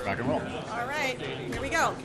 Rock and roll. All right, here we go.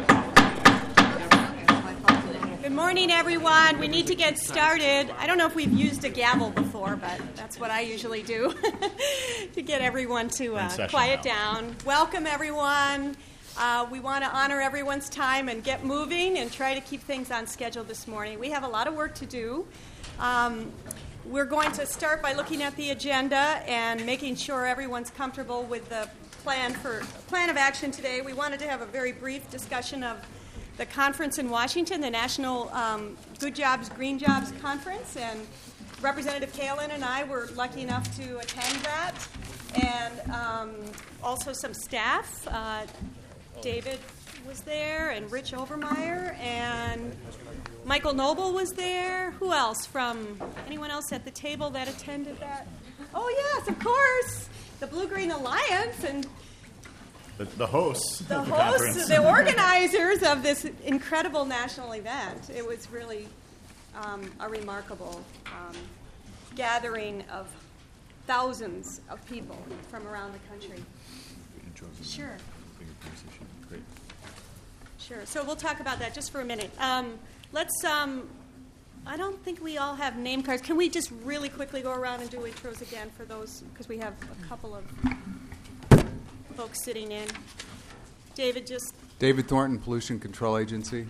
Good morning, everyone. We need to get started. I don't know if we've used a gavel before, but that's what I usually do to get everyone to quiet down. Welcome, everyone. We want to honor everyone's time and get moving and try to keep things on schedule this morning. We have a lot of work to do. We're going to start by looking at the agenda and making sure everyone's comfortable with the plan of action today. We wanted to have a very brief discussion of the conference in Washington, the National Good Jobs, Green Jobs Conference, and Representative Kalin and I were lucky enough to attend that, and also some staff. David was there, and Rich Overmeyer, and Michael Noble was there. Who else? From anyone else at the table that attended that? Oh, yes, of course. The Blue-Green Alliance and the hosts. The organizers of this incredible national event. It was really a remarkable gathering of thousands of people from around the country. Sure. Great. Sure. So we'll talk about that just for a minute. Let's. I don't think we all have name cards. Can we just really quickly go around and do intros again for those? Because we have a couple of folks sitting in. David Thornton, Pollution Control Agency.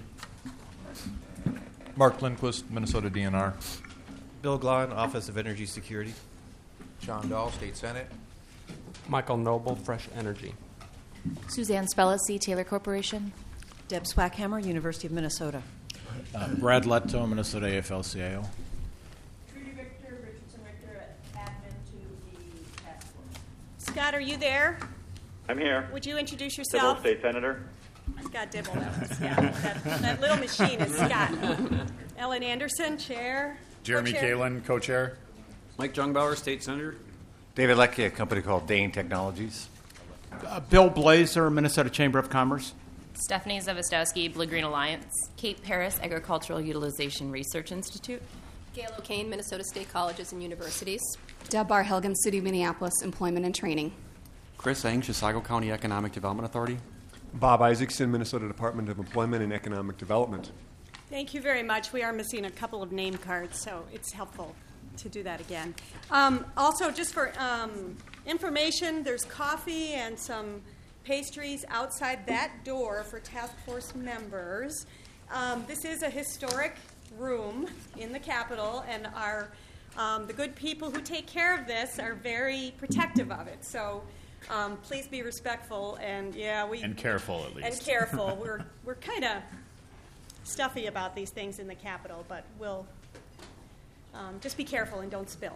Mark Lindquist, Minnesota DNR. Bill Glahn, Office of Energy Security. John Dahl, State Senate. Michael Noble, Fresh Energy. Suzanne Spellacy, Taylor Corporation. Deb Swackhammer, University of Minnesota. Brad Letto, Minnesota AFL-CIO. Trudy Richardson-Richter, admin to the task force. Scott, are you there? I'm here. Would you introduce yourself? Dibble, State Senator. Scott Dibble, that little machine is Scott. Ellen Anderson, Chair. Jeremy Kalin, Co-Chair. Mike Jungbauer, State Senator. David Leckie, a company called Dane Technologies. Bill Blazer, Minnesota Chamber of Commerce. Stephanie Zavistowski, Blue-Green Alliance. Kate Paris, Agricultural Utilization Research Institute. Gail O'Kane, Minnesota State Colleges and Universities. Deb Barr-Hilgen, City of Minneapolis, Employment and Training. Chris Eng, Chisago County Economic Development Authority. Bob Isaacson, Minnesota Department of Employment and Economic Development. Thank you very much. We are missing a couple of name cards, so it's helpful to do that again. Also, just for information, there's coffee and some pastries outside that door for task force members. This is a historic room in the Capitol, and the good people who take care of this are very protective of it. So please be respectful and careful at least. And careful. We're kind of stuffy about these things in the Capitol, but we'll just be careful and don't spill.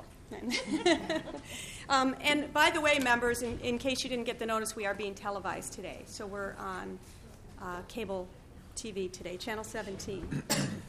And by the way, members, in case you didn't get the notice, we are being televised today. So we're on cable TV today, Channel 17.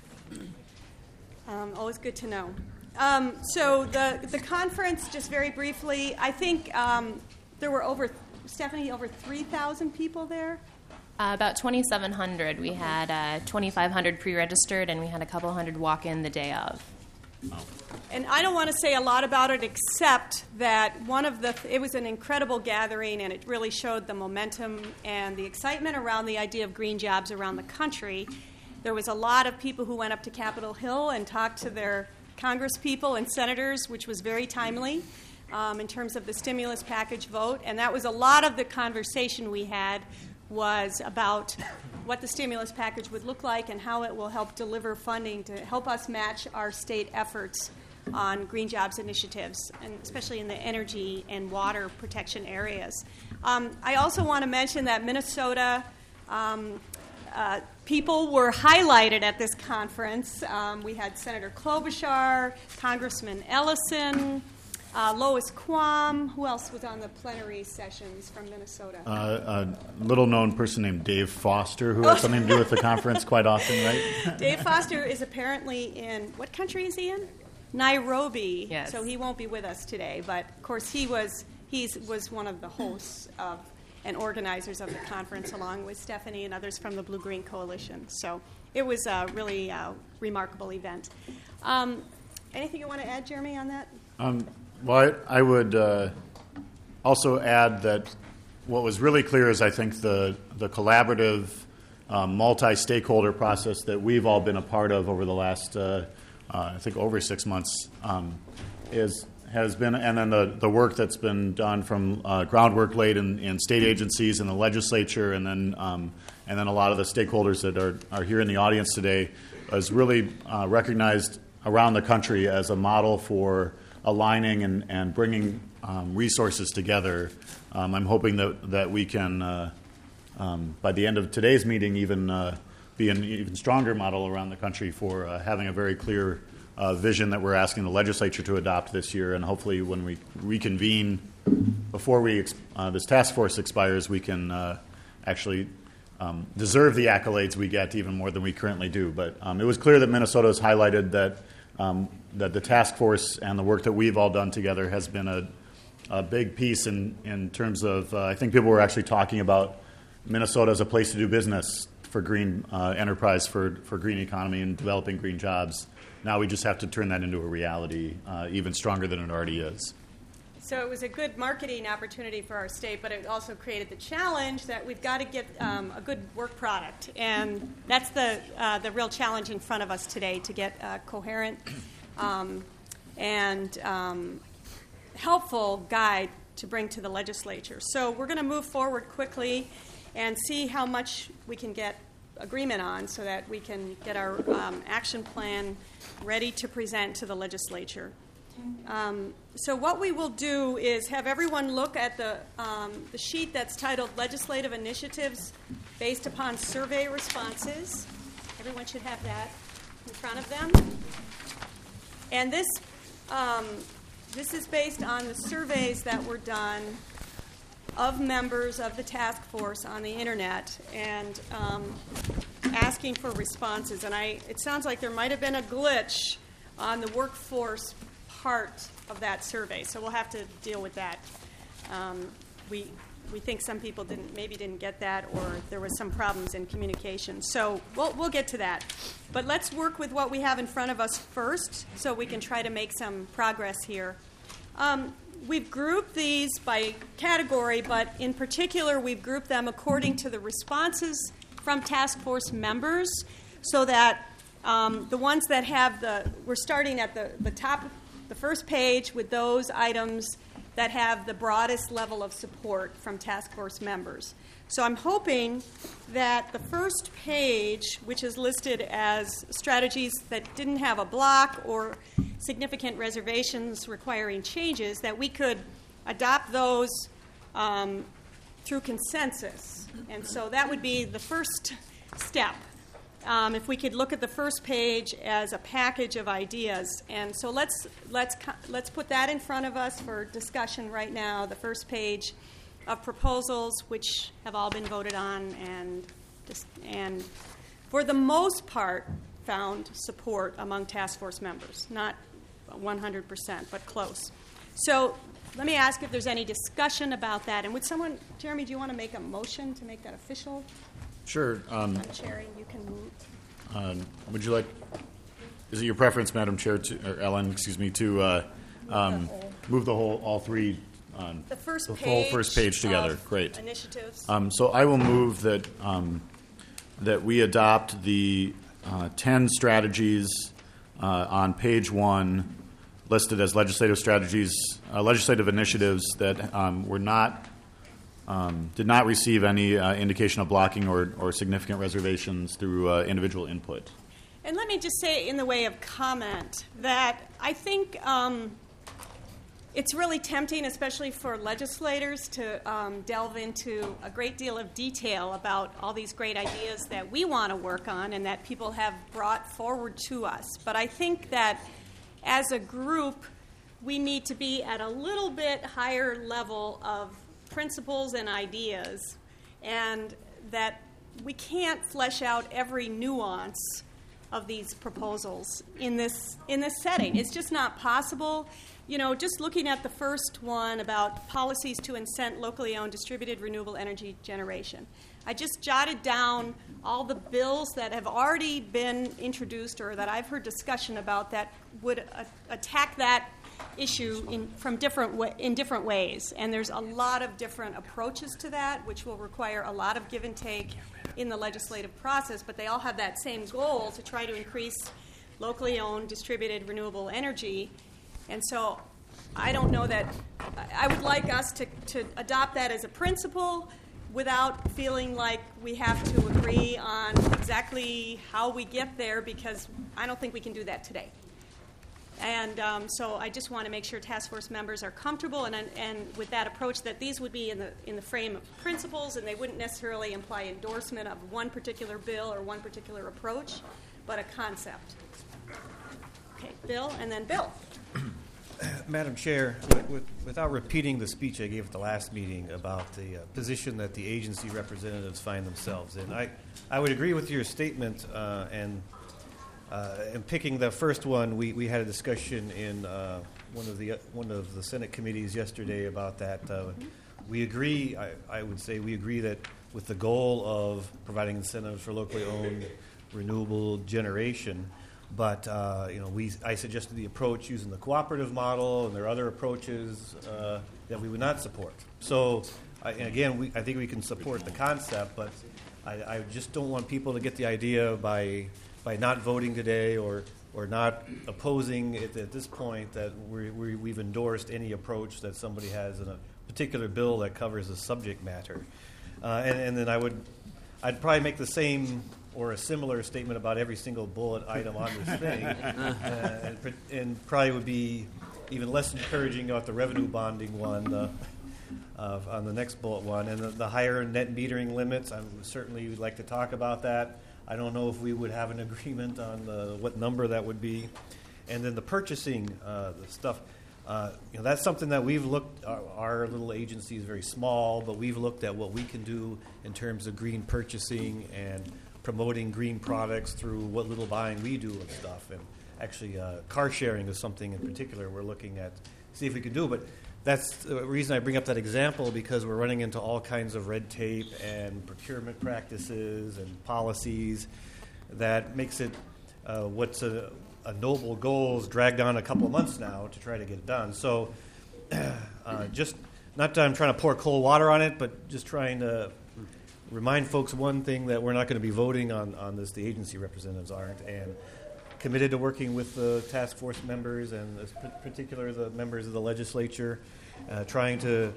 Always good to know. So the conference, just very briefly, I think there were over 3,000 people there? About 2,700. We had 2,500 pre-registered, and we had a couple hundred walk in the day of. Wow. And I don't want to say a lot about it except that it was an incredible gathering, and it really showed the momentum and the excitement around the idea of green jobs around the country. There was a lot of people who went up to Capitol Hill and talked to their congresspeople and senators, which was very timely in terms of the stimulus package vote. And that was a lot of the conversation we had was about what the stimulus package would look like and how it will help deliver funding to help us match our state efforts on green jobs initiatives, and especially in the energy and water protection areas. I also want to mention that Minnesota people were highlighted at this conference. We had Senator Klobuchar, Congressman Ellison, Lois Quam. Who else was on the plenary sessions from Minnesota? A little-known person named Dave Foster, who has something to do with the conference quite often, right? Dave Foster is apparently in, what country is he in? Nairobi. Yes. So he won't be with us today. But, of course, he was one of the hosts of and organizers of the conference, along with Stephanie and others from the Blue-Green Coalition. So it was a really remarkable event. Anything you want to add, Jeremy, on that? Well, I would also add that what was really clear is I think the collaborative, multi-stakeholder process that we've all been a part of over the last, I think, over 6 months has been, and then the work that's been done from groundwork laid in state agencies and the legislature, and then a lot of the stakeholders that are here in the audience today, is really recognized around the country as a model for aligning and bringing resources together. I'm hoping that we can, by the end of today's meeting, even be an even stronger model around the country for having a very clear vision that we're asking the legislature to adopt this year, and hopefully when we reconvene before this task force expires, we can actually deserve the accolades we get even more than we currently do. But it was clear that Minnesota has highlighted that the task force and the work that we've all done together has been a big piece in terms of, I think people were actually talking about Minnesota as a place to do business for green enterprise, for green economy and developing green jobs. Now we just have to turn that into a reality even stronger than it already is. So it was a good marketing opportunity for our state, but it also created the challenge that we've got to get a good work product. And that's the real challenge in front of us today, to get a coherent and helpful guide to bring to the legislature. So we're going to move forward quickly and see how much we can get agreement on so that we can get our action plan ready to present to the legislature. So what we will do is have everyone look at the sheet that's titled Legislative Initiatives Based Upon Survey Responses. Everyone should have that in front of them. And this is based on the surveys that were done of members of the task force on the internet and asking for responses. And it sounds like there might have been a glitch on the workforce part of that survey, so we'll have to deal with that. We think some people didn't get that, or there was some problems in communication. So we'll get to that. But let's work with what we have in front of us first, so we can try to make some progress here. We've grouped these by category, but in particular, we've grouped them according to the responses from task force members, so that the ones that have we're starting at the top, the first page, with those items that have the broadest level of support from task force members. So I'm hoping that the first page, which is listed as strategies that didn't have a block or significant reservations requiring changes, that we could adopt those through consensus. And so that would be the first step. If we could look at the first page as a package of ideas. And so let's put that in front of us for discussion right now, the first page of proposals, which have all been voted on and for the most part found support among task force members. Not 100%, but close. So let me ask if there's any discussion about that. And would someone, Jeremy, do you want to make a motion to make that official? Sure. Chair, you can move. Would you like? Is it your preference, Madam Chair, or Ellen, excuse me, to move the whole, all three, the whole first page together? Great. Initiatives. So I will move that that we adopt the 10 strategies on page 1, listed as legislative strategies, legislative initiatives that were not. Did not receive any indication of blocking or significant reservations through individual input. And let me just say in the way of comment that I think it's really tempting, especially for legislators, to delve into a great deal of detail about all these great ideas that we want to work on and that people have brought forward to us. But I think that as a group, we need to be at a little bit higher level of principles and ideas, and that we can't flesh out every nuance of these proposals in this setting. It's just not possible. You know, just looking at the first one about policies to incent locally owned distributed renewable energy generation. I just jotted down all the bills that have already been introduced or that I've heard discussion about that would attack that issue in different ways, and there's a lot of different approaches to that, which will require a lot of give and take in the legislative process. But they all have that same goal to try to increase locally owned, distributed renewable energy. And so, I don't know that I would like us to adopt that as a principle without feeling like we have to agree on exactly how we get there, because I don't think we can do that today. And so I just want to make sure task force members are comfortable and with that approach, that these would be in the frame of principles, and they wouldn't necessarily imply endorsement of one particular bill or one particular approach, but a concept. Okay, Bill, and then Bill. Madam Chair, without repeating the speech I gave at the last meeting about the position that the agency representatives find themselves in, I would agree with your statement, and picking the first one, we had a discussion in one of the Senate committees yesterday about that. We agree. I would say we agree that with the goal of providing incentives for locally owned renewable generation. But I suggested the approach using the cooperative model, and there are other approaches that we would not support. So, I think we can support the concept, but I just don't want people to get the idea by not voting today or not opposing it at this point that we've endorsed any approach that somebody has in a particular bill that covers a subject matter. And then I'd probably make the same or a similar statement about every single bullet item on this thing, and probably would be even less encouraging about the revenue bonding one on the next bullet one, and the higher net metering limits. I would certainly like to talk about that. I don't know if we would have an agreement on what number that would be, and then the purchasing the stuff. That's something that we've looked. Our little agency is very small, but we've looked at what we can do in terms of green purchasing and promoting green products through what little buying we do of stuff. And actually, car sharing is something in particular we're looking at, see if we can do. But that's the reason I bring up that example, because we're running into all kinds of red tape and procurement practices and policies that makes it what's a noble goal is dragged on a couple of months now to try to get it done. So just not that I'm trying to pour cold water on it, but just trying to remind folks one thing, that we're not going to be voting on this. The agency representatives aren't, and committed to working with the task force members and in particular the members of the legislature, trying to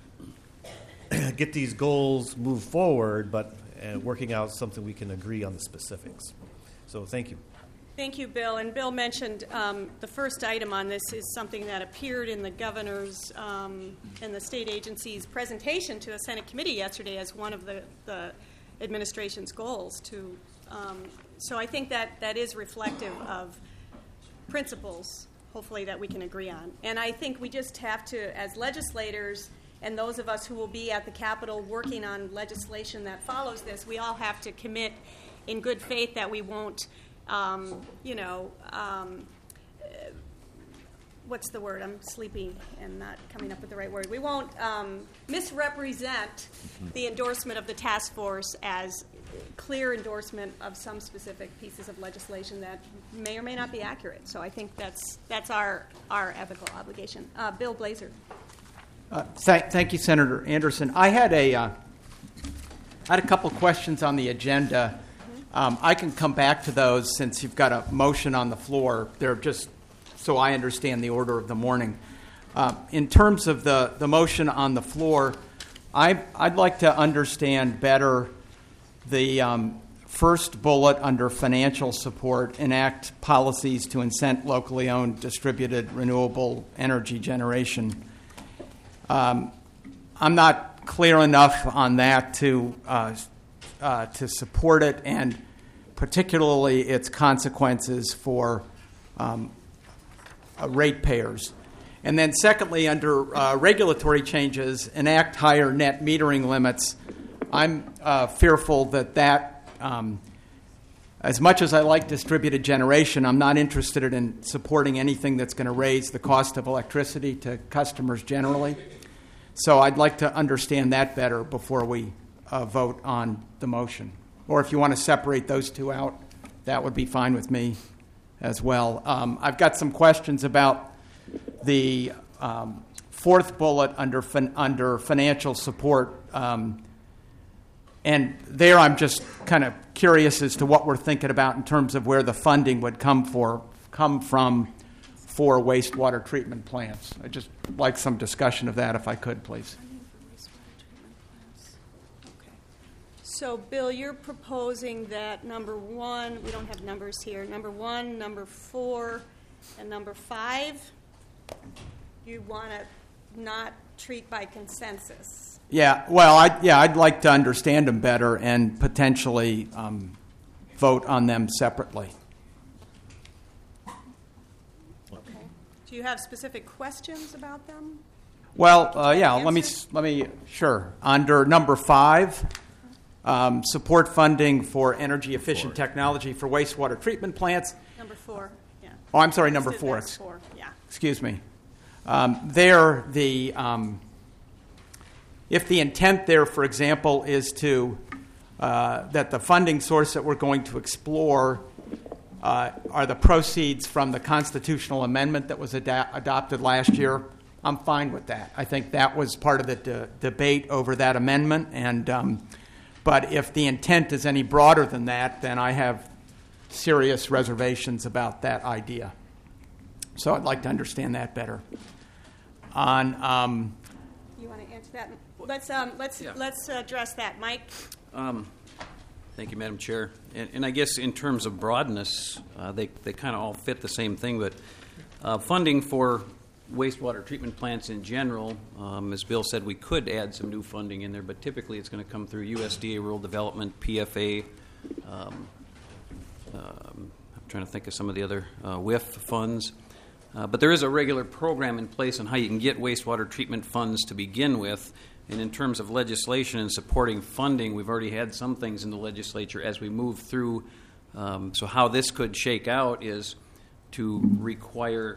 get these goals moved forward, but working out something we can agree on the specifics. So thank you. Thank you, Bill. And Bill mentioned the first item on this is something that appeared in the governor's and the state agency's presentation to a Senate committee yesterday as one of the administration's goals. So I think that is reflective of principles, hopefully, that we can agree on. And I think we just have to, as legislators and those of us who will be at the Capitol working on legislation that follows this, we all have to commit in good faith that we won't what's the word? I'm sleepy and not coming up with the right word. We won't misrepresent the endorsement of the task force as clear endorsement of some specific pieces of legislation that may or may not be accurate. So I think that's our ethical obligation. Bill Blazer. Thank you, Senator Anderson. I had a couple questions on the agenda. I can come back to those since you've got a motion on the floor. They're just so I understand the order of the morning. In terms of the motion on the floor, I'd like to understand better the first bullet under financial support, enact policies to incent locally owned distributed renewable energy generation. I'm not clear enough on that to support it, and particularly its consequences for ratepayers. And then secondly, under regulatory changes, enact higher net metering limits. I'm fearful that as much as I like distributed generation, I'm not interested in supporting anything that's going to raise the cost of electricity to customers generally. So I'd like to understand that better before we vote on the motion. Or if you want to separate those two out, that would be fine with me as well. I've got some questions about the fourth bullet under financial support, and there I'm just kind of curious as to what we're thinking about in terms of where the funding would come from for wastewater treatment plants. I'd just like some discussion of that if I could, please. So, Bill, you're proposing that number 1, we don't have numbers here, number 1, number 4, and number 5, you want to not treat by consensus. Yeah, well, I'd like to understand them better and potentially vote on them separately. Okay. Do you have specific questions about them? Well, let me sure. Under number 5, support funding for energy efficient technology for wastewater treatment plants. Number 4, yeah. Oh, I'm sorry, number 4. That's 4, yeah. Excuse me. If the intent there, for example, is to that the funding source that we're going to explore are the proceeds from the constitutional amendment that was adopted last year, I'm fine with that. I think that was part of the debate over that amendment, and but if the intent is any broader than that, then I have serious reservations about that idea. So I'd like to understand that better. On you want to answer that? Let's address that, Mike. Thank you, Madam Chair. And I guess in terms of broadness, they kind of all fit the same thing. But funding for wastewater treatment plants in general, as Bill said, we could add some new funding in there, but typically it's going to come through USDA Rural Development, PFA. I'm trying to think of some of the other WIF funds. But there is a regular program in place on how you can get wastewater treatment funds to begin with. And in terms of legislation and supporting funding, we've already had some things in the legislature as we move through. So how this could shake out is to require,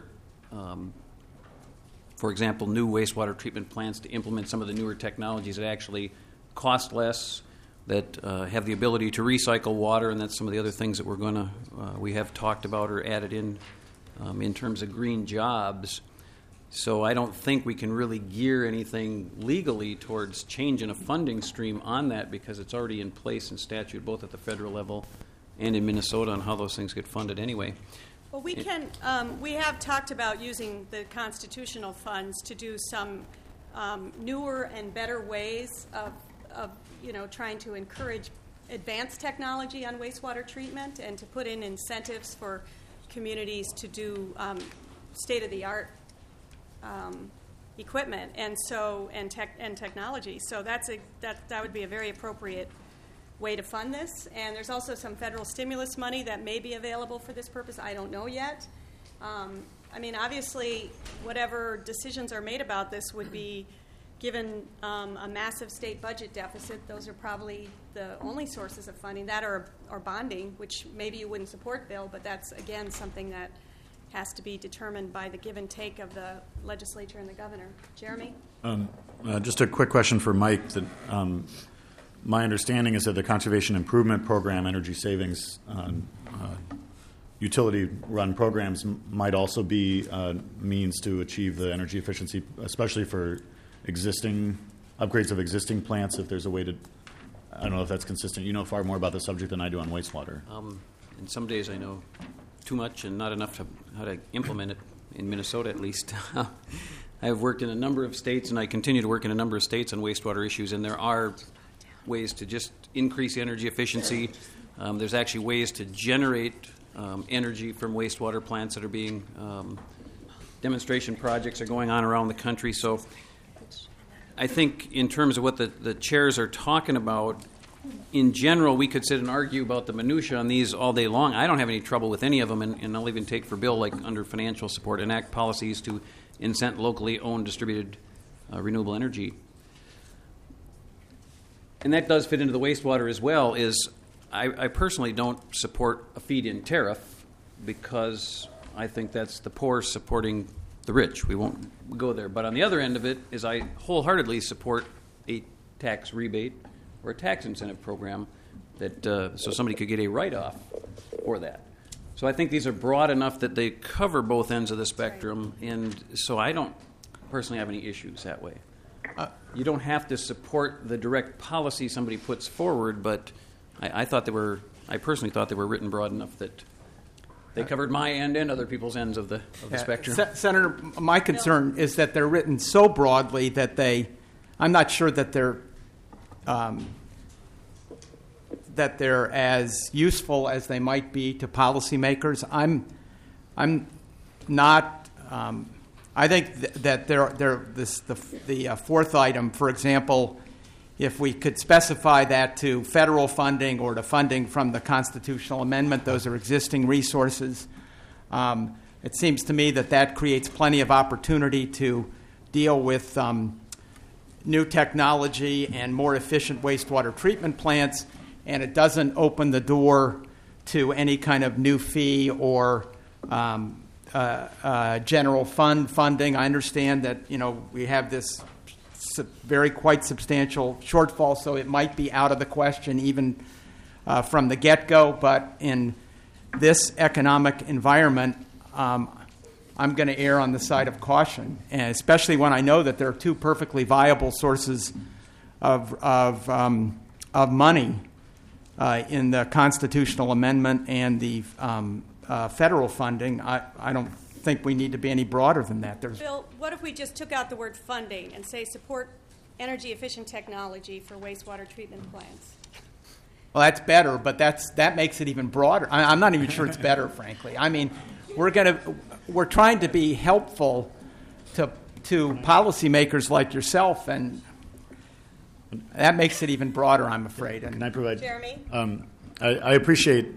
for example, new wastewater treatment plants to implement some of the newer technologies that actually cost less, that have the ability to recycle water, and that's some of the other things that we have talked about or added in terms of green jobs. So I don't think we can really gear anything legally towards changing a funding stream on that because it's already in place in statute both at the federal level and in Minnesota on how those things get funded anyway. Well, we have talked about using the constitutional funds to do some newer and better ways of trying to encourage advanced technology on wastewater treatment and to put in incentives for communities to do state-of-the-art equipment and technology. So that would be a very appropriate way to fund this. And there's also some federal stimulus money that may be available for this purpose. I don't know yet. Obviously, whatever decisions are made about this would be given a massive state budget deficit. Those are probably the only sources of funding, that or bonding, which maybe you wouldn't support, Bill, but that's, again, something that has to be determined by the give and take of the legislature and the governor. Jeremy? Just a quick question for Mike. My understanding is that the Conservation Improvement Program, energy savings, utility-run programs might also be means to achieve the energy efficiency, especially for upgrades of existing plants, if there's a way to, I don't know if that's consistent. You know far more about the subject than I do on wastewater. And some days I know too much and not enough to how to implement it, in Minnesota at least. I have worked in a number of states, and I continue to work in a number of states on wastewater issues, and there are ways to just increase energy efficiency. There's actually ways to generate energy from wastewater plants that are being, demonstration projects are going on around the country. So I think in terms of what the chairs are talking about, in general, we could sit and argue about the minutia on these all day long. I don't have any trouble with any of them, and I'll even take for Bill, like under financial support, enact policies to incent locally owned distributed renewable energy. And that does fit into the wastewater as well, is I personally don't support a feed-in tariff because I think that's the poor supporting the rich. We won't go there. But on the other end of it is I wholeheartedly support a tax rebate or a tax incentive program that so somebody could get a write-off for that. So I think these are broad enough that they cover both ends of the spectrum, and so I don't personally have any issues that way. You don't have to support the direct policy somebody puts forward, but I personally thought they were written broad enough that they covered my end and other people's ends of the spectrum. Senator, my concern is that they're written so broadly that I'm not sure that they're as useful as they might be to policymakers. I'm not. I think that the fourth item, for example, if we could specify that to federal funding or to funding from the constitutional amendment, those are existing resources. It seems to me that creates plenty of opportunity to deal with new technology and more efficient wastewater treatment plants, and it doesn't open the door to any kind of new fee or general fund funding. I understand that we have this quite substantial shortfall, so it might be out of the question even from the get-go. But in this economic environment, I'm going to err on the side of caution, and especially when I know that there are two perfectly viable sources of money in the constitutional amendment and the federal funding. I don't think we need to be any broader than that. Bill, what if we just took out the word funding and say support energy-efficient technology for wastewater treatment plants? Well, that's better, but that makes it even broader. I'm not even sure it's better, frankly. I mean, we're trying to be helpful to policymakers like yourself, and that makes it even broader, I'm afraid. Can I provide? Jeremy? I appreciate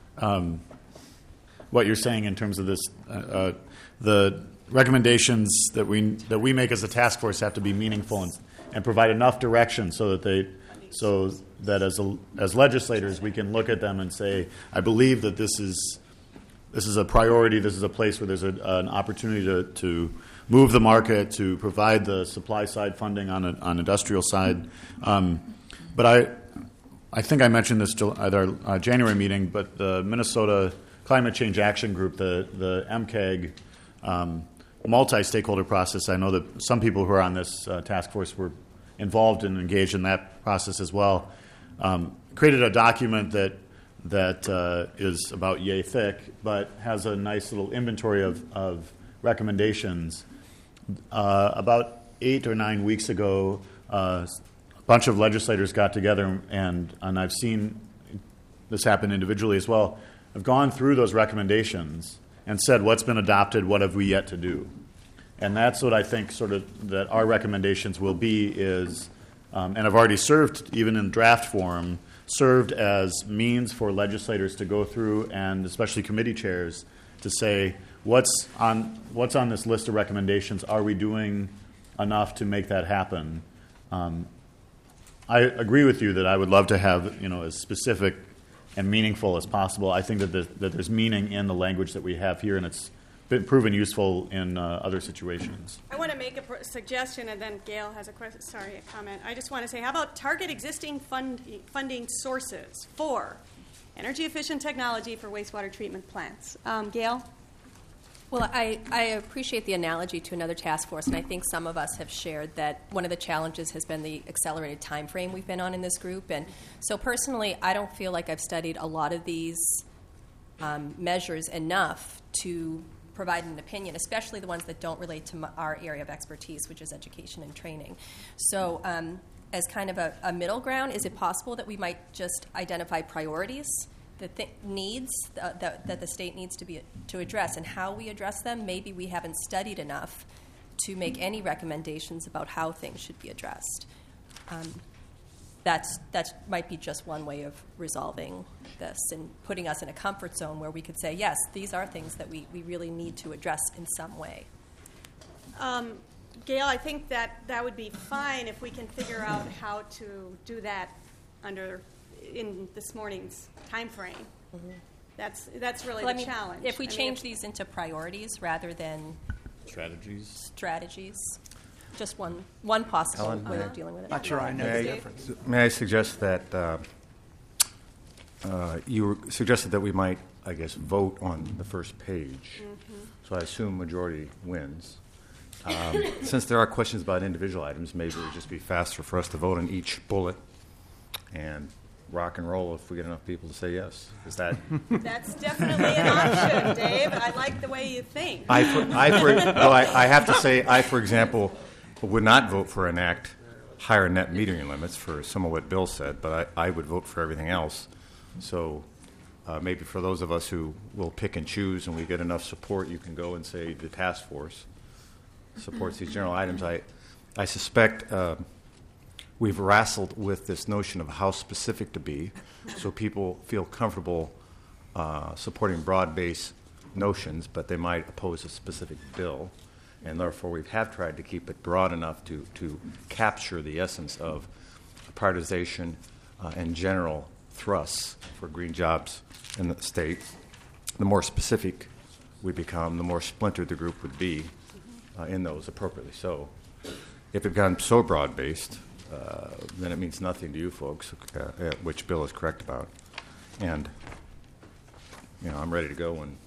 what you're saying in terms of this. The recommendations that we make as a task force have to be meaningful and provide enough direction so that as legislators we can look at them and say, I believe that this is a priority. This is a place where there's an opportunity to move the market, to provide the supply side funding on industrial side. But I think I mentioned this at our January meeting, but the Minnesota Climate Change Action Group, the MCAG multi-stakeholder process, I know that some people who are on this task force were involved and engaged in that process as well, created a document that is about yay thick, but has a nice little inventory of recommendations. About 8 or 9 weeks ago, a bunch of legislators got together, and I've seen this happen individually as well, have gone through those recommendations and said, what's been adopted, what have we yet to do? And that's what I think sort of that our recommendations will be is, and have already served, even in draft form, served as means for legislators to go through, and especially committee chairs, to say, what's on this list of recommendations? Are we doing enough to make that happen? I agree with you that I would love to have as specific and meaningful as possible. I think that there's meaning in the language that we have here, and it's been proven useful in other situations. I want to make a suggestion, and then Gail has a comment. I just want to say, how about target existing funding sources for energy-efficient technology for wastewater treatment plants? Gail? Well, I appreciate the analogy to another task force, and I think some of us have shared that one of the challenges has been the accelerated time frame we've been on in this group. And so personally, I don't feel like I've studied a lot of these measures enough to provide an opinion, especially the ones that don't relate to our area of expertise, which is education and training. So as kind of a middle ground, is it possible that we might just identify priorities, needs that the state needs to address, and how we address them? Maybe we haven't studied enough to make any recommendations about how things should be addressed. That might be just one way of resolving this and putting us in a comfort zone where we could say, yes, these are things that we really need to address in some way. Gail, I think that would be fine if we can figure out how to do that in this morning's time frame. Mm-hmm. That's really the challenge. If we change these into priorities rather than strategies, just one possible way of dealing with it. Not sure I know the difference. May I suggest that you suggested that we might I guess, vote on the first page. So I assume majority wins. Since there are questions about individual items, maybe it would just be faster for us to vote on each bullet and rock and roll if we get enough people to say yes. Is that? That's definitely an option, Dave. I like the way you think. I have to say, I, for example, would not vote for enact higher net metering limits for some of what Bill said, but I would vote for everything else. So maybe for those of us who will pick and choose and we get enough support, you can go and say the task force supports these general items. I suspect we've wrestled with this notion of how specific to be so people feel comfortable supporting broad-based notions, but they might oppose a specific bill. And therefore, we have tried to keep it broad enough to capture the essence of prioritization and general thrusts for green jobs in the state. The more specific we become, the more splintered the group would be in those appropriately. So if it becomes so broad-based, then it means nothing to you folks, which Bill is correct about. And, I'm ready to go when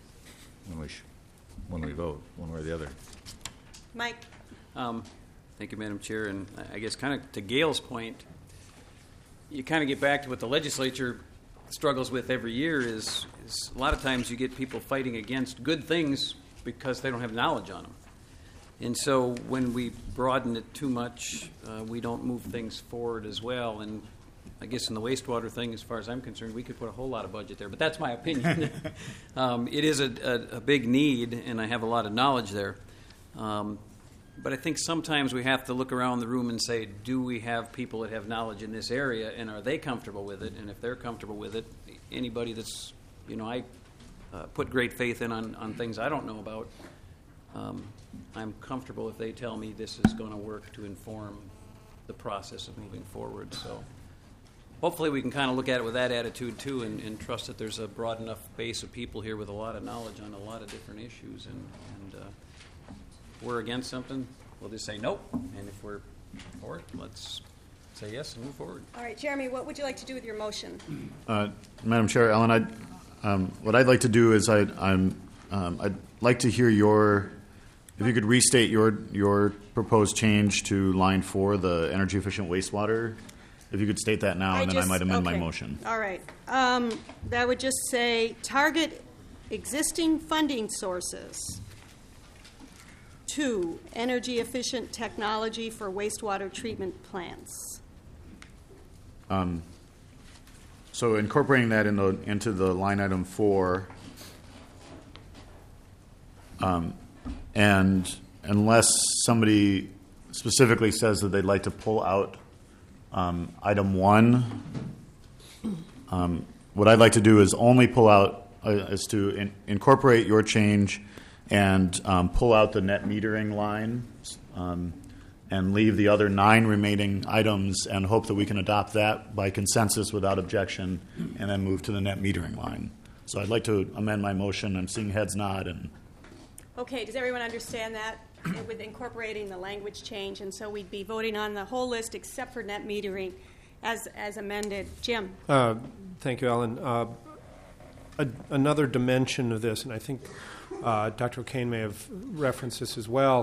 we vote, one way or the other. Mike. Thank you, Madam Chair. And I guess kind of to Gail's point, you kind of get back to what the legislature struggles with every year is a lot of times you get people fighting against good things because they don't have knowledge on them. And so when we broaden it too much, we don't move things forward as well. And I guess in the wastewater thing, as far as I'm concerned, we could put a whole lot of budget there. But that's my opinion. It is a big need, and I have a lot of knowledge there. But I think sometimes we have to look around the room and say, do we have people that have knowledge in this area, and are they comfortable with it? And if they're comfortable with it, anybody that's, I put great faith in on things I don't know about, I'm comfortable if they tell me this is going to work to inform the process of moving forward. So hopefully we can kind of look at it with that attitude, too, and trust that there's a broad enough base of people here with a lot of knowledge on a lot of different issues. And we're against something, we'll just say nope. And if we're for it, let's say yes and move forward. All right, Jeremy, what would you like to do with your motion? Madam Chair, Ellen, what I'd like to do is I'd like to hear if you could restate your proposed change to line 4, the energy efficient wastewater. If you could state that now, and then I might amend my motion. All right. That would just say target existing funding sources. 2, energy-efficient technology for wastewater treatment plants. So incorporating that into the line item 4, and unless somebody specifically says that they'd like to pull out item 1, what I'd like to do is only pull out, is to incorporate your change and pull out the net metering line and leave the other 9 remaining items and hope that we can adopt that by consensus without objection and then move to the net metering line. So I'd like to amend my motion. I'm seeing heads nod. Okay, does everyone understand that? With incorporating the language change, and so we'd be voting on the whole list except for net metering as amended. Jim. Thank you, Ellen. Another dimension of this, and I think Dr. O'Kane may have referenced this as well.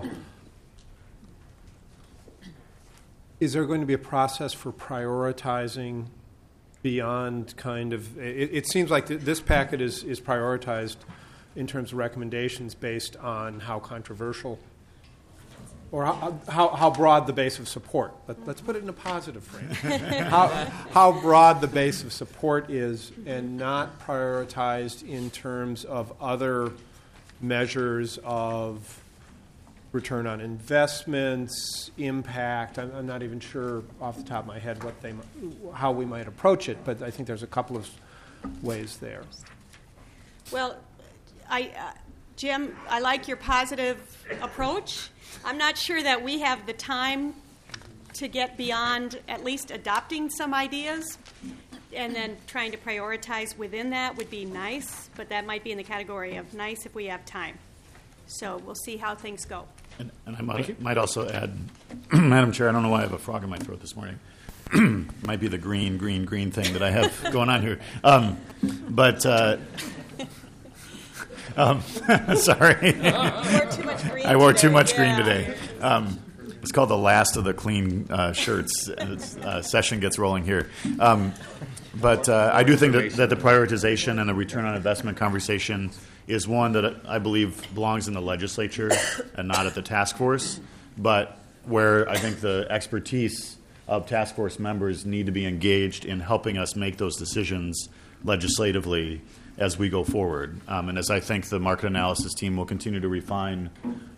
Is there going to be a process for prioritizing beyond kind of... It seems like this packet is prioritized in terms of recommendations based on how controversial or how broad the base of support. Let's put it in a positive frame. How broad the base of support is, and not prioritized in terms of other measures of return on investments, impact. I'm not even sure off the top of my head how we might approach it, but I think there's a couple of ways there. Well, Jim, I like your positive approach. I'm not sure that we have the time to get beyond at least adopting some ideas, and then trying to prioritize within that would be nice, but that might be in the category of nice if we have time. So we'll see how things go. And I might also add, Madam Chair, I don't know why I have a frog in my throat this morning. Might be the green thing that I have going on here. But Sorry. You wore too much green I wore today. too much green today. It's called the last of the clean shirts. Session gets rolling here. But I do think that the prioritization and the return on investment conversation is one that I believe belongs in the legislature and not at the task force, but where I think the expertise of task force members need to be engaged in helping us make those decisions legislatively as we go forward. And as I think the market analysis team will continue to refine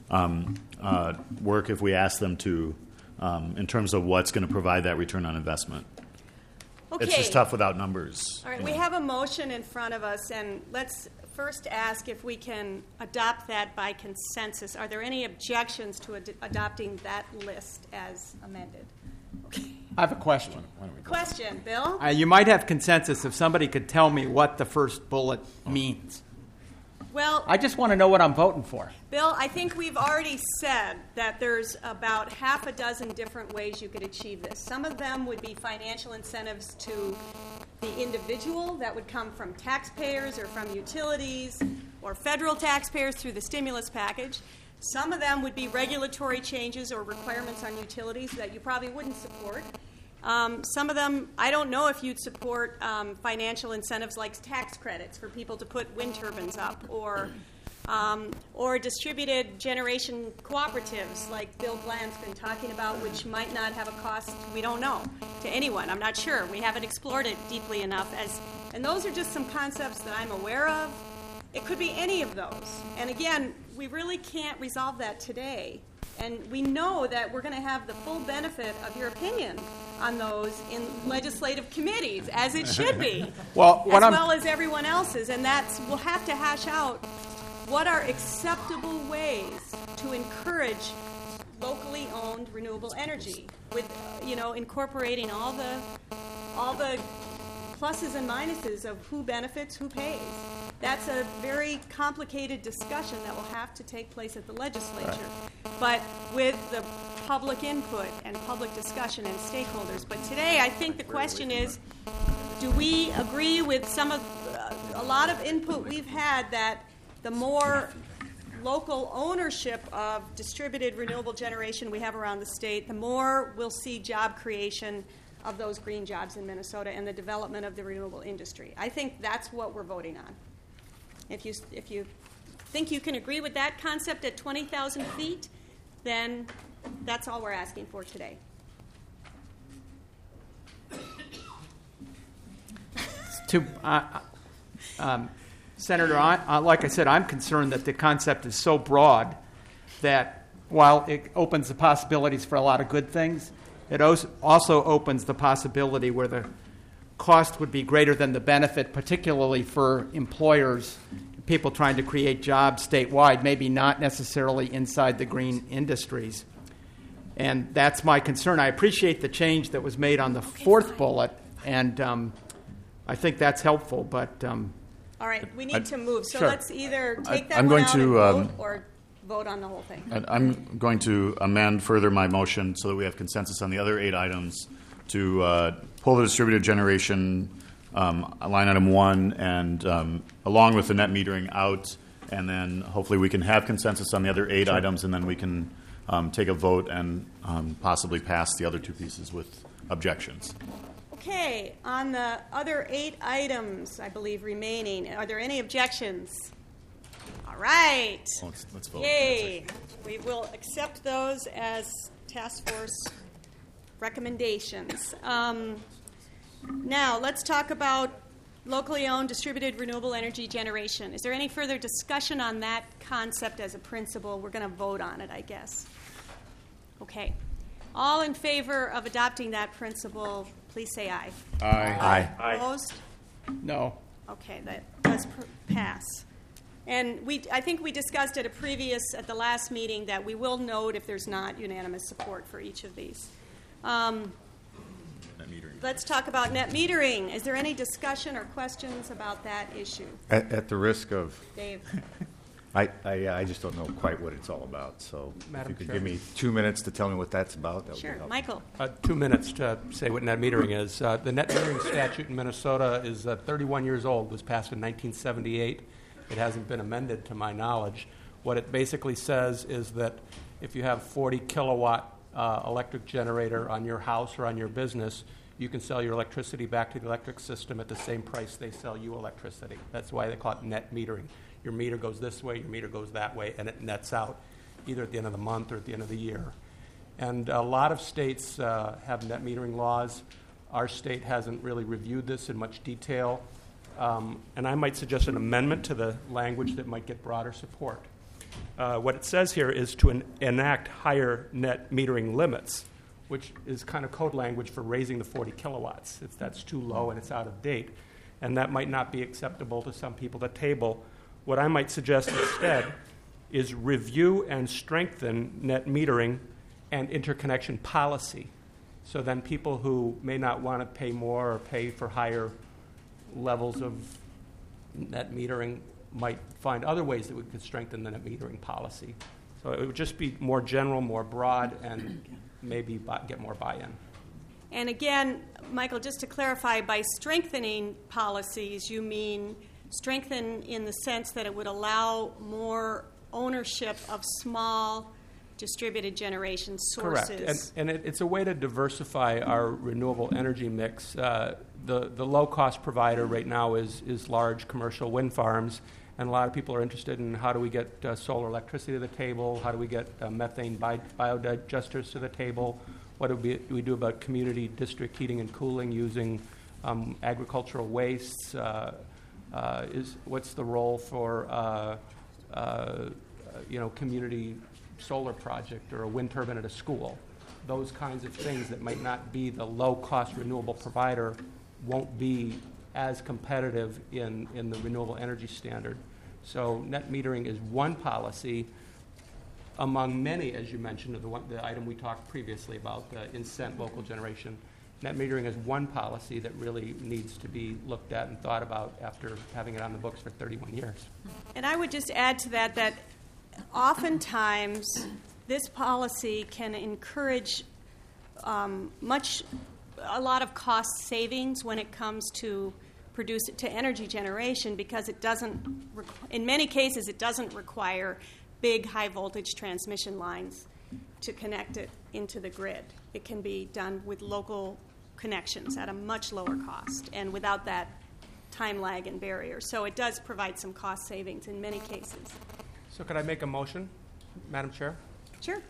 work if we ask them to in terms of what's going to provide that return on investment. Okay. It's just tough without numbers. All right, we have a motion in front of us, and let's first ask if we can adopt that by consensus. Are there any objections to adopting that list as amended? I have a question. Question, Bill? You might have consensus if somebody could tell me what the first bullet means. Well, I just want to know what I'm voting for. Bill, I think we've already said that there's about half a dozen different ways you could achieve this. Some of them would be financial incentives to the individual that would come from taxpayers or from utilities or federal taxpayers through the stimulus package. Some of them would be regulatory changes or requirements on utilities that you probably wouldn't support. Some of them, I don't know if you'd support financial incentives like tax credits for people to put wind turbines up, or distributed generation cooperatives like Bill Bland's been talking about, which might not have a cost, we don't know, to anyone. I'm not sure. We haven't explored it deeply enough. And those are just some concepts that I'm aware of. It could be any of those. And again, we really can't resolve that today. And we know that we're going to have the full benefit of your opinion on those in legislative committees, as it should be, well as everyone else's. And we'll have to hash out what are acceptable ways to encourage locally owned renewable energy with, incorporating all the pluses and minuses of who benefits, who pays. That's a very complicated discussion that will have to take place at the legislature, but with the public input and public discussion and stakeholders. But today, I think the question is, do we agree with a lot of input we've had that the more local ownership of distributed renewable generation we have around the state, the more we'll see job creation of those green jobs in Minnesota and the development of the renewable industry. I think that's what we're voting on. If you think you can agree with that concept at 20,000 feet, then that's all we're asking for today. Senator, like I said, I'm concerned that the concept is so broad that while it opens the possibilities for a lot of good things, it also opens the possibility where the cost would be greater than the benefit, particularly for employers, people trying to create jobs statewide, maybe not necessarily inside the green industries. And that's my concern. I appreciate the change that was made on the fourth bullet, and I think that's helpful. But all right, we need to move. So sure. Let's either take that one out and vote or vote on the whole thing. I'm going to amend further my motion so that we have consensus on the other 8 items to pull the distributed generation line item 1 and along with the net metering out, and then hopefully we can have consensus on the other 8 items, and then we can take a vote and possibly pass the other 2 pieces with objections. Okay, on the other 8 items, I believe, remaining, are there any objections? All right. Let's vote. Yay. We will accept those as task force recommendations. Now, let's talk about locally owned distributed renewable energy generation. Is there any further discussion on that concept as a principle? We're going to vote on it, I guess. Okay. All in favor of adopting that principle, please say aye. Aye. Aye. Opposed? No. Okay, that does pass. And I think we discussed at the last meeting that we will note if there's not unanimous support for each of these. Let's talk about net metering. Is there any discussion or questions about that issue? At the risk of... Dave. I just don't know quite what it's all about. So Madam if you could Chair. give me 2 minutes to tell me what that's about, that would be Sure. helpful. Michael. 2 minutes to say what net metering is. The net metering statute in Minnesota is 31 years old. It was passed in 1978. It hasn't been amended to my knowledge. What it basically says is that if you have 40 kilowatt electric generator on your house or on your business, you can sell your electricity back to the electric system at the same price they sell you electricity. That's why they call it net metering. Your meter goes this way, your meter goes that way, and it nets out either at the end of the month or at the end of the year. And a lot of states have net metering laws. Our state hasn't really reviewed this in much detail. And I might suggest an amendment to the language that might get broader support. What it says here is to enact higher net metering limits, which is kind of code language for raising the 40 kilowatts. That's too low and it's out of date. And that might not be acceptable to some people at the table. What I might suggest instead is review and strengthen net metering and interconnection policy. So then people who may not want to pay more or pay for higher levels of net metering might find other ways that we could strengthen the net metering policy. So it would just be more general, more broad, and maybe get more buy-in. And again, Michael, just to clarify, by strengthening policies, you mean strengthen in the sense that it would allow more ownership of small distributed generation sources. Correct. And it's a way to diversify our renewable energy mix. The low-cost provider right now is large commercial wind farms, and a lot of people are interested in how do we get solar electricity to the table, how do we get methane biodigesters to the table, what do we do about community district heating and cooling using agricultural wastes, what's the role for community solar project or a wind turbine at a school. Those kinds of things that might not be the low-cost renewable provider won't be as competitive in the renewable energy standard. So net metering is one policy among many, as you mentioned, of the item we talked previously about, the incent local generation. Net metering is one policy that really needs to be looked at and thought about after having it on the books for 31 years. And I would just add to that oftentimes this policy can encourage a lot of cost savings when it comes to energy generation, because it doesn't, in many cases, it doesn't require big high voltage transmission lines to connect it into the grid. It can be done with local connections at a much lower cost and without that time lag and barrier. So it does provide some cost savings in many cases. So could I make a motion, Madam Chair? Sure.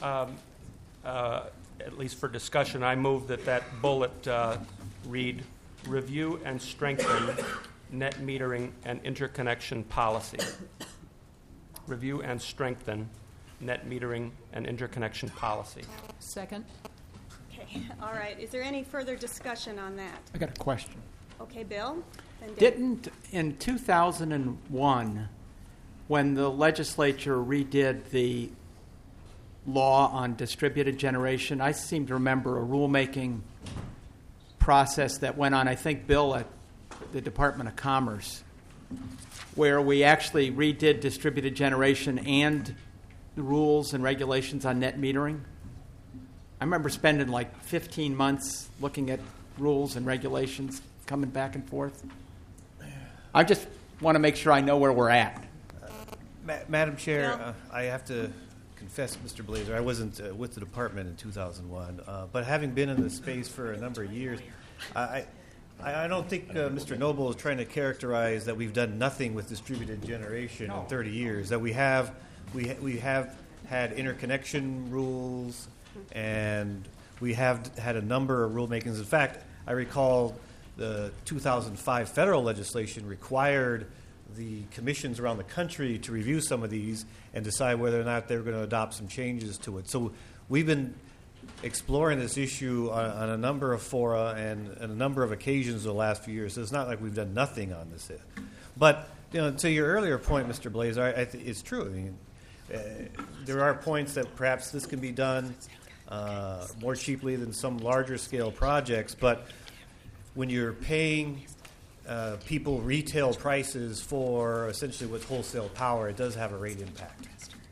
At least for discussion, I move that bullet read, review and strengthen net metering and interconnection policy. Review and strengthen net metering and interconnection policy. Second. Okay. All right. Is there any further discussion on that? I got a question. Okay, Bill. Didn't, in 2001, when the legislature redid the law on distributed generation, I seem to remember a rulemaking process that went on, I think, Bill, at the Department of Commerce, where we actually redid distributed generation and the rules and regulations on net metering. I remember spending like 15 months looking at rules and regulations, coming back and forth. I just want to make sure I know where we're at. Madam Chair, I have to confess, Mr. Blazer, I wasn't with the department in 2001, but having been in the space for a number of years, I don't think Mr. Noble is trying to characterize that we've done nothing with distributed generation in 30 years. That we have had interconnection rules, and we have had a number of rulemakings. In fact, I recall the 2005 federal legislation required the commissions around the country to review some of these and decide whether or not they're going to adopt some changes to it. So we've been exploring this issue on a number of fora and a number of occasions the last few years. So it's not like we've done nothing on this. But to your earlier point, Mr. Blazer, it's true. I mean, there are points that perhaps this can be done more cheaply than some larger scale projects, but when you're paying people retail prices for essentially what's wholesale power, it does have a rate impact.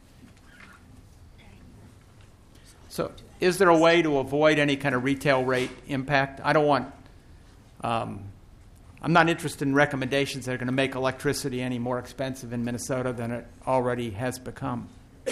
So is there a way to avoid any kind of retail rate impact? I don't want I'm not interested in recommendations that are going to make electricity any more expensive in Minnesota than it already has become.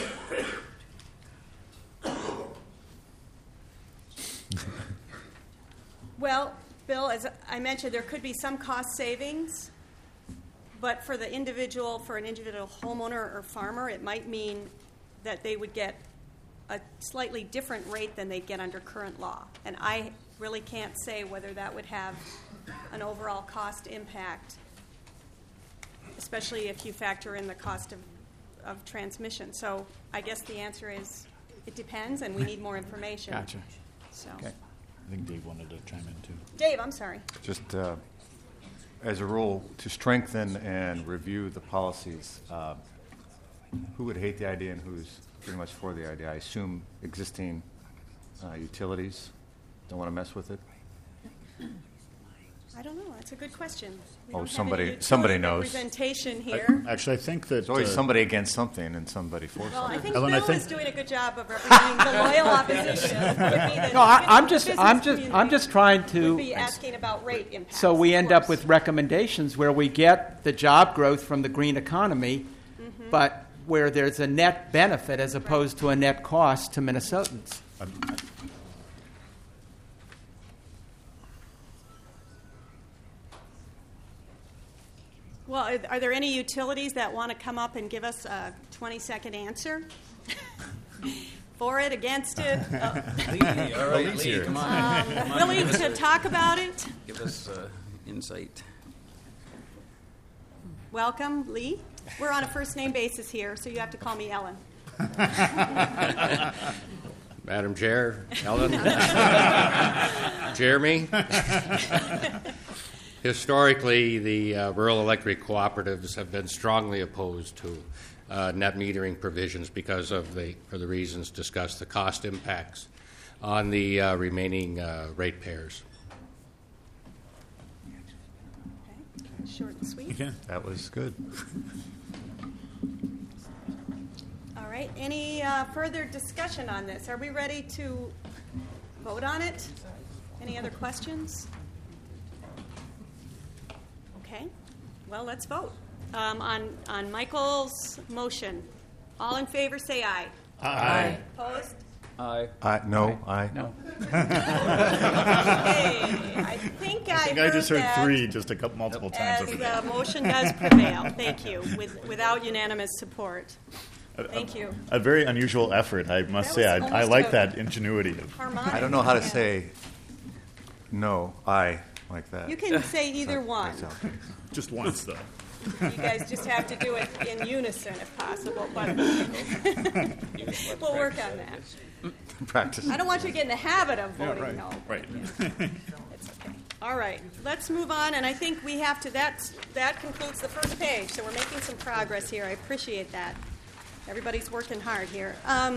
Well, Bill, as I mentioned, there could be some cost savings, but for an individual homeowner or farmer, it might mean that they would get a slightly different rate than they get under current law. And I really can't say whether that would have an overall cost impact, especially if you factor in the cost of transmission. So I guess the answer is it depends, and we need more information. Gotcha. So. Okay. I think Dave wanted to chime in, too. Dave, I'm sorry. Just as a rule, to strengthen and review the policies, who would hate the idea and who's pretty much for the idea? I assume existing utilities don't want to mess with it. I don't know. That's a good question. We Oh, don't have somebody any knows. Representation here. Actually, I think that... There's always somebody against something and somebody for Well, I something. think Bill is doing a good job of representing the loyal opposition. No, I'm just trying to. Would be asking about rate impacts. So we end up with recommendations where we get the job growth from the green economy, but where there's a net benefit as opposed to a net cost to Minnesotans. Well, are there any utilities that want to come up and give us a 20-second answer? For it, against it? Lee, all right, Lee, come on. Willing to talk about it? Give us insight. Welcome, Lee. We're on a first-name basis here, so you have to call me Ellen. Madam Chair, Ellen, Jeremy. Historically, the rural electric cooperatives have been strongly opposed to net metering provisions because of for the reasons discussed, the cost impacts on the remaining ratepayers. Okay. Short and sweet. Yeah, that was good. All right. Any further discussion on this? Are we ready to vote on it? Any other questions? Okay. Well, let's vote. On Michael's motion, all in favor say aye. Aye. Opposed? No. Aye. No. Okay. I think I just heard that three just multiple times. as the motion does prevail. Thank you. Without unanimous support. Thank you. A very unusual effort, I must say. I like that ingenuity. Harmonic. I don't know how to say no, aye, like that. You can say either one. Just once, though. You guys just have to do it in unison if possible, but we'll work on that. Practice. I don't want you to get in the habit of voting right. no. Right. It's okay. All right, let's move on, and I think we have to, that concludes the first page, so we're making some progress here. I appreciate that. Everybody's working hard here.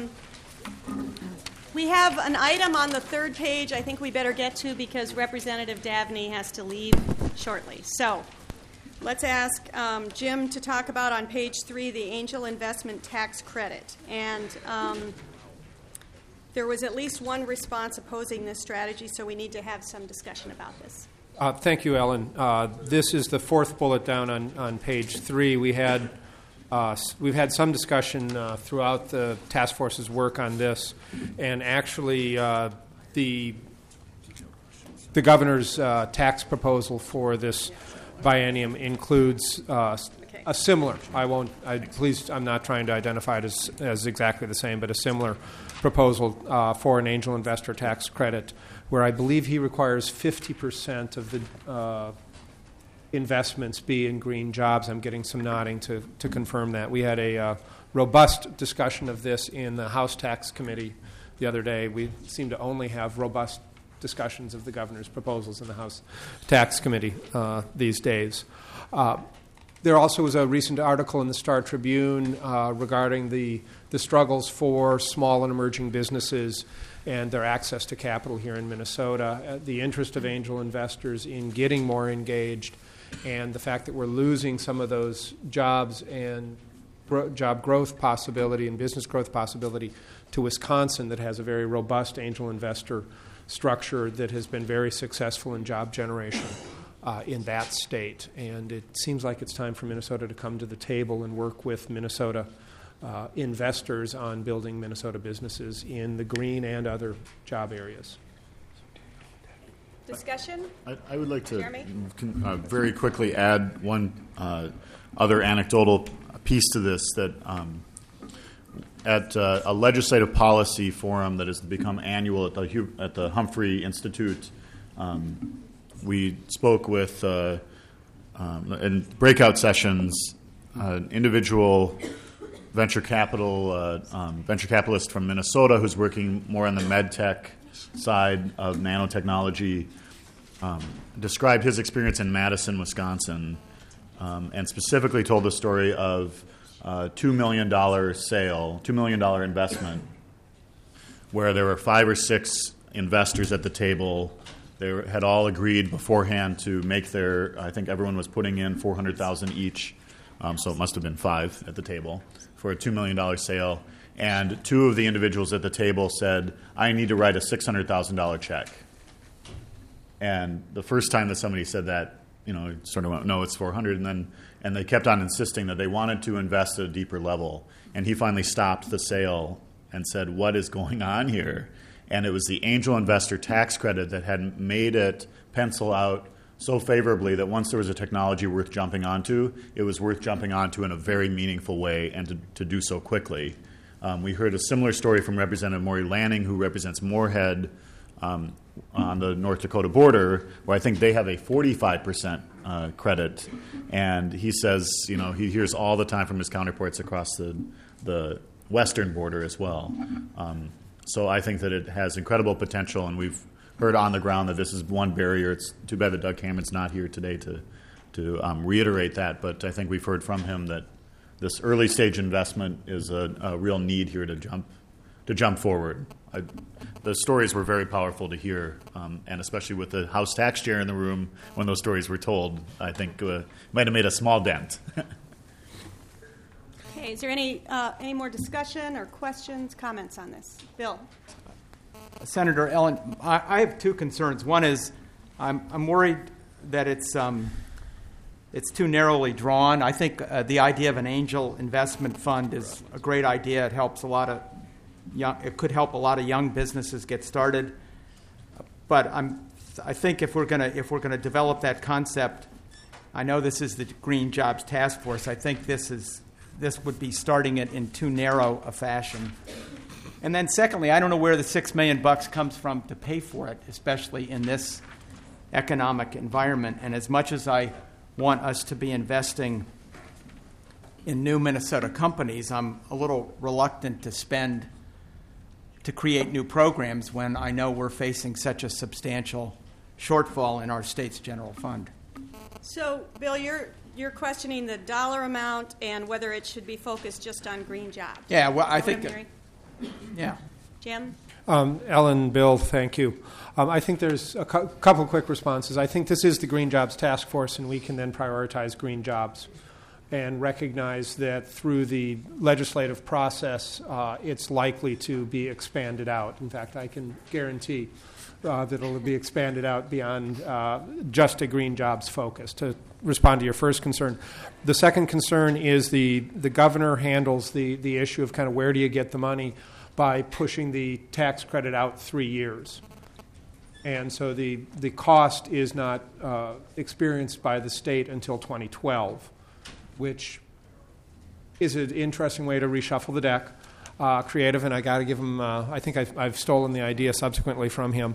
We have an item on the third page I think we better get to because Representative Davney has to leave shortly. So let's ask Jim to talk about on page 3 the angel investment tax credit. And there was at least one response opposing this strategy, so we need to have some discussion about this. Thank you, Ellen. This is the fourth bullet down on page 3. We've had some discussion throughout the task force's work on this, and actually the governor's tax proposal for this biennium includes a similar. I'm not trying to identify it as exactly the same, but a similar proposal for an angel investor tax credit, where I believe he requires 50% of the investments be in green jobs. I'm getting some nodding to confirm that. We had a robust discussion of this in the House Tax Committee the other day. We seem to only have robust discussions of the governor's proposals in the House Tax Committee these days. There also was a recent article in the Star Tribune regarding the struggles for small and emerging businesses and their access to capital here in Minnesota, the interest of angel investors in getting more engaged, and the fact that we're losing some of those jobs and job growth possibility and business growth possibility to Wisconsin that has a very robust angel investor structure that has been very successful in job generation. in that state. And it seems like it's time for Minnesota to come to the table and work with Minnesota investors on building Minnesota businesses in the green and other job areas. Discussion? I would like to Jeremy? very quickly add one other anecdotal piece to this, that at a legislative policy forum that has become annual at the Humphrey Institute, we spoke with, in breakout sessions, individual venture capitalist from Minnesota who's working more on the med tech side of nanotechnology, described his experience in Madison, Wisconsin, and specifically told the story of a $2 million sale, $2 million investment, where there were 5 or 6 investors at the table. They had all agreed beforehand to make their, I think everyone was putting in $400,000 each, so it must have been 5 at the table, for a $2 million sale. And 2 of the individuals at the table said, I need to write a $600,000 check. And the first time that somebody said that, sort of went, no, it's 400, and they kept on insisting that they wanted to invest at a deeper level. And he finally stopped the sale and said, what is going on here? And it was the angel investor tax credit that had made it pencil out so favorably that once there was a technology worth jumping onto, it was worth jumping onto in a very meaningful way, and to do so quickly. We heard a similar story from Representative Maury Lanning, who represents Moorhead on the North Dakota border, where I think they have a 45% credit. And he says, he hears all the time from his counterparts across the western border as well. So I think that it has incredible potential, and we've heard on the ground that this is one barrier. It's too bad that Doug Hammond's not here today to reiterate that, but I think we've heard from him that this early stage investment is a real need here to jump forward. The stories were very powerful to hear, and especially with the House tax chair in the room when those stories were told, I think might have made a small dent. Okay, is there any more discussion or questions, comments on this? Bill? Senator Ellen, I have 2 concerns. One is I'm worried that it's too narrowly drawn. I think the idea of an angel investment fund is a great idea. It helps it could help a lot of young businesses get started. But I think if we're going to develop that concept, I know this is the Green Jobs Task Force. I think this would be starting it in too narrow a fashion. And then secondly, I don't know where the $6 million comes from to pay for it, especially in this economic environment. And as much as I want us to be investing in new Minnesota companies, I'm a little reluctant to create new programs when I know we're facing such a substantial shortfall in our state's general fund. So, Bill, you're questioning the dollar amount and whether it should be focused just on green jobs. Yeah, well, I think yeah. Jim? Ellen, Bill, thank you. I think there's a couple quick responses. I think this is the Green Jobs Task Force, and we can then prioritize green jobs and recognize that through the legislative process, it's likely to be expanded out. In fact, I can guarantee that it'll be expanded out beyond just a green jobs focus. To respond to your first concern, the second concern is the governor handles the issue of kind of where do you get the money by pushing the tax credit out 3 years. And so the cost is not experienced by the state until 2012, which is an interesting way to reshuffle the deck. Creative, and I got to give him, I think I've stolen the idea subsequently from him.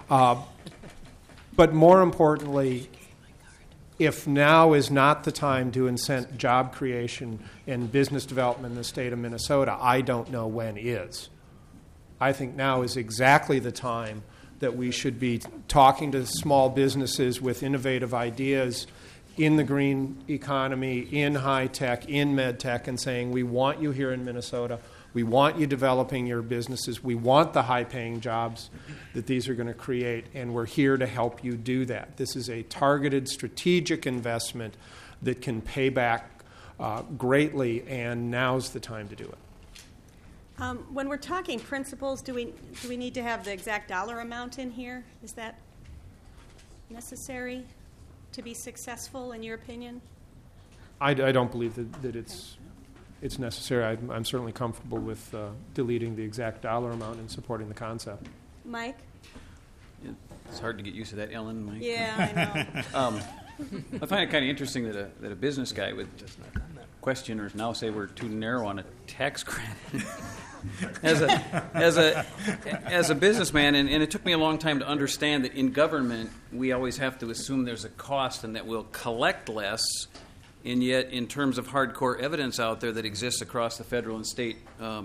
But more importantly, if now is not the time to incent job creation and business development in the state of Minnesota, I don't know when is. I think now is exactly the time that we should be talking to small businesses with innovative ideas in the green economy, in high tech, in med tech, and saying, we want you here in Minnesota. We want you developing your businesses. We want the high-paying jobs that these are going to create, and we're here to help you do that. This is a targeted, strategic investment that can pay back greatly, and now's the time to do it. When we're talking principles, do we need to have the exact dollar amount in here? Is that necessary to be successful, in your opinion? I don't believe that it's necessary. I'm certainly comfortable with deleting the exact dollar amount and supporting the concept. Mike? It's hard to get used to that, Ellen. Mike. Yeah, I know. I find it kind of interesting that a business guy would question or now say we're too narrow on a tax credit. as a businessman, and it took me a long time to understand that in government we always have to assume there's a cost and that we'll collect less. And yet, in terms of hardcore evidence out there that exists across the federal and state,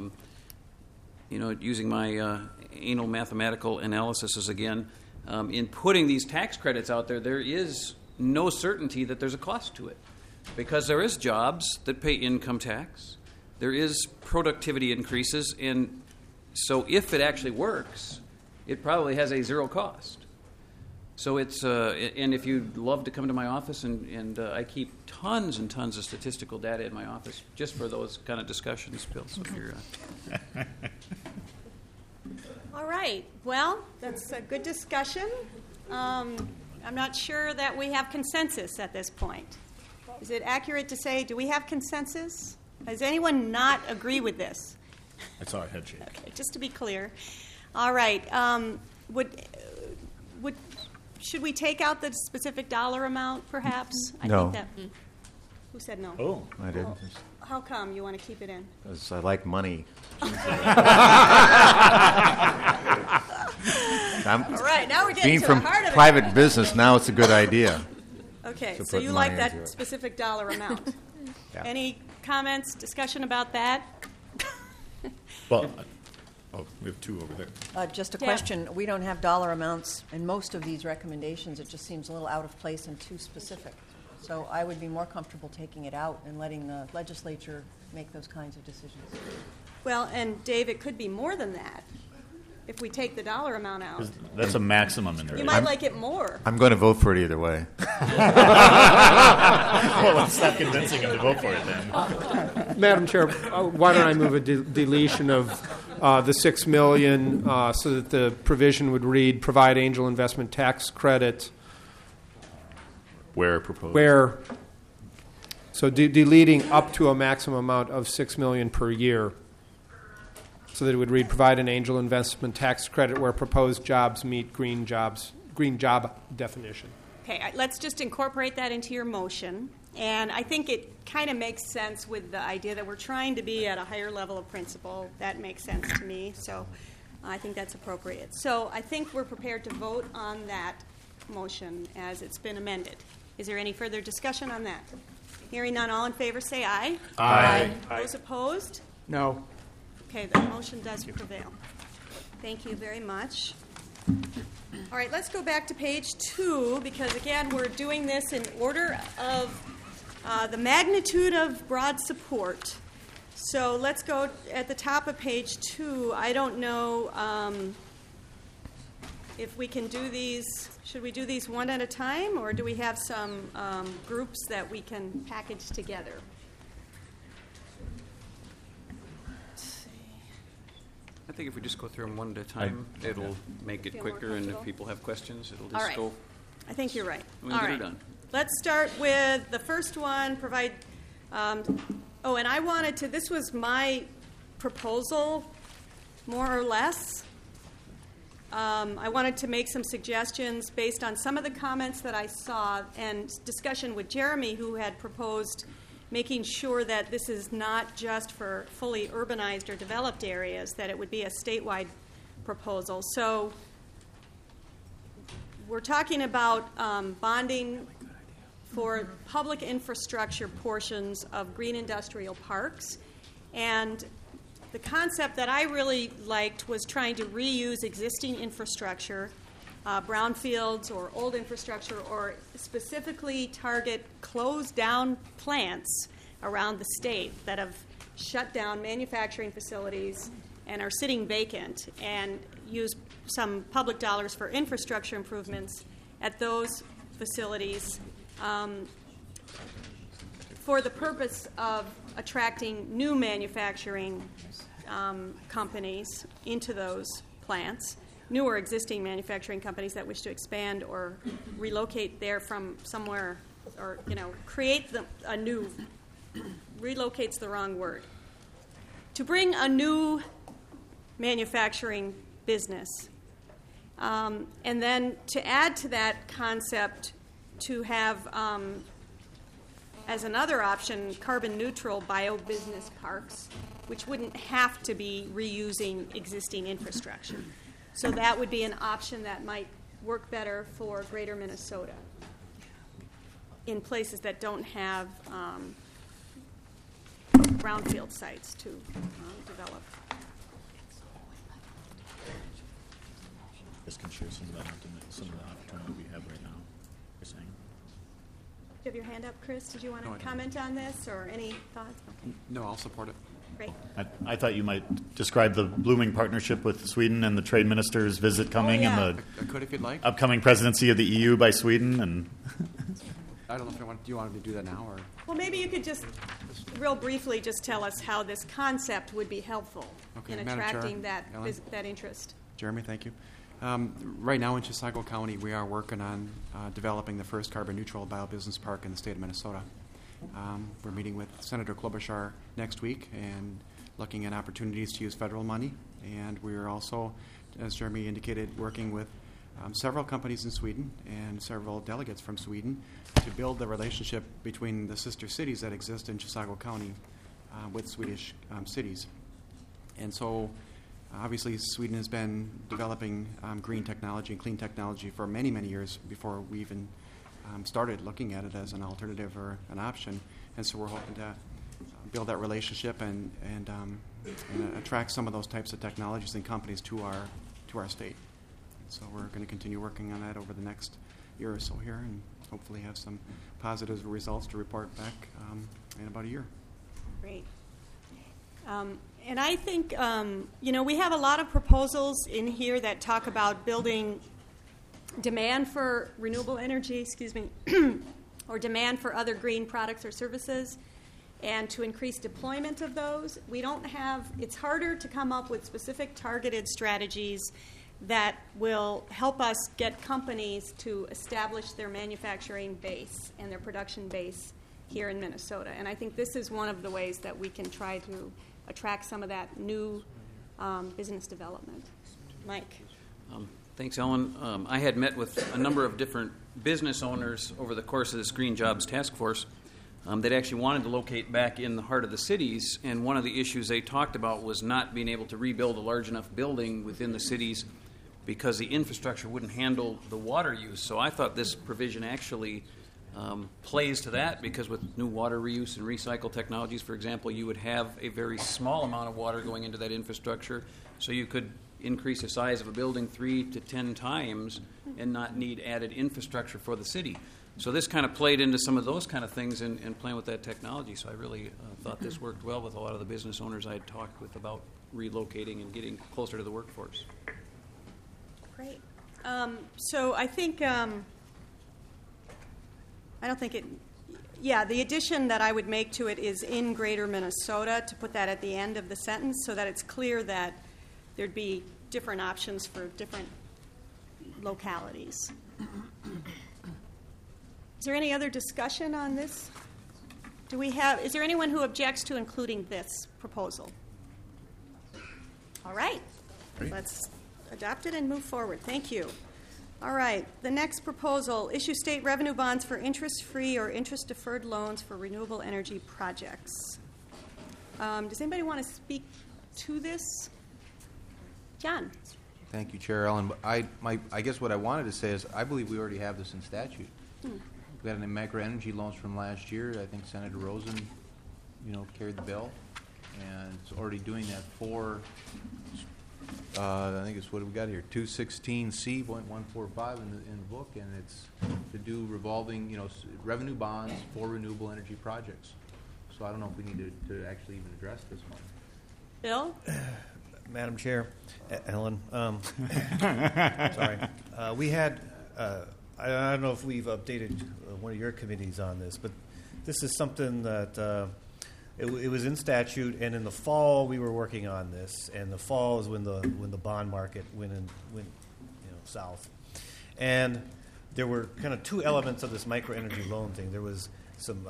using my anal mathematical analysis again, in putting these tax credits out there, there is no certainty that there's a cost to it, because there is jobs that pay income tax, there is productivity increases, and so if it actually works, it probably has a zero cost. So it's and if you'd love to come to my office, and I keep tons and tons of statistical data in my office just for those kind of discussions, Bill. So if you're, All right. Well, that's a good discussion. I'm not sure that we have consensus at this point. Is it accurate to say, do we have consensus? Does anyone not agree with this? I saw a head shake. Okay, just to be clear. All right. Should we take out the specific dollar amount, perhaps? No. I think that, who said no? Oh, I did. How come you want to keep it in? Because I like money. All right, now we're getting being to from the heart of it. private business, now it's a good idea. Okay, to so put you money like that into it. specific dollar amount. Yeah. Any comments, discussion about that? Well, we have two over there. Just a Yeah. question. We don't have dollar amounts in most of these recommendations. It just seems a little out of place and too specific. So I would be more comfortable taking it out and letting the legislature make those kinds of decisions. Well, and Dave, it could be more than that if we take the dollar amount out. That's a maximum in there. You might like it more. I'm going to vote for it either way. Well, let's stop convincing him to vote for it then. Madam Chair, why don't I move a deletion of the $6 million so that the provision would read, provide angel investment tax credit where proposed. So deleting up to a maximum amount of $6 million per year, so that it would read, provide an angel investment tax credit where proposed jobs meet green job definition. Okay, let's just incorporate that into your motion. And I think it kind of makes sense with the idea that we're trying to be at a higher level of principle. That makes sense to me. So I think that's appropriate. So I think we're prepared to vote on that motion as it's been amended. Is there any further discussion on that? Hearing none, all in favor say aye. Aye. Those opposed? No. Okay, the motion does prevail. Thank you very much. All right, let's go back to page 2 because, again, we're doing this in order of the magnitude of broad support. So let's go at the top of page 2. I don't know if we can do these. Should we do these one at a time, or do we have some groups that we can package together? I think if we just go through them one at a time, it'll make it Feel more quicker, and if comfortable? people have questions, it'll All just right. go. I think you're right. We All can get right. it done. Let's start with the first one, provide, and I wanted to, this was my proposal, more or less. I wanted to make some suggestions based on some of the comments that I saw and discussion with Jeremy, who had proposed making sure that this is not just for fully urbanized or developed areas, that it would be a statewide proposal. So we're talking about bonding for public infrastructure portions of green industrial parks. And the concept that I really liked was trying to reuse existing infrastructure, brownfields or old infrastructure, or specifically target closed down plants around the state that have shut down manufacturing facilities and are sitting vacant, and use some public dollars for infrastructure improvements at those facilities for the purpose of attracting new manufacturing companies into those plants, new or existing manufacturing companies that wish to expand or relocate there from somewhere, or create a new. Relocate's the wrong word. To bring a new manufacturing business, and then to add to that concept, to have as another option carbon neutral bio-business parks, which wouldn't have to be reusing existing infrastructure. So that would be an option that might work better for Greater Minnesota in places that don't have brownfield sites to develop. This can share some of the opportunity we have right now. You're saying. Do you have your hand up, Chris? Did you want to comment on this or any thoughts? Okay. No, I'll support it. Great. I thought you might describe the blooming partnership with Sweden and the trade minister's visit coming and the I could if you'd like. upcoming presidency of the EU by Sweden. And I don't know if do you want me to do that now or? Well, maybe you could just real briefly just tell us how this concept would be helpful in attracting that interest. Jeremy, thank you. Right now in Chisago County, we are working on developing the first carbon-neutral biobusiness park in the state of Minnesota. We're meeting with Senator Klobuchar next week and looking at opportunities to use federal money. And we're also, as Jeremy indicated, working with several companies in Sweden and several delegates from Sweden to build the relationship between the sister cities that exist in Chisago County with Swedish cities. And so obviously Sweden has been developing green technology and clean technology for many, many years before we even started looking at it as an alternative or an option. And so we're hoping to build that relationship and attract some of those types of technologies and companies to our state. So we're going to continue working on that over the next year or so here and hopefully have some positive results to report back in about a year. Great. And I think, we have a lot of proposals in here that talk about building demand for renewable energy, or demand for other green products or services, and to increase deployment of those. It's harder to come up with specific targeted strategies that will help us get companies to establish their manufacturing base and their production base here in Minnesota. And I think this is one of the ways that we can try to attract some of that new business development. Mike. Thanks, Ellen. I had met with a number of different business owners over the course of this Green Jobs Task Force that actually wanted to locate back in the heart of the cities, and one of the issues they talked about was not being able to rebuild a large enough building within the cities because the infrastructure wouldn't handle the water use. So I thought this provision actually plays to that, because with new water reuse and recycle technologies, for example, you would have a very small amount of water going into that infrastructure, so you could increase the size of a building 3 to 10 times and not need added infrastructure for the city. So this kind of played into some of those kind of things and playing with that technology. So I really thought this worked well with a lot of the business owners I had talked with about relocating and getting closer to the workforce. Great. So I think, I don't think it, the addition that I would make to it is in Greater Minnesota, to put that at the end of the sentence so that it's clear that there'd be different options for different localities. Is there any other discussion on this? Is there anyone who objects to including this proposal? All right. Great. Let's adopt it and move forward. Thank you. All right. The next proposal, issue state revenue bonds for interest-free or interest-deferred loans for renewable energy projects. Does anybody want to speak to this? John. Thank you, Chair Ellen. I guess what I wanted to say is I believe we already have this in statute. We got an micro energy loans from last year. I think Senator Rosen, carried the bill, and it's already doing that for. I think it's what we got here, 216C.145 in the book, and it's to do revolving, revenue bonds for renewable energy projects. So I don't know if we need to actually even address this one. Bill. Madam Chair, Ellen. Sorry, we had. I don't know if we've updated one of your committees on this, but this is something that it was in statute, and in the fall we were working on this. And the fall is when the bond market went south. And there were kind of two elements of this microenergy loan thing. There was some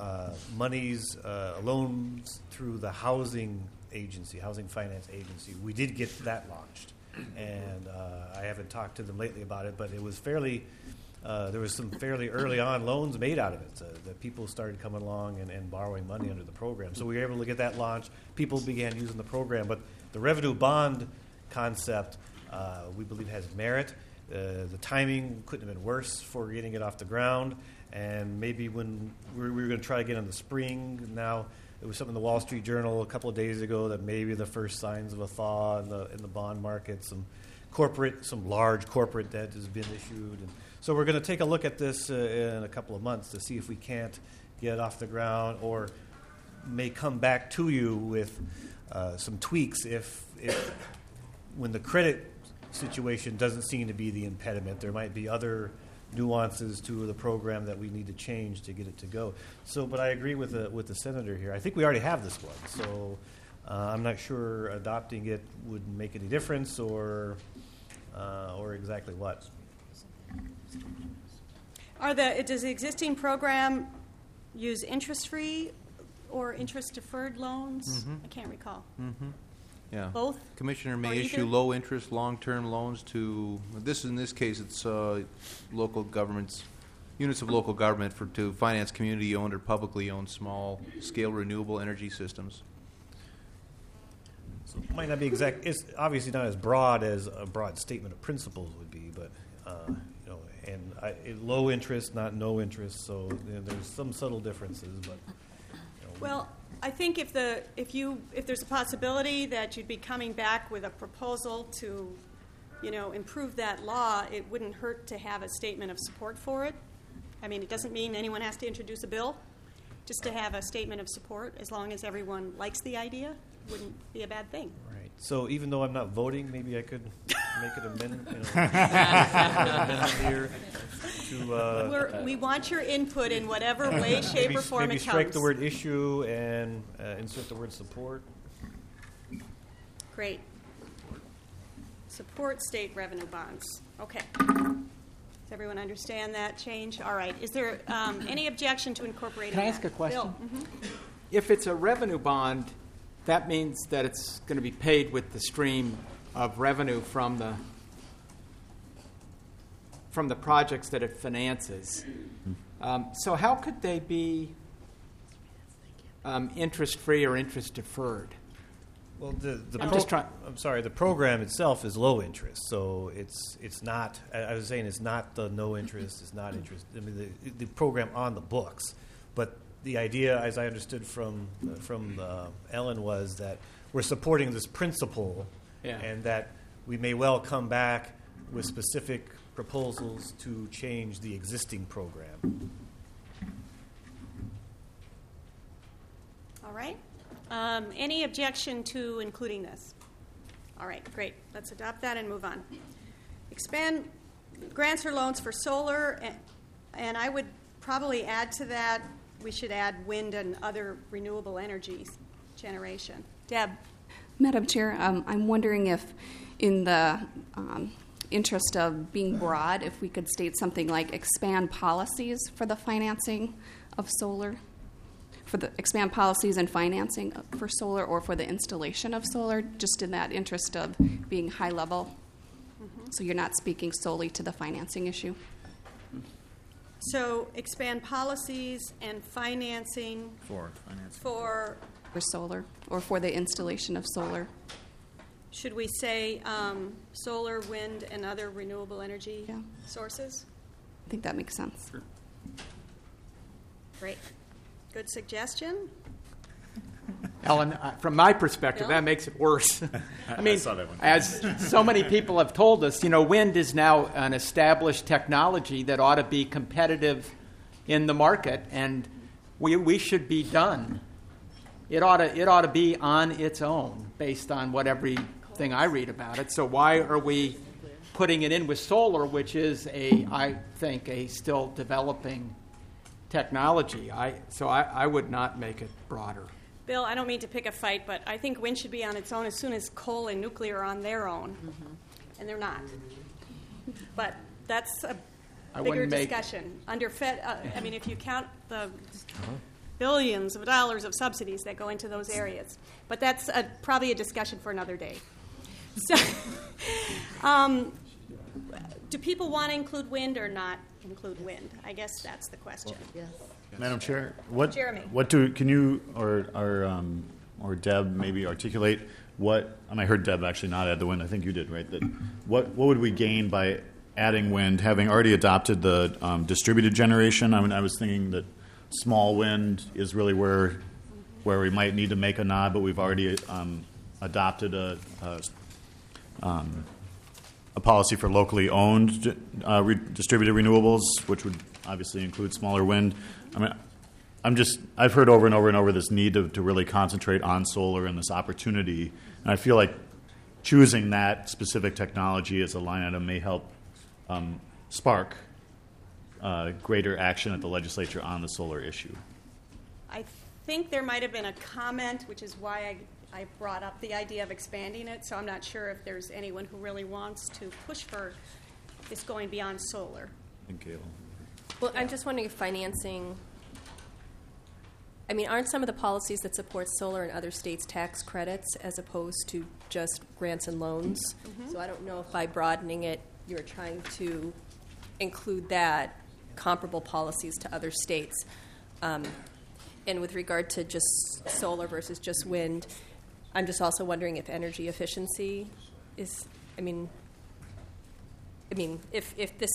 loans through the housing finance agency. We did get that launched. And I haven't talked to them lately about it, but it was there was some fairly early on loans made out of it. That people started coming along and borrowing money under the program. So we were able to get that launched. People began using the program. But the revenue bond concept, we believe, has merit. The timing couldn't have been worse for getting it off the ground. And maybe when we were going to try again in the spring, now there was something in the Wall Street Journal a couple of days ago that maybe the first signs of a thaw in the bond market, some large corporate debt has been issued. And so we're going to take a look at this in a couple of months to see if we can't get it off the ground, or may come back to you with some tweaks if when the credit situation doesn't seem to be the impediment. There might be other nuances to the program that we need to change to get it to go. So, but I agree with the senator here. I think we already have this one, so I'm not sure adopting it would make any difference or exactly what. Does the existing program use interest-free or interest-deferred loans? Mm-hmm. I can't recall. Mm-hmm. Yeah. Both? Commissioner Or may either? issue low-interest, long-term loans to, in this case, it's local governments, units of local government to finance community-owned or publicly owned small-scale renewable energy systems. So it might not be exact. It's obviously not as broad as a broad statement of principles would be, but low interest, not no interest. So there's some subtle differences, but. Well, I think if there's a possibility that you'd be coming back with a proposal to, improve that law, it wouldn't hurt to have a statement of support for it. I mean, it doesn't mean anyone has to introduce a bill. Just to have a statement of support, as long as everyone likes the idea, wouldn't be a bad thing. Right. So even though I'm not voting, maybe I could make it amendment here to. We want your input in whatever way, shape, or form it comes. Maybe strike the word issue and insert the word support. Great. Support state revenue bonds. Okay. Does everyone understand that change? All right. Is there any objection to incorporating Can I that? ask a question? Bill? Mm-hmm. If it's a revenue bond, that means that it's going to be paid with the stream of revenue from the projects that it finances. So how could they be interest-free or interest-deferred? Well, the program itself is low interest, so it's not. I was saying it's not the no interest. It's not interest. I mean, the program on the books, but the idea, as I understood from Ellen, was that we're supporting this principle, and that we may well come back with specific proposals to change the existing program. All right. Any objection to including this? All right, great. Let's adopt that and move on. Expand grants or loans for solar, and I would probably add to that, we should add wind and other renewable energies generation. Deb. Madam Chair, I'm wondering if, in the interest of being broad, if we could state something like expand policies for the financing of solar, expand policies and financing for solar or for the installation of solar, just in that interest of being high level. Mm-hmm. So you're not speaking solely to the financing issue. So expand policies and financing for solar or for the installation of solar. Should we say solar, wind, and other renewable energy sources? I think that makes sense. Sure. Great. Good suggestion. Ellen, from my perspective, Bill? that makes it worse. I mean, as so many people have told us, wind is now an established technology that ought to be competitive in the market, and we should be done. It ought to be on its own, based on what everything I read about it. So why are we putting it in with solar, which is I think a still developing technology? I would not make it broader. Bill, I don't mean to pick a fight, but I think wind should be on its own as soon as coal and nuclear are on their own. Mm-hmm. And they're not. But that's a bigger discussion. If you count the billions of dollars of subsidies that go into those areas. But that's probably a discussion for another day. So, do people want to include wind or not include wind? I guess that's the question. Yes. Madam Chair, Jeremy. can you or Deb maybe articulate what? And I heard Deb actually not add the wind. I think you did, right? That what would we gain by adding wind, having already adopted the distributed generation? I mean, I was thinking that small wind is really where we might need to make a nod, but we've already adopted a policy for locally owned distributed renewables, which would obviously include smaller wind. I mean, I've heard over and over and over this need to really concentrate on solar and this opportunity, and I feel like choosing that specific technology as a line item may help spark greater action at the legislature on the solar issue. I think there might have been a comment, which is why I brought up the idea of expanding it, so I'm not sure if there's anyone who really wants to push for this going beyond solar. Thank you. Well, I'm just wondering if financing, aren't some of the policies that support solar in other states tax credits as opposed to just grants and loans? Mm-hmm. So I don't know if by broadening it, you're trying to include that, comparable policies to other states. And with regard to just solar versus just wind, I'm just also wondering if energy efficiency is, if this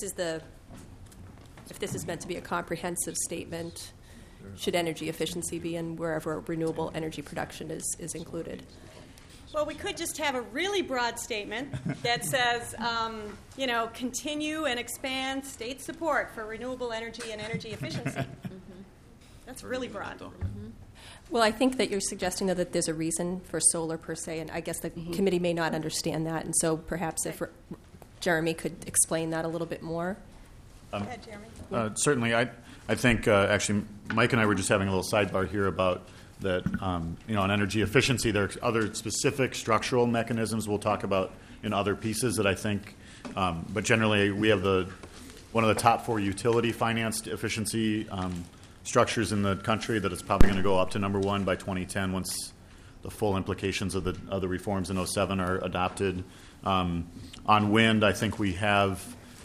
is meant to be a comprehensive statement, should energy efficiency be in wherever renewable energy production is included? Well, we could just have a really broad statement that says, continue and expand state support for renewable energy and energy efficiency. Mm-hmm. That's really broad. Mm-hmm. Well, I think that you're suggesting, though, that there's a reason for solar per se, and I guess the committee may not understand that, and so perhaps if Jeremy could explain that a little bit more. Go ahead, Jeremy. Certainly. I think, actually, Mike and I were just having a little sidebar here about that, on energy efficiency, there are other specific structural mechanisms we'll talk about in other pieces that I think, but generally we have one of the top 4 utility financed efficiency structures in the country that is probably going to go up to number 1 by 2010 once the full implications of the reforms in 2007 are adopted. On wind, I think we have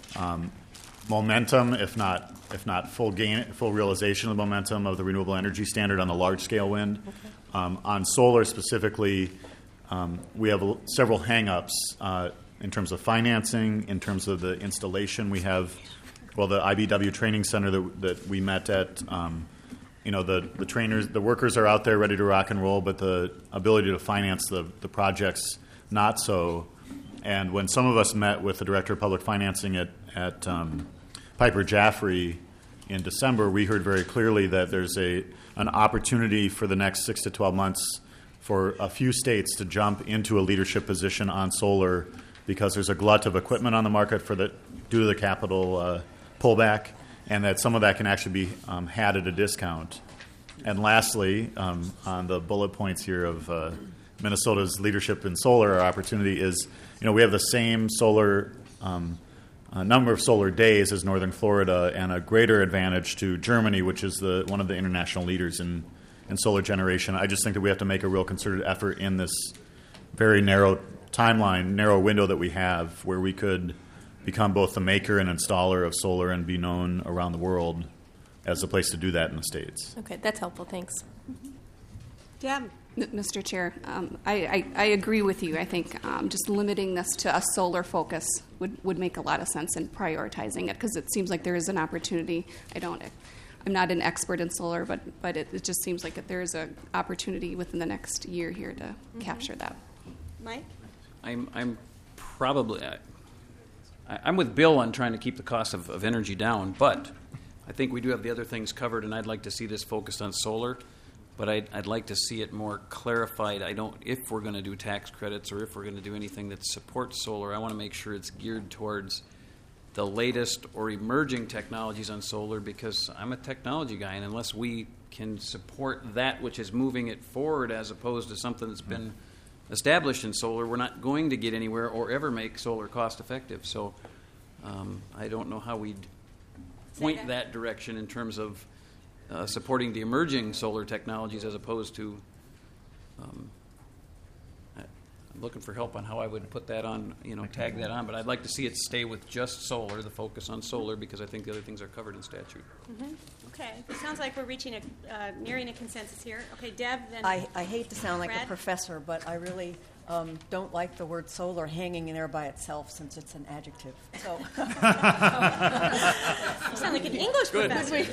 momentum, if not full realization of the momentum of the renewable energy standard on the large scale wind. Okay. On solar specifically, we have several hang-ups in terms of financing, in terms of the installation. We have, the IBEW training center that we met at. The trainers, the workers are out there ready to rock and roll, but the ability to finance the projects not so. And when some of us met with the director of public financing at Piper Jaffray in December, we heard very clearly that there's an opportunity for the next 6 to 12 months for a few states to jump into a leadership position on solar because there's a glut of equipment on the market due to the capital pullback, and that some of that can actually be had at a discount. And lastly, on the bullet points here of Minnesota's leadership in solar, our opportunity is, we have the same solar number of solar days as Northern Florida, and a greater advantage to Germany, which is one of the international leaders in solar generation. I just think that we have to make a real concerted effort in this very narrow timeline, narrow window that we have, where we could become both the maker and installer of solar and be known around the world as a place to do that in the States. Okay, that's helpful. Thanks. Deb. Mr. Chair, I agree with you. I think just limiting this to a solar focus would make a lot of sense in prioritizing it, because it seems like there is an opportunity. I'm not an expert in solar, but it just seems like that there is an opportunity within the next year here to capture that. Mike? I'm probably I'm with Bill on trying to keep the cost of energy down, but I think we do have the other things covered, and I'd like to see this focused on solar. But I'd like to see it more clarified. If we're going to do tax credits or if we're going to do anything that supports solar, I want to make sure it's geared towards the latest or emerging technologies on solar, because I'm a technology guy, and unless we can support that which is moving it forward as opposed to something that's been established in solar, we're not going to get anywhere or ever make solar cost effective. So I don't know how we'd point that direction in terms of supporting the emerging solar technologies as opposed to. I'm looking for help on how I would put that on, tag that on, but I'd like to see it stay with just solar, the focus on solar, because I think the other things are covered in statute. Mm-hmm. Okay, it sounds like we're nearing a consensus here. Okay, Deb, then I hate to sound like Brad? a professor, but I really don't like the word solar hanging in there by itself since it's an adjective. So you sound like an English professor.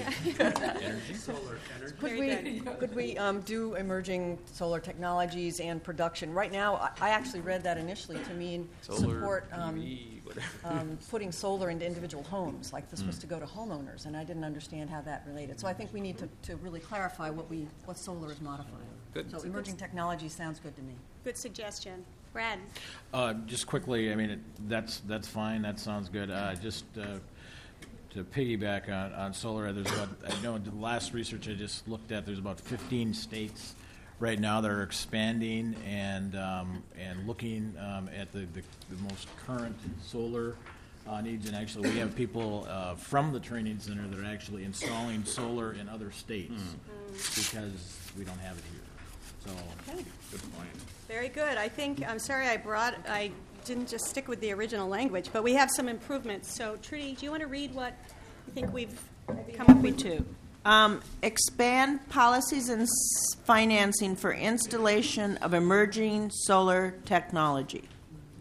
Could we do emerging solar technologies and production? Right now, I actually read that initially to mean support putting solar into individual homes, like this was to go to homeowners, and I didn't understand how that related. So I think we need to really clarify what solar is modifying. Good. So emerging technology sounds good to me. Good suggestion. Brad? Just quickly, that's fine. That sounds good. Just to piggyback on solar, there's I know the last research I just looked at, there's about 15 states right now that are expanding and looking at the most current solar needs. And actually, we have people from the training center that are actually installing solar in other states because we don't have it here. So, okay. Good point. Very good. I'm sorry I didn't just stick with the original language, but we have some improvements. So, Trudy, do you want to read what you think we've come up with? To expand policies and financing for installation of emerging solar technology.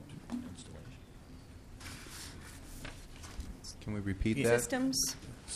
Can we repeat that? Systems.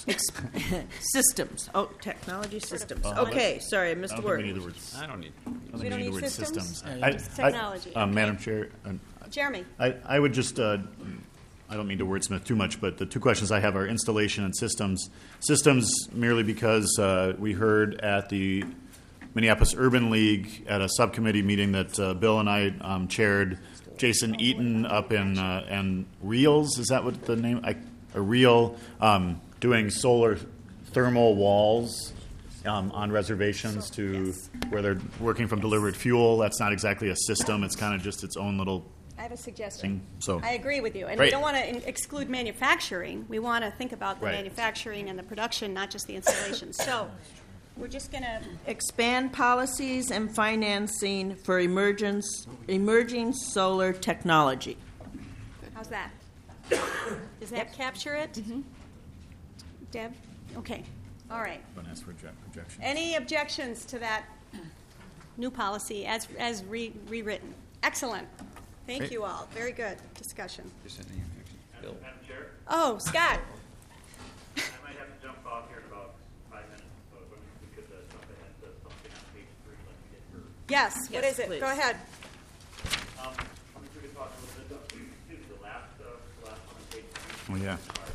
Systems. Oh, technology systems. Okay, sorry, I missed the word. I don't need. We don't need systems. Technology. Madam Chair. Jeremy. I would just. I don't mean to wordsmith too much, but the two questions I have are installation and systems. Systems merely because we heard at the Minneapolis Urban League at a subcommittee meeting that Bill and I chaired. Jason Eaton up in Reels, is that what the name? Reel, doing solar thermal walls on reservations to where they're working from delivered fuel. That's not exactly a system. It's kind of just its own little I have a suggestion. thing. So I agree with you. And Great. we don't want to exclude manufacturing. We want to think about the manufacturing and the production, not just the installation. So we're just going to expand policies and financing for emerging solar technology. How's that? Does that capture it? Mm-hmm. Deb? Okay. All right. Ask for objections. Any objections to that new policy as rewritten? Excellent. Thank you all. Very good discussion. Bill. Madam Chair? Oh, Scott. I might have to jump off here in about 5 minutes, so we could jump ahead to something on page 3. Let me get your... Yes. What is it? Please. Go ahead. We could talk a little bit about the last one on page 3. Oh, yeah.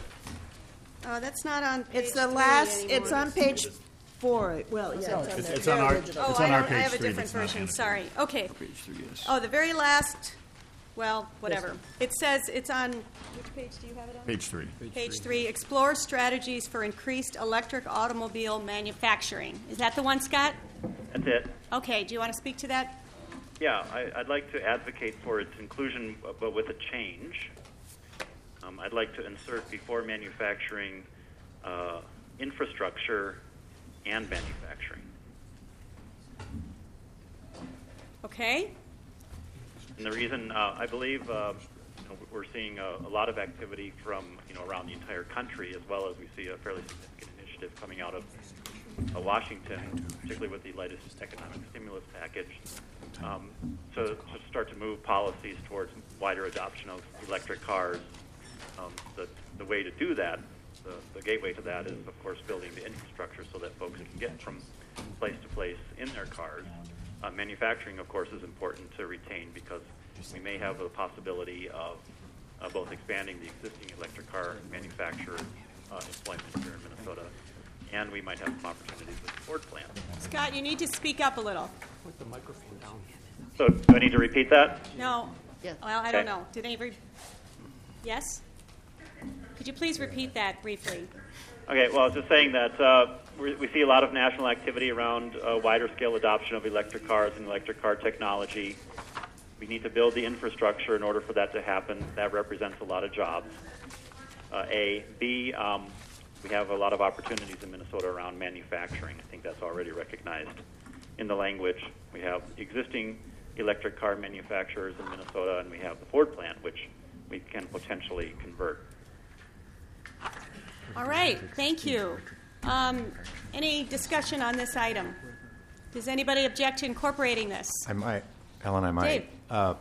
Oh, that's not on page It's the 3 last. anymore. It's on page 4. Well, yeah, It's on our. It's on our page I have a 3. different version. Sorry. Okay. Page 3, yes. Oh, the very last. Well, whatever. It says it's on. Which page do you have it on? Page 3. Page 3. Explore strategies for increased electric automobile manufacturing. Is that the one, Scott? That's it. Okay. Do you want to speak to that? Yeah, I'd like to advocate for its inclusion, but with a change. I'd like to insert before manufacturing infrastructure and manufacturing. Okay. And the reason I believe we're seeing a lot of activity from around the entire country, as well as we see a fairly significant initiative coming out of Washington, particularly with the latest economic stimulus package, to start to move policies towards wider adoption of electric cars. The way to do that, the gateway to that, is of course building the infrastructure so that folks can get from place to place in their cars. Manufacturing, of course, is important to retain because we may have the possibility of both expanding the existing electric car manufacturer employment here in Minnesota, and we might have some opportunities with the Ford plant. Scott, you need to speak up a little. Put the microphone down. So, do I need to repeat that? No. Well, I don't know. Did anybody? Yes? Could you please repeat that briefly? Okay, well, I was just saying that we see a lot of national activity around wider scale adoption of electric cars and electric car technology. We need to build the infrastructure in order for that to happen. That represents a lot of jobs. A. B, we have a lot of opportunities in Minnesota around manufacturing. I think that's already recognized in the language. We have existing electric car manufacturers in Minnesota, and we have the Ford plant, which we can potentially convert. All right, thank you. Any discussion on this item? Does anybody object to incorporating this? I might. Ellen, I might. Dave.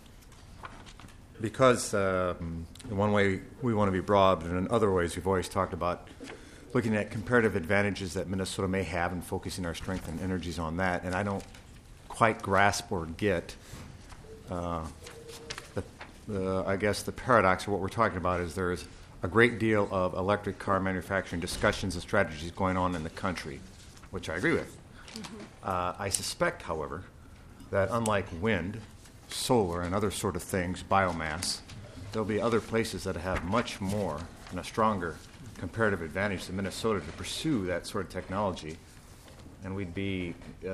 Because in one way we want to be broad, but in other ways we've always talked about looking at comparative advantages that Minnesota may have and focusing our strength and energies on that. And I don't quite grasp or get I guess the paradox of what we're talking about is there's a great deal of electric car manufacturing discussions and strategies going on in the country, which I agree with. I suspect, however, that unlike wind, solar, and other sort of things, biomass, there'll be other places that have much more and a stronger comparative advantage than Minnesota to pursue that sort of technology. And we'd be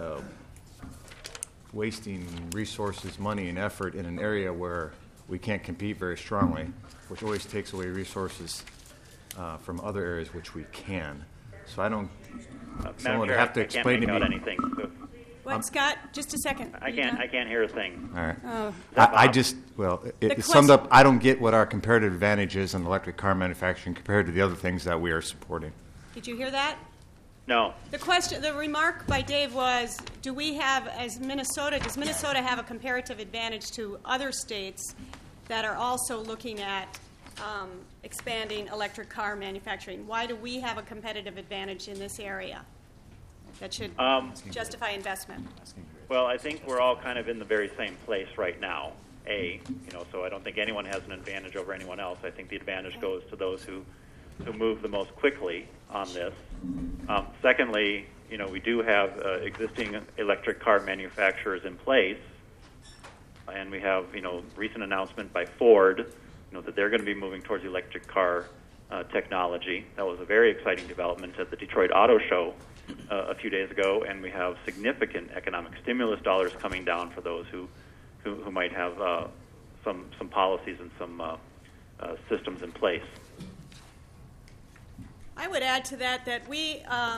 wasting resources, money, and effort in an area where we can't compete very strongly, which always takes away resources from other areas which we can. So I don't. Someone would have to explain to me. Anything, so. What, Scott? Just a second. I can't hear a thing. All right. Oh. I just, well, it summed up, I don't get what our comparative advantage is in electric car manufacturing compared to the other things that we are supporting. Did you hear that? No. The remark by Dave was, does Minnesota have a comparative advantage to other states that are also looking at expanding electric car manufacturing? Why do we have a competitive advantage in this area that should justify investment? Well, I think we're all kind of in the very same place right now. So I don't think anyone has an advantage over anyone else. I think the advantage goes to those who move the most quickly on this. Secondly, we do have existing electric car manufacturers in place, and we have, recent announcement by Ford, that they're going to be moving towards electric car technology. That was a very exciting development at the Detroit Auto Show a few days ago, and we have significant economic stimulus dollars coming down for those who might have some policies and some systems in place. I would add to that we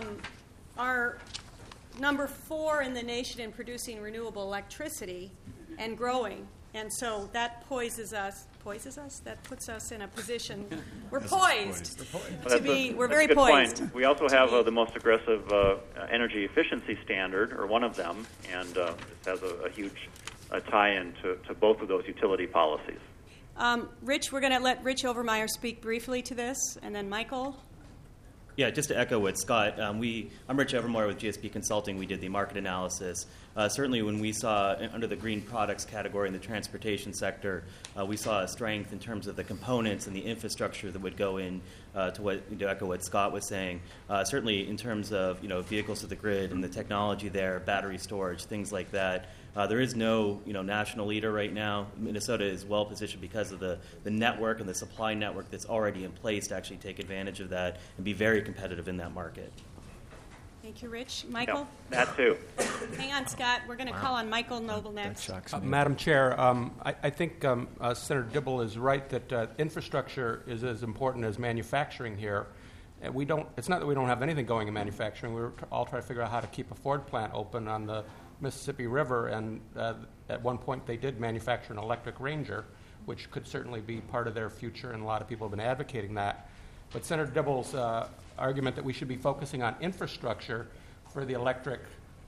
are number 4 in the nation in producing renewable electricity and growing. And so that poises us. That puts us in a position. We're poised. We're very poised. Point. We also have the most aggressive energy efficiency standard, or one of them, and this has a huge tie-in to both of those utility policies. Rich, we're going to let Rich Overmeyer speak briefly to this, and then Michael. Yeah, just to echo what Scott, I'm Rich Evermore with GSP Consulting. We did the market analysis. Certainly when we saw under the green products category in the transportation sector, we saw a strength in terms of the components and the infrastructure that would go in to echo what Scott was saying. Certainly in terms of vehicles to the grid and the technology there, battery storage, things like that. There is no national leader right now. Minnesota is well positioned because of the network and the supply network that's already in place to actually take advantage of that and be very competitive in that market. Thank you, Rich. Michael? Yeah, that too. Hang on, Scott. We're going to call on Michael Noble next. Madam Chair, I think Senator Dibble is right that infrastructure is as important as manufacturing here. And it's not that we don't have anything going in manufacturing. We're all trying to figure out how to keep a Ford plant open on the Mississippi River, and at one point they did manufacture an electric Ranger, which could certainly be part of their future, and a lot of people have been advocating that. But Senator Dibble's argument that we should be focusing on infrastructure for the electric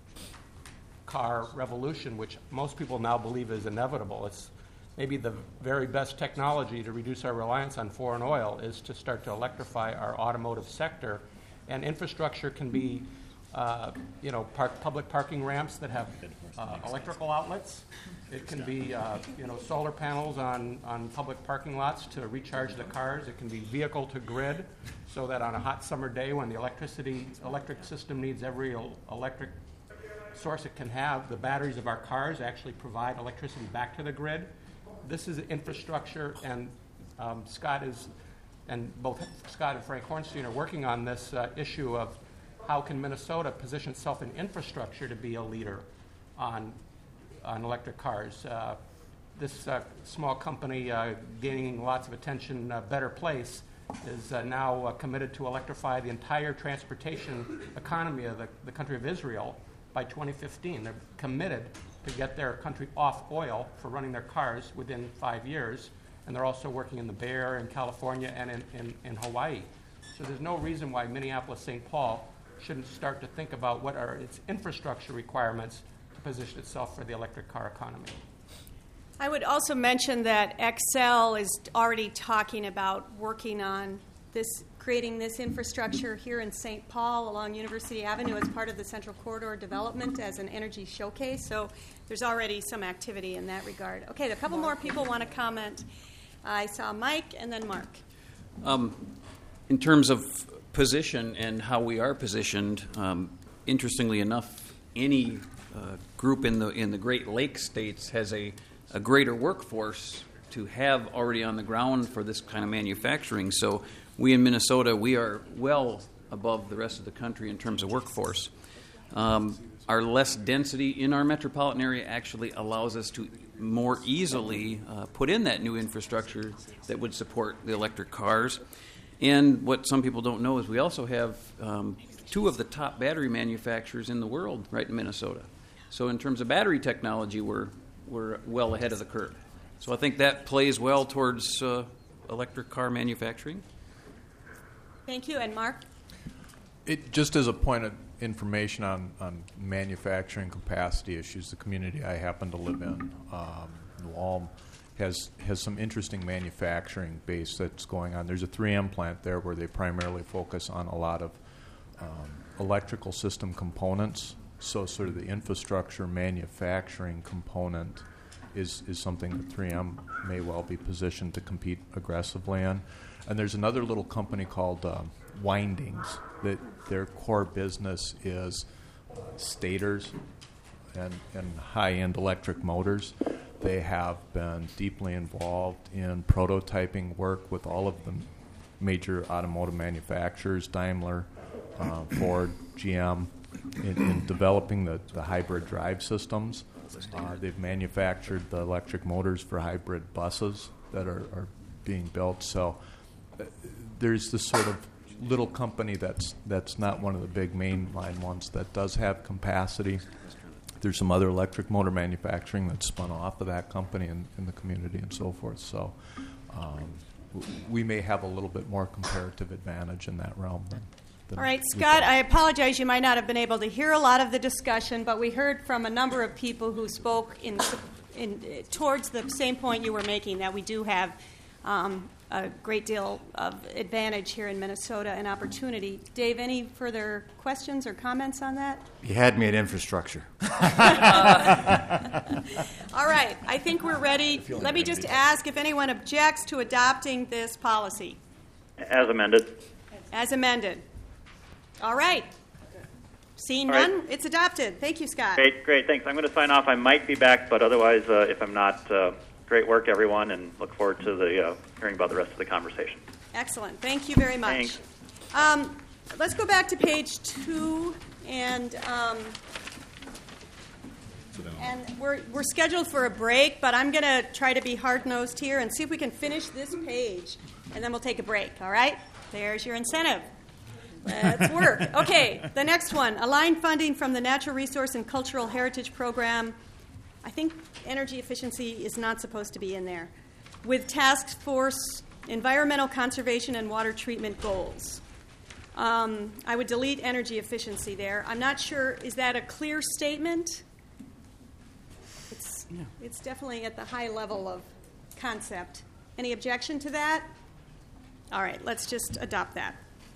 car revolution, which most people now believe is inevitable. It's maybe the very best technology to reduce our reliance on foreign oil is to start to electrify our automotive sector, and infrastructure can be public parking ramps that have electrical outlets. It can be solar panels on public parking lots to recharge the cars. It can be vehicle to grid, so that on a hot summer day when the electric system needs every electric source it can have, the batteries of our cars actually provide electricity back to the grid. This is infrastructure, and both Scott and Frank Hornstein are working on this issue of how can Minnesota position itself in infrastructure to be a leader on electric cars. This small company gaining lots of attention, Better Place, is now committed to electrify the entire transportation economy of the country of Israel by 2015. They're committed to get their country off oil for running their cars within 5 years, and they're also working in the Bay Area in California and in Hawaii. So there's no reason why Minneapolis-St. Paul shouldn't start to think about what are its infrastructure requirements to position itself for the electric car economy. I would also mention that Xcel is already talking about working on creating this infrastructure here in St. Paul along University Avenue as part of the Central Corridor development as an energy showcase. So there's already some activity in that regard. Okay, a couple more people want to comment. I saw Mike and then Mark. In terms of position and how we are positioned, interestingly enough, any group in the Great Lakes states has a greater workforce to have already on the ground for this kind of manufacturing. So we in Minnesota, we are well above the rest of the country in terms of workforce. Our less density in our metropolitan area actually allows us to more easily put in that new infrastructure that would support the electric cars. And what some people don't know is we also have two of the top battery manufacturers in the world right in Minnesota. So in terms of battery technology, we're well ahead of the curve. So I think that plays well towards electric car manufacturing. Thank you. And Mark? Just as a point of information on manufacturing capacity issues, the community I happen to live in, New Ulm, has some interesting manufacturing base that's going on. There's a 3M plant there where they primarily focus on a lot of electrical system components. So sort of the infrastructure manufacturing component is something that 3M may well be positioned to compete aggressively in. And there's another little company called Windings that their core business is stators and high-end electric motors. They have been deeply involved in prototyping work with all of the major automotive manufacturers, Daimler, Ford, GM, in developing the hybrid drive systems. They've manufactured the electric motors for hybrid buses that are being built. So there's this sort of little company that's not one of the big mainline ones that does have capacity. There's some other electric motor manufacturing that's spun off of that company in the community and so forth. So we may have a little bit more comparative advantage in that realm than all right, Scott, I apologize. You might not have been able to hear a lot of the discussion, but we heard from a number of people who spoke towards the same point you were making, that we do have a great deal of advantage here in Minnesota and opportunity. Dave, any further questions or comments on that? You had me at infrastructure. All right, I think we're ready. Let me just ask if anyone objects to adopting this policy. As amended. As amended. All right. Seeing none, it's adopted. Thank you, Scott. Great, thanks. I'm going to sign off. I might be back, but otherwise, if I'm not, great work, everyone, and look forward to the hearing about the rest of the conversation. Excellent. Thank you very much. Thanks. Let's go back to page 2, and we're scheduled for a break, but I'm going to try to be hard-nosed here and see if we can finish this page, and then we'll take a break, all right? There's your incentive. Let's work. Okay, the next one, align funding from the Natural Resource and Cultural Heritage Program. I think energy efficiency is not supposed to be in there. With Task Force Environmental Conservation and Water Treatment Goals. I would delete energy efficiency there. I'm not sure, is that a clear statement? It's definitely at the high level of concept. Any objection to that? All right, let's just adopt that.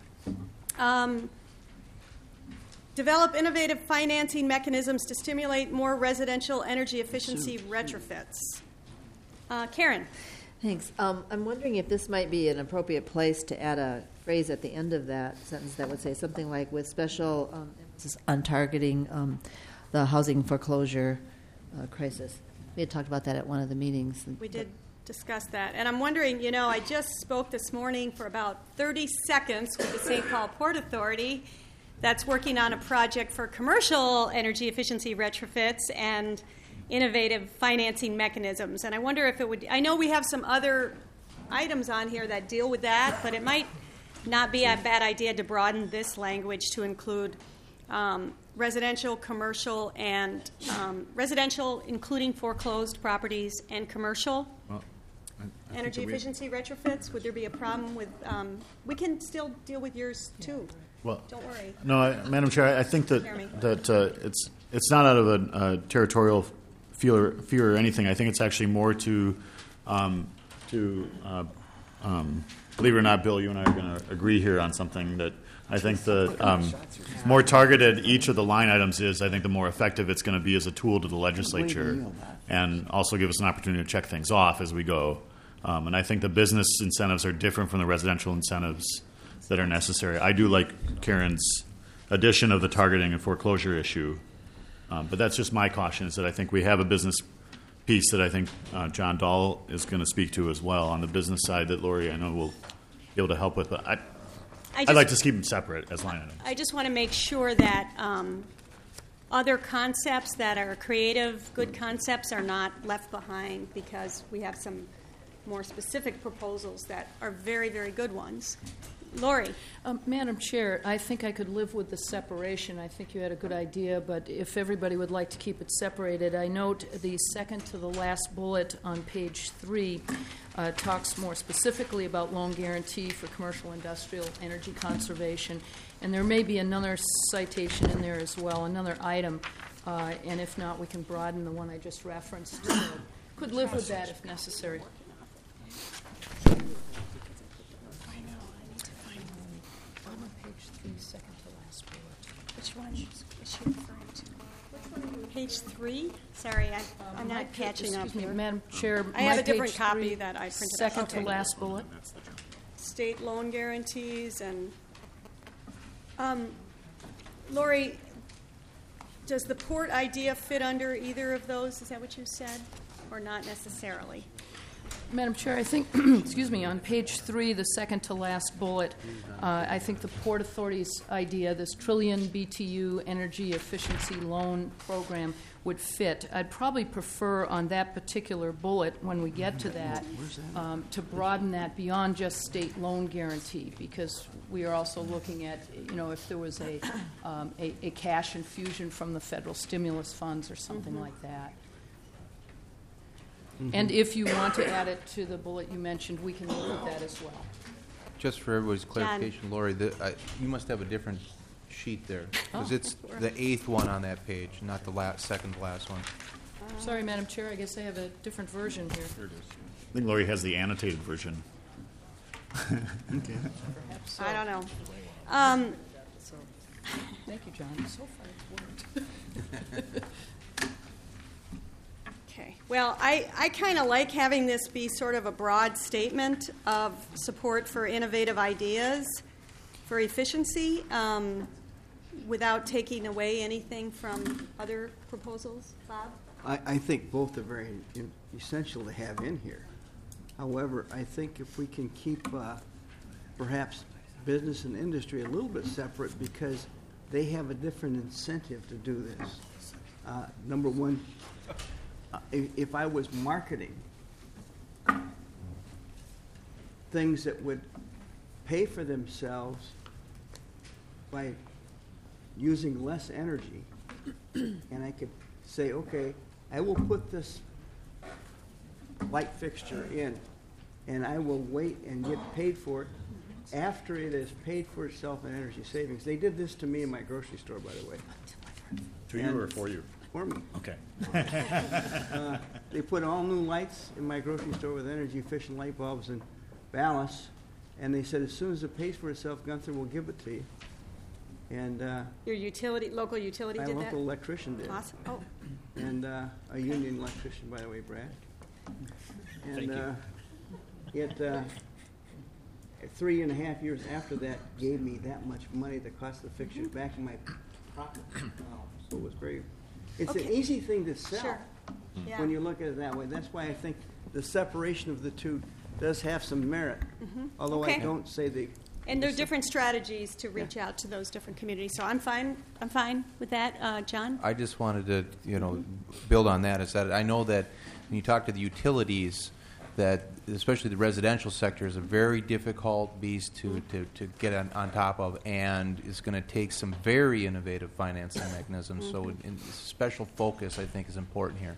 Develop innovative financing mechanisms to stimulate more residential energy efficiency retrofits. Karen. Thanks. I'm wondering if this might be an appropriate place to add a phrase at the end of that sentence that would say something like, with special emphasis on targeting the housing foreclosure crisis. We had talked about that at one of the meetings. We did discuss that. And I'm wondering, I just spoke this morning for about 30 seconds with the St. Paul Port Authority that's working on a project for commercial energy efficiency retrofits and innovative financing mechanisms. And I wonder if it would, I know we have some other items on here that deal with that, but it might not be a bad idea to broaden this language to include residential, commercial, and residential, including foreclosed properties, and commercial. Well, I energy think that efficiency retrofits. Would there be a problem with? We can still deal with yours too. Well, don't worry. No, Madam Chair, I think that it's not out of a territorial fear or anything. I think it's actually more to believe it or not, Bill, you and I are going to agree here on something that I think the more targeted each of the line items is, I think the more effective it's going to be as a tool to the legislature, and also give us an opportunity to check things off as we go. And I think the business incentives are different from the residential incentives that are necessary. I do like Karen's addition of the targeting and foreclosure issue, but that's just my caution, is that I think we have a business piece that I think John Dahl is going to speak to as well on the business side that Lori, I know, will be able to help with. But I'd like to keep them separate as line items. I just want to make sure that other concepts that are creative, good concepts, are not left behind, because we have some more specific proposals that are very, very good ones. Lori. Madam Chair, I think I could live with the separation. I think you had a good idea, but if everybody would like to keep it separated, I note the second to the last bullet on page 3 talks more specifically about loan guarantee for commercial, industrial, energy conservation, and there may be another citation in there as well, another item, and if not, we can broaden the one I just referenced. Could live with that if necessary. Which one is she referring to? Which one? Page 3? Sorry, I'm not catching up here. Madam Chair, I have a different copy that I printed out. Second to last bullet. State loan guarantees and Lori, does the port idea fit under either of those? Is that what you said, or not necessarily? Madam Chair, I think, excuse me, on page 3, the second to last bullet, I think the Port Authority's idea, this trillion BTU energy efficiency loan program, would fit. I'd probably prefer on that particular bullet, when we get to that, to broaden that beyond just state loan guarantee, because we are also looking at, if there was a cash infusion from the federal stimulus funds or something like that. And if you want to add it to the bullet you mentioned, we can look at that as well. Just for everybody's clarification, Lori, you must have a different sheet there, because it's the 8th one on that page, not the second to last one. Sorry, Madam Chair, I guess I have a different version here. There it is. I think Lori has the annotated version. Okay. Perhaps so. I don't know. Thank you, John. So far it's worked. Okay. Well, I kind of like having this be sort of a broad statement of support for innovative ideas, for efficiency, without taking away anything from other proposals. Bob? I think both are very essential to have in here. However, I think if we can keep perhaps business and industry a little bit separate, because they have a different incentive to do this. Number one, if I was marketing things that would pay for themselves by using less energy, and I could say, okay, I will put this light fixture in, and I will wait and get paid for it after it has paid for itself in energy savings. They did this to me in my grocery store, by the way. To you or for you? For me. Okay. They put all new lights in my grocery store with energy-efficient light bulbs and ballast, and they said as soon as it pays for itself, Gunther will give it to you. And your local utility did that? My local electrician did. Awesome. Oh. And a union electrician, by the way, Brad. And it 3.5 years after that gave me that much money that cost the fixture back in my pocket. So it was great. It's an easy thing to sell when you look at it that way. That's why I think the separation of the two does have some merit, although I don't say the... And there are different strategies to reach out to those different communities. So I'm fine with that. John? I just wanted to, build on that. Is that I know that when you talk to the utilities, that especially the residential sector is a very difficult beast to get on top of, and it's going to take some very innovative financing mechanisms. So special focus, I think, is important here.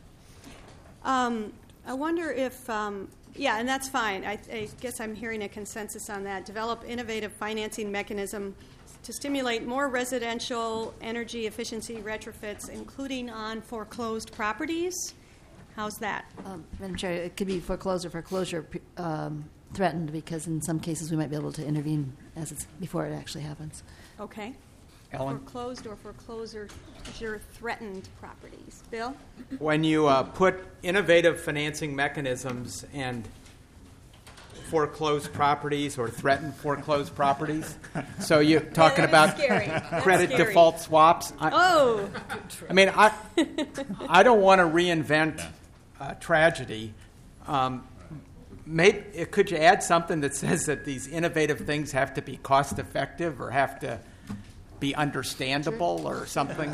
I wonder if, yeah, and that's fine. I guess I'm hearing a consensus on that. Develop innovative financing mechanism to stimulate more residential energy efficiency retrofits, including on foreclosed properties. How's that? Madam Chair, it could be foreclosed or foreclosure threatened, because in some cases we might be able to intervene as it's before it actually happens. Okay. Ellen? Foreclosed or foreclosure threatened properties. Bill? When you put innovative financing mechanisms and foreclosed properties or threatened foreclosed properties, so you're talking about credit default swaps. I mean, I don't want to reinvent tragedy. Maybe could you add something that says that these innovative things have to be cost effective or have to be understandable or something?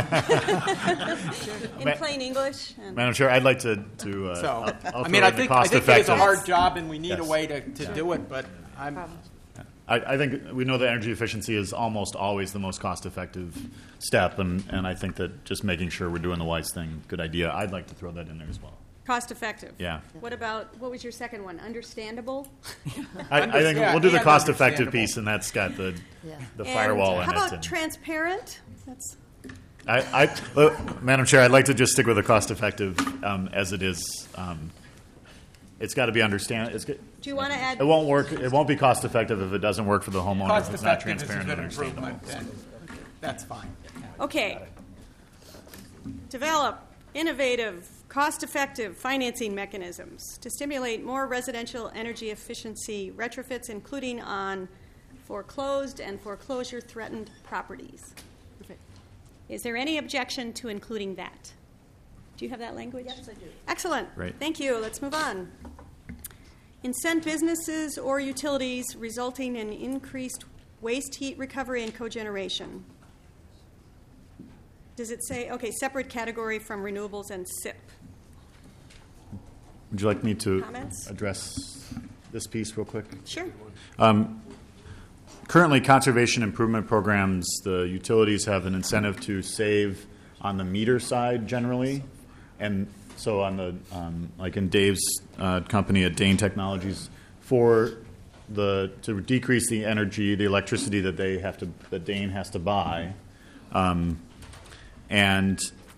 In plain English. Madam Chair, I'd like to I mean, I think it's a hard job and we need a way to do it, but I think we know that energy efficiency is almost always the most cost-effective step, and I think that just making sure we're doing the wise thing, good idea. I'd like to throw that in there as well. Cost effective. Yeah. What was your second one? Understandable? I think we'll do the cost effective piece, and that's got the firewall in it. How about transparent? That's. Madam Chair, I'd like to just stick with the cost effective as it is. It's got to be understandable. Do you want to add? It won't work. It won't be cost effective if it doesn't work for the homeowner. If it's not transparent and understandable. That's fine. Okay. Develop innovative, cost-effective financing mechanisms to stimulate more residential energy efficiency retrofits, including on foreclosed and foreclosure-threatened properties. Perfect. Is there any objection to including that? Do you have that language? Yes, I do. Excellent. Great. Thank you. Let's move on. Incent businesses or utilities resulting in increased waste heat recovery and cogeneration. Does it say, separate category from renewables and SIP? Would you like me to Comments? address this piece real quick? Sure. Currently, conservation improvement programs, the utilities have an incentive to save on the meter side generally. And so on the, like in Dave's company at Dane Technologies, to decrease the energy, the electricity that that Dane has to buy. And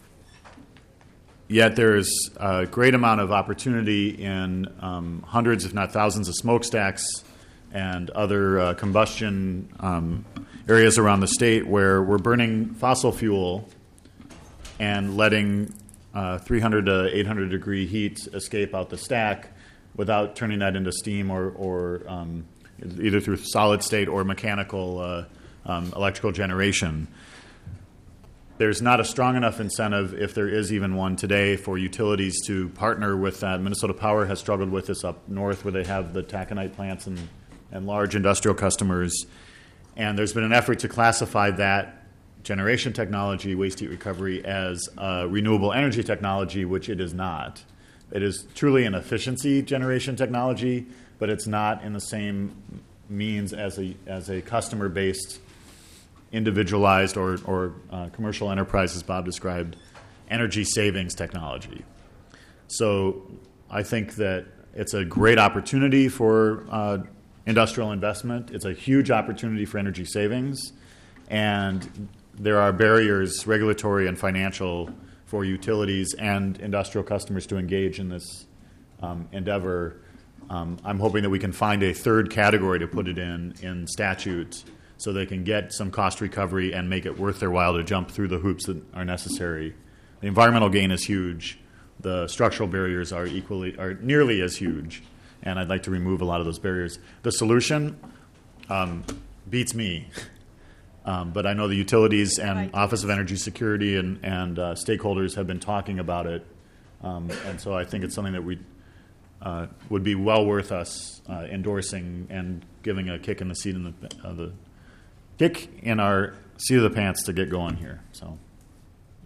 yet there's a great amount of opportunity in hundreds, if not thousands, of smokestacks and other combustion areas around the state where we're burning fossil fuel and letting 300 to 800 degree heat escape out the stack without turning that into steam or either through solid state or mechanical electrical generation. There's not a strong enough incentive, if there is even one today, for utilities to partner with that. Minnesota Power has struggled with this up north where they have the taconite plants and large industrial customers. And there's been an effort to classify that generation technology, waste heat recovery, as renewable energy technology, which it is not. It is truly an efficiency generation technology, but it's not in the same means as a customer-based individualized or commercial enterprise, as Bob described, energy savings technology. So I think that it's a great opportunity for industrial investment. It's a huge opportunity for energy savings. And there are barriers, regulatory and financial, for utilities and industrial customers to engage in this endeavor. I'm hoping that we can find a third category to put it in statute so they can get some cost recovery and make it worth their while to jump through the hoops that are necessary. The environmental gain is huge. The structural barriers are nearly as huge, and I'd like to remove a lot of those barriers. The solution beats me, but I know the utilities and Office of Energy Security and stakeholders have been talking about it, and so I think it's something that would be well worth us endorsing and giving a kick in the seat kick in our seat of the pants to get going here. So,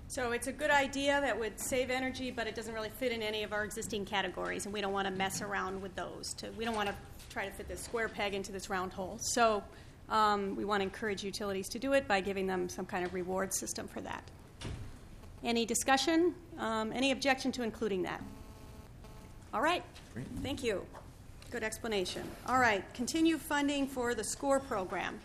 So it's a good idea that would save energy, but it doesn't really fit in any of our existing categories, and we don't want to mess around with those. We don't want to try to fit this square peg into this round hole. So we want to encourage utilities to do it by giving them some kind of reward system for that. Any discussion? Any objection to including that? All right. Great. Thank you. Good explanation. All right. Continue funding for the SCORE program.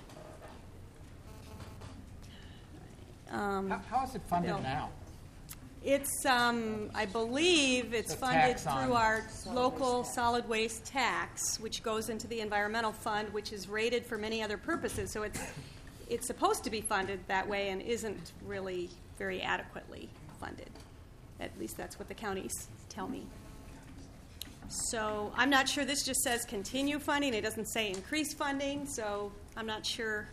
How is it funded now? It's, I believe, it's funded through our local solid waste tax, which goes into the environmental fund, which is rated for many other purposes. So it's supposed to be funded that way and isn't really very adequately funded. At least that's what the counties tell me. So I'm not sure. This just says continue funding. It doesn't say increase funding, so I'm not sure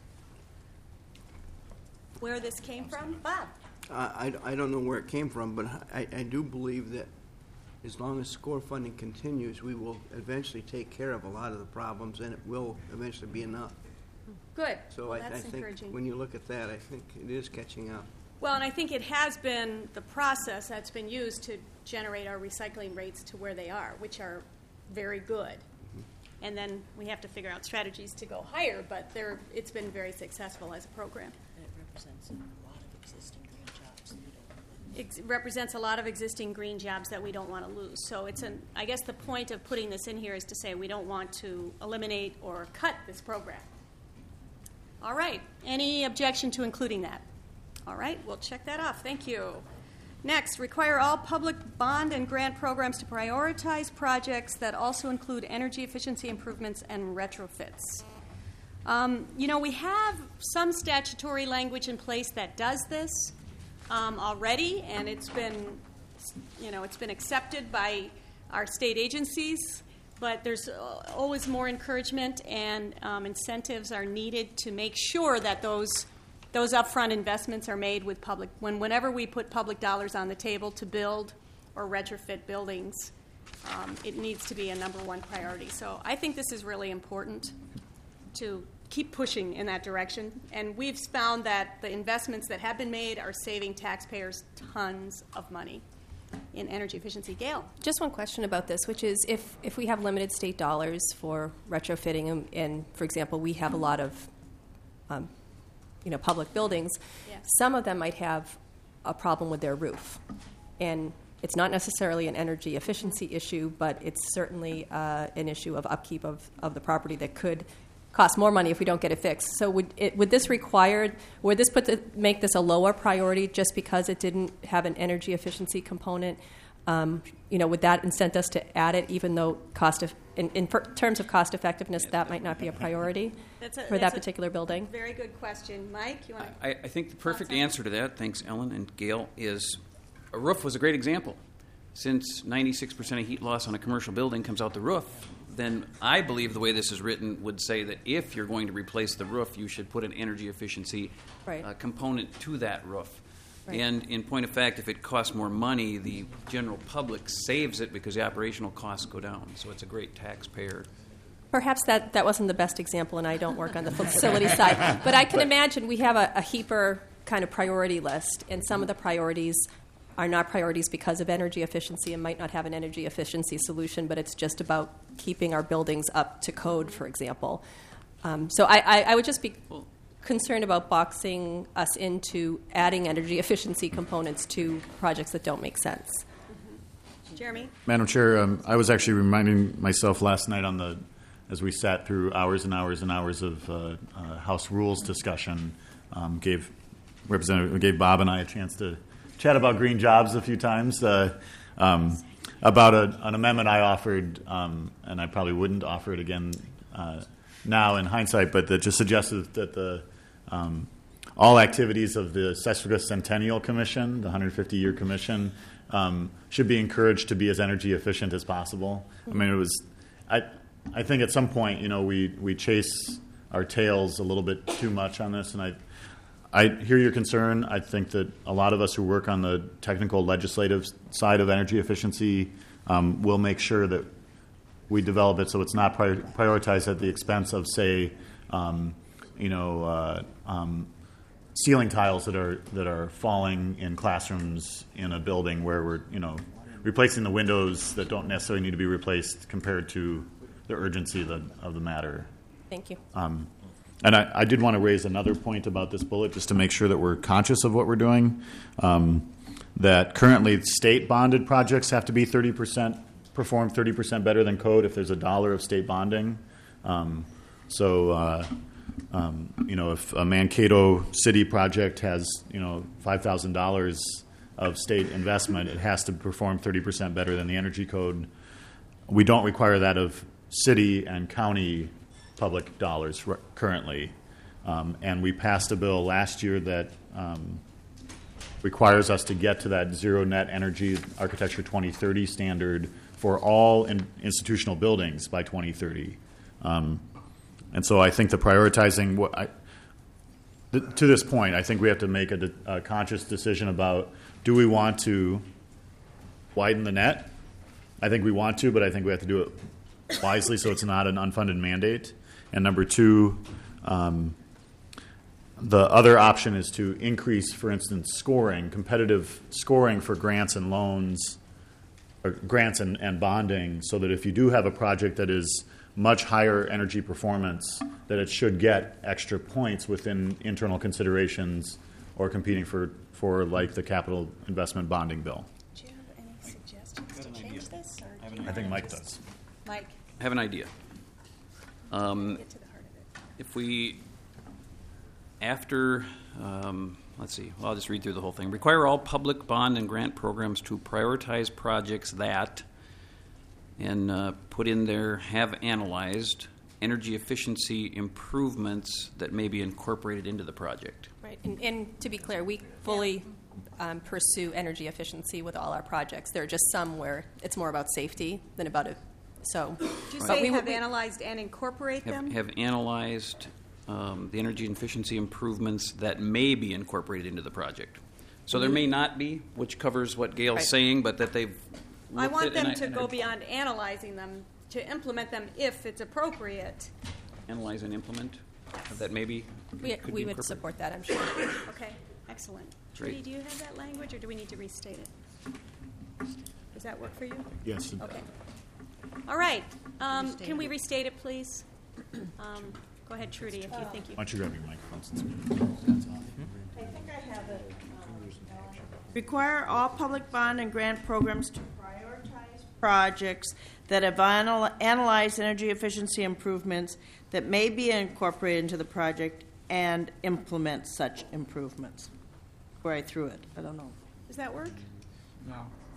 where this came from. Bob? I don't know where it came from, but I do believe that as long as SCORE funding continues, we will eventually take care of a lot of the problems, and it will eventually be enough. Good. So well, I that's think encouraging. when you look at that, I think it is catching up. Well, and I think it has been the process that's been used to generate our recycling rates to where they are, which are very good. Mm-hmm. And then we have to figure out strategies to go higher, but it's been very successful as a program. It represents a lot of existing green jobs that we don't want to lose. So I guess the point of putting this in here is to say we don't want to eliminate or cut this program. All right. Any objection to including that? All right. We'll check that off. Thank you. Next, require all public bond and grant programs to prioritize projects that also include energy efficiency improvements and retrofits. We have some statutory language in place that does this already, and it's been accepted by our state agencies. But there's always more encouragement and incentives are needed to make sure that those upfront investments are made with public. Whenever we put public dollars on the table to build or retrofit buildings, it needs to be a number one priority. So I think this is really important to keep pushing in that direction. And we've found that the investments that have been made are saving taxpayers tons of money in energy efficiency. Gail? Just one question about this, which is if we have limited state dollars for retrofitting, and for example, we have a lot of public buildings, yes. Some of them might have a problem with their roof. And it's not necessarily an energy efficiency issue, but it's certainly an issue of upkeep of the property that could cost more money if we don't get it fixed. So would this make this a lower priority just because it didn't have an energy efficiency component? Would that incent us to add it, even though in terms of cost effectiveness, that might not be a priority for that particular building? Very good question. Mike, you want to? I think the perfect answer to that, thanks Ellen and Gail, is a roof was a great example. Since 96% of heat loss on a commercial building comes out the roof, then I believe the way this is written would say that if you're going to replace the roof, you should put an energy efficiency component to that roof. Right. And in point of fact, if it costs more money, the general public saves it because the operational costs go down. So it's a great taxpayer. Perhaps that wasn't the best example, and I don't work on the facility side. But I can imagine we have a HEAPR kind of priority list, and some of the priorities are not priorities because of energy efficiency and might not have an energy efficiency solution, but it's just about keeping our buildings up to code, for example. So I would just be concerned about boxing us into adding energy efficiency components to projects that don't make sense. Mm-hmm. Jeremy? Madam Chair, I was actually reminding myself last night as we sat through hours and hours and hours of House Rules discussion, gave Bob and I a chance to chat about green jobs a few times, about an amendment I offered, and I probably wouldn't offer it again now in hindsight, but that just suggested that all activities of the Sesquicentennial Commission, the 150-year commission, should be encouraged to be as energy efficient as possible. I mean, I think at some point, we chase our tails a little bit too much on this, and I hear your concern. I think that a lot of us who work on the technical legislative side of energy efficiency will make sure that we develop it so it's not ceiling tiles that are falling in classrooms in a building where we're replacing the windows that don't necessarily need to be replaced compared to the urgency of the matter. Thank you. And I did want to raise another point about this bullet just to make sure that we're conscious of what we're doing. That currently state bonded projects have to be perform 30% better than code if there's $1 of state bonding. If a Mankato City project has $5,000 of state investment, it has to perform 30% better than the energy code. We don't require that of city and county public dollars currently. And we passed a bill last year that requires us to get to that Zero Net Energy Architecture 2030 standard for all institutional buildings by 2030. And so I think the prioritizing, to this point, I think we have to make a conscious decision about, do we want to widen the net? I think we want to, but I think we have to do it wisely so it's not an unfunded mandate. And number two, the other option is to increase, for instance, competitive scoring for grants and loans, or grants and bonding, so that if you do have a project that is much higher energy performance, that it should get extra points within internal considerations or competing for like the capital investment bonding bill. Do you have any suggestions to change this? I think Mike does. Mike? I have an idea. Get to the heart of it. If we, after, let's see, well, I'll just read through the whole thing. Require all public bond and grant programs to prioritize projects that, and put in there, have analyzed energy efficiency improvements that may be incorporated into the project. Right, and to be clear, we fully pursue energy efficiency with all our projects. There are just some where it's more about safety than about it. So, did you say have analyzed and incorporate them? Have analyzed the energy efficiency improvements that may be incorporated into the project. So there may not be, which covers what Gail's saying, but that they've. I want them to go beyond analyzing them to implement them if it's appropriate. Analyze and implement. That maybe we would support that, I'm sure. Okay, excellent. Great. Judy, do you have that language, or do we need to restate it? Does that work for you? Yes. Okay. All right. Can we restate it, please? Go ahead, Trudy, if you think you. Why don't you grab your microphone? I think I have it. Require all public bond and grant programs to prioritize projects that have analyzed energy efficiency improvements that may be incorporated into the project and implement such improvements. Where I threw it, I don't know. Does that work? No.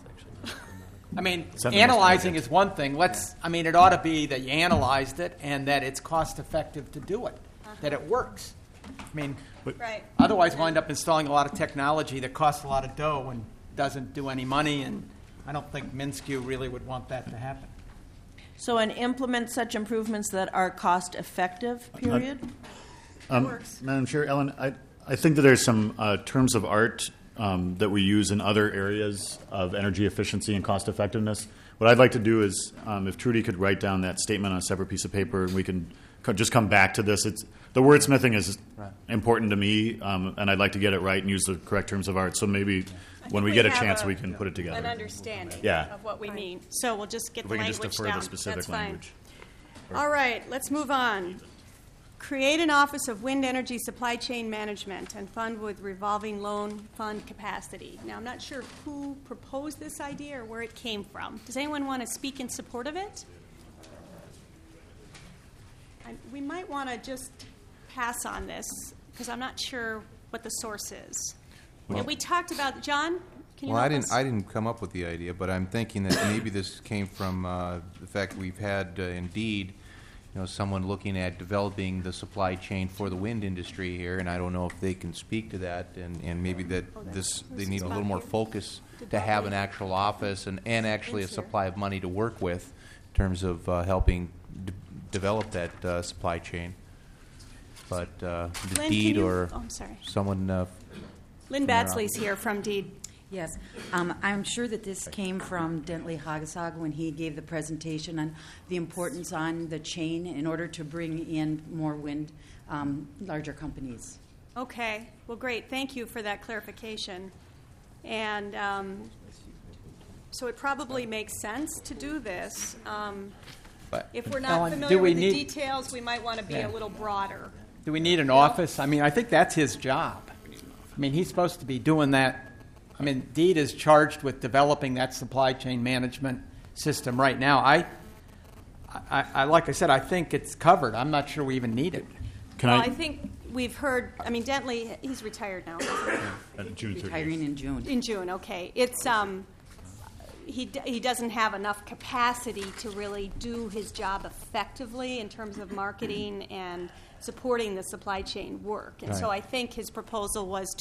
I mean, analyzing is one thing. It ought to be that you analyzed it and that it's cost effective to do it, that it works. Right. Otherwise wind up installing a lot of technology that costs a lot of dough and doesn't do any money, and I don't think MnSCU really would want that to happen. So, and implement such improvements that are cost effective, period? Works. Madam Chair, Ellen, I think that there's some terms of art that we use in other areas of energy efficiency and cost effectiveness. What I'd like to do is, if Trudy could write down that statement on a separate piece of paper, and we can just come back to this. The wordsmithing is important to me, and I'd like to get it right and use the correct terms of art. So maybe when we get a chance, we can put it together. An understanding of what we mean. So we'll just get the language down. We can just defer the specific That's language. Fine. All right, let's move on. Create an Office of Wind Energy Supply Chain Management and fund with revolving loan fund capacity. Now, I'm not sure who proposed this idea or where it came from. Does anyone want to speak in support of it? We might want to just pass on this because I'm not sure what the source is. Well, we talked about, John, can you Well, help us? I didn't come up with the idea, but I'm thinking that maybe this came from the fact we've had Indeed, someone looking at developing the supply chain for the wind industry here, and I don't know if they can speak to that, and maybe that they need a little more focus to have an actual office and actually a supply of money to work with in terms of helping develop that supply chain. But Lynn, Deed or someone. Lynn Batsley's here from Deed. Yes. I'm sure that this came from Dentley Hagasag when he gave the presentation on the importance on the chain in order to bring in more wind, larger companies. Okay. Well, great. Thank you for that clarification. And so it probably makes sense to do this. But If we're not Ellen, familiar do we with the need- details, we might want to be Yeah. a little broader. Do we need an office? I mean, I think that's his job. I mean, he's supposed to be doing that. I mean, DEED is charged with developing that supply chain management system right now. I like I said, I think it's covered. I'm not sure we even need it. I think we've heard, I mean, Dentley, he's retired now. June 30th. Retiring in June. In June, okay. It's he doesn't have enough capacity to really do his job effectively in terms of marketing and supporting the supply chain work. And so Right. I think his proposal was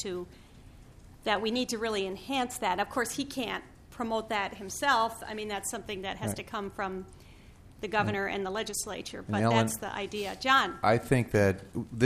that we need to really enhance that. Of course, he can't promote that himself. I mean, that's something that has Right. to come from the governor and the legislature. But And Ellen, that's the idea. John? I think that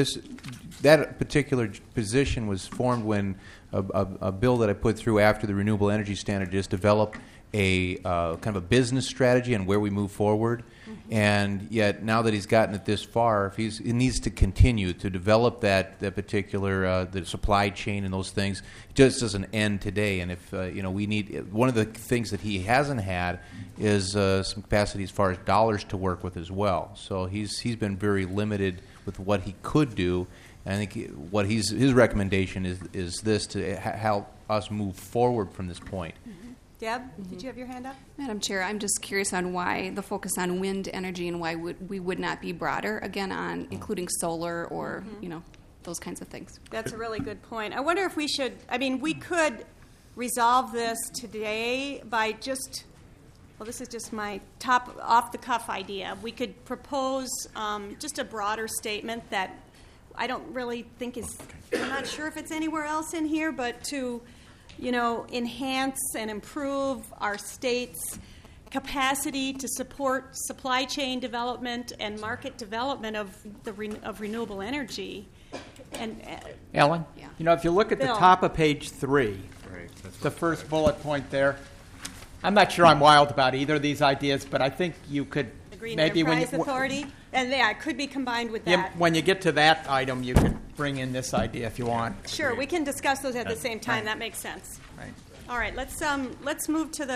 that particular position was formed when a bill that I put through after the Renewable Energy Standard just developed a kind of a business strategy on where we move forward. And yet, now that he's gotten it this far, he needs to continue to develop that particular the supply chain and those things. It just doesn't end today. And if we need one of the things that he hasn't had is some capacity as far as dollars to work with as well. So he's been very limited with what he could do. And I think what his recommendation is this to help us move forward from this point. Deb, did you have your hand up? Madam Chair, I'm just curious on why the focus on wind energy and why we would not be broader, again, on including solar or, those kinds of things. That's a really good point. I wonder if we could resolve this today by just, well, this is just my top off-the-cuff idea. We could propose just a broader statement that I don't really think I'm not sure if it's anywhere else in here, but to enhance and improve our state's capacity to support supply chain development and market development of renewable energy. And Ellen, if you look at the Bill. top of page 3, the first bullet point there, I'm not sure I'm wild about either of these ideas, but I think you could the Green maybe Enterprise Authority, and it could be combined with that. when you get to that item, you could bring in this idea if you want. Sure, we can discuss those at the same time. Right. That makes sense. Right. All right, let's move to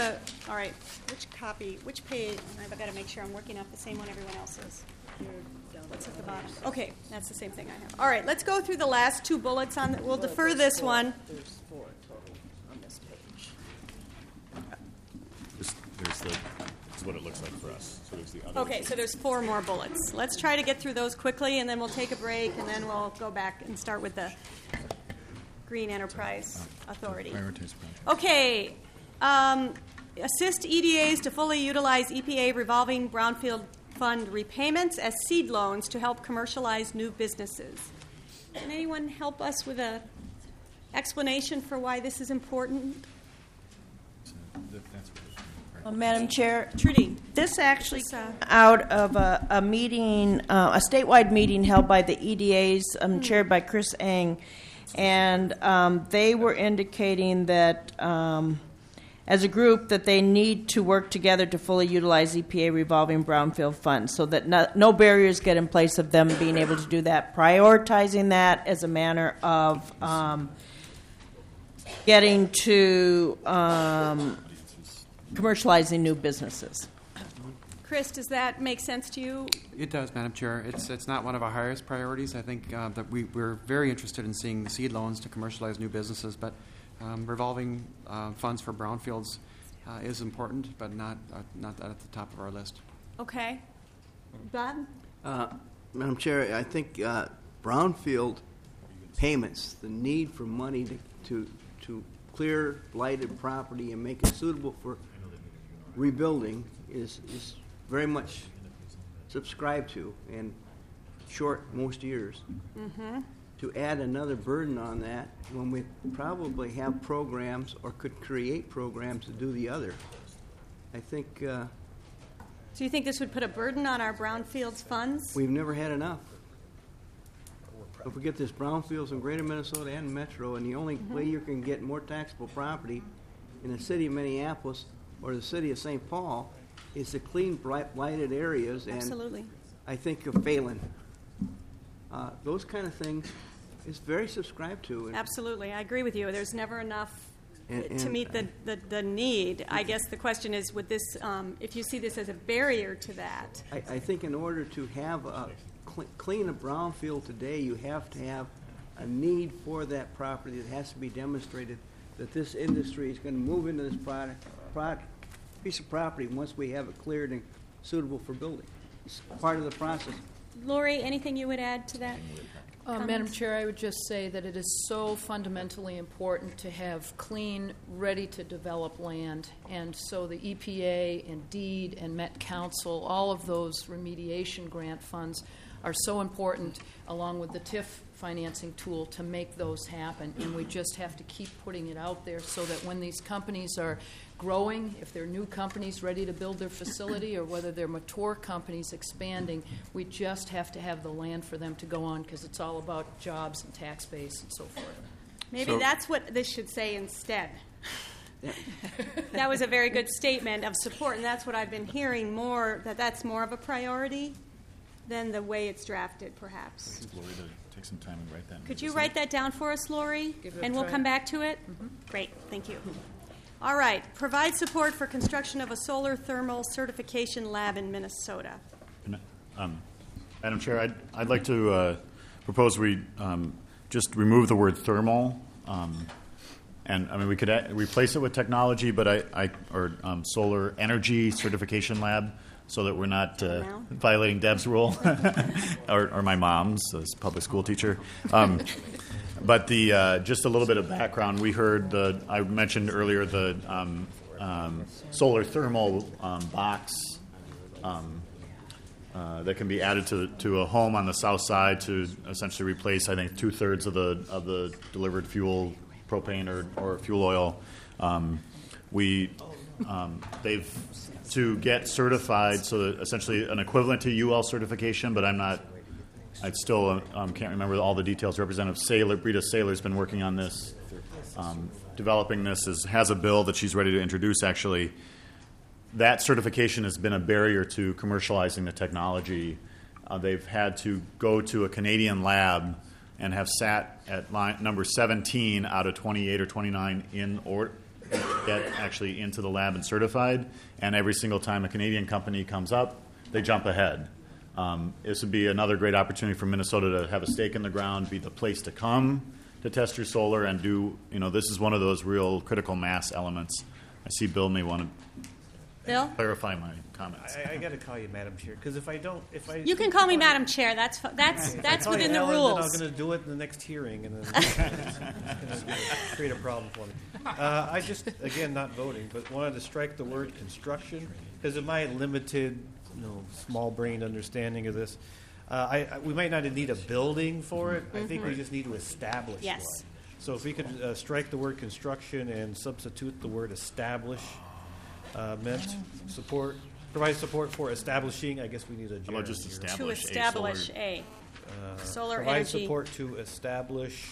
which page? I've got to make sure I'm working off the same one everyone else is. What's at the bottom? Okay, that's the same thing I have. All right, let's go through the last two bullets we'll defer this one. There's 4 total on this page. This is what it looks like for us. So there's the other. Okay, so there's 4 more bullets. Let's try to get through those quickly, and then we'll take a break, and then we'll go back and start with the Green Enterprise Authority. Okay, assist EDAs to fully utilize EPA revolving brownfield fund repayments as seed loans to help commercialize new businesses. Can anyone help us with an explanation for why this is important? Madam Chair, Trudy, this actually came out of a meeting, a statewide meeting held by the EDAs, chaired by Chris Eng, and they were indicating that as a group that they need to work together to fully utilize EPA revolving brownfield funds so that no barriers get in place of them being able to do that, prioritizing that as a manner of getting to commercializing new businesses. Chris, does that make sense to you? It does, Madam Chair. It's not one of our highest priorities. I think that we're very interested in seeing the seed loans to commercialize new businesses, but revolving funds for brownfields is important, but not at the top of our list. Okay. Bob? Madam Chair, I think brownfield payments, the need for money to clear blighted property and make it suitable for rebuilding is very much subscribed to and short most years. Mm-hmm. To add another burden on that when we probably have programs or could create programs to do the other. I think So you think this would put a burden on our brownfields funds? we've never had enough. If we get this brownfields in greater Minnesota and Metro, and the only way you can get more taxable property in the city of Minneapolis or the city of St. Paul is to clean blighted areas. And Absolutely. I think of failing. Those kind of things, It's very subscribed to. Absolutely, I agree with you. There's never enough And- to meet the need. I guess the question is, would this, if you see this as a barrier to that? I think in order to have a clean a brownfield today, you have to have a need for that property. It has to be demonstrated that this industry is going to move into this piece of property once we have it cleared and suitable for building. It's part of the process. Lori, anything you would add to that? Madam Chair, I would just say that it is so fundamentally important to have clean, ready-to-develop land. And so the EPA and DEED and Met Council, all of those remediation grant funds are so important, along with the TIF financing tool, to make those happen. And we just have to keep putting it out there so that when these companies are growing, if they're new companies ready to build their facility or whether they're mature companies expanding, we just have to have the land for them to go on, because it's all about jobs and tax base and so forth. Maybe that's what this should say instead. That was a very good statement of support, and that's what I've been hearing more, that's more of a priority than the way it's drafted, perhaps. Lori to take some time and write that. Could you write that down for us, Lori? Give it a And we'll try. come back to it? Great, thank you. All right, provide support for construction of a solar thermal certification lab in Minnesota. Madam Chair, I'd like to propose we just remove the word thermal. And I mean, we could replace it with technology, but or solar energy certification lab, so that we're not violating Deb's rule, or my mom's as public school teacher. But just a little bit of background. We heard I mentioned earlier the solar thermal box that can be added to a home on the south side to essentially replace, I think, 2/3 of the delivered fuel, propane or fuel oil. They've to get certified, so that essentially an equivalent to UL certification, but I still can't remember all the details. Representative Brita Saylor has been working on this, developing this, has a bill that she's ready to introduce, actually. That certification has been a barrier to commercializing the technology. They've had to go to a Canadian lab and have sat at number 17 out of 28 or 29 get actually into the lab and certified, and every single time a Canadian company comes up, they jump ahead. This would be another great opportunity for Minnesota to have a stake in the ground, be the place to come to test your solar and do, this is one of those real critical mass elements. I see Bill may want to clarify my comments. I got to call you Madam Chair, because if I You can call me Madam Chair. That's within the rules. Then I'm going to do it in the next hearing, and then it's going to create a problem for me. I just, again, not voting, but wanted to strike the word construction, because of my limited, small-brained understanding of this. We might not need a building for it. I think we just need to establish one. So if we could strike the word construction and substitute the word establish, provide support for establishing. I guess we need a How about just to establish a solar provide energy. support to establish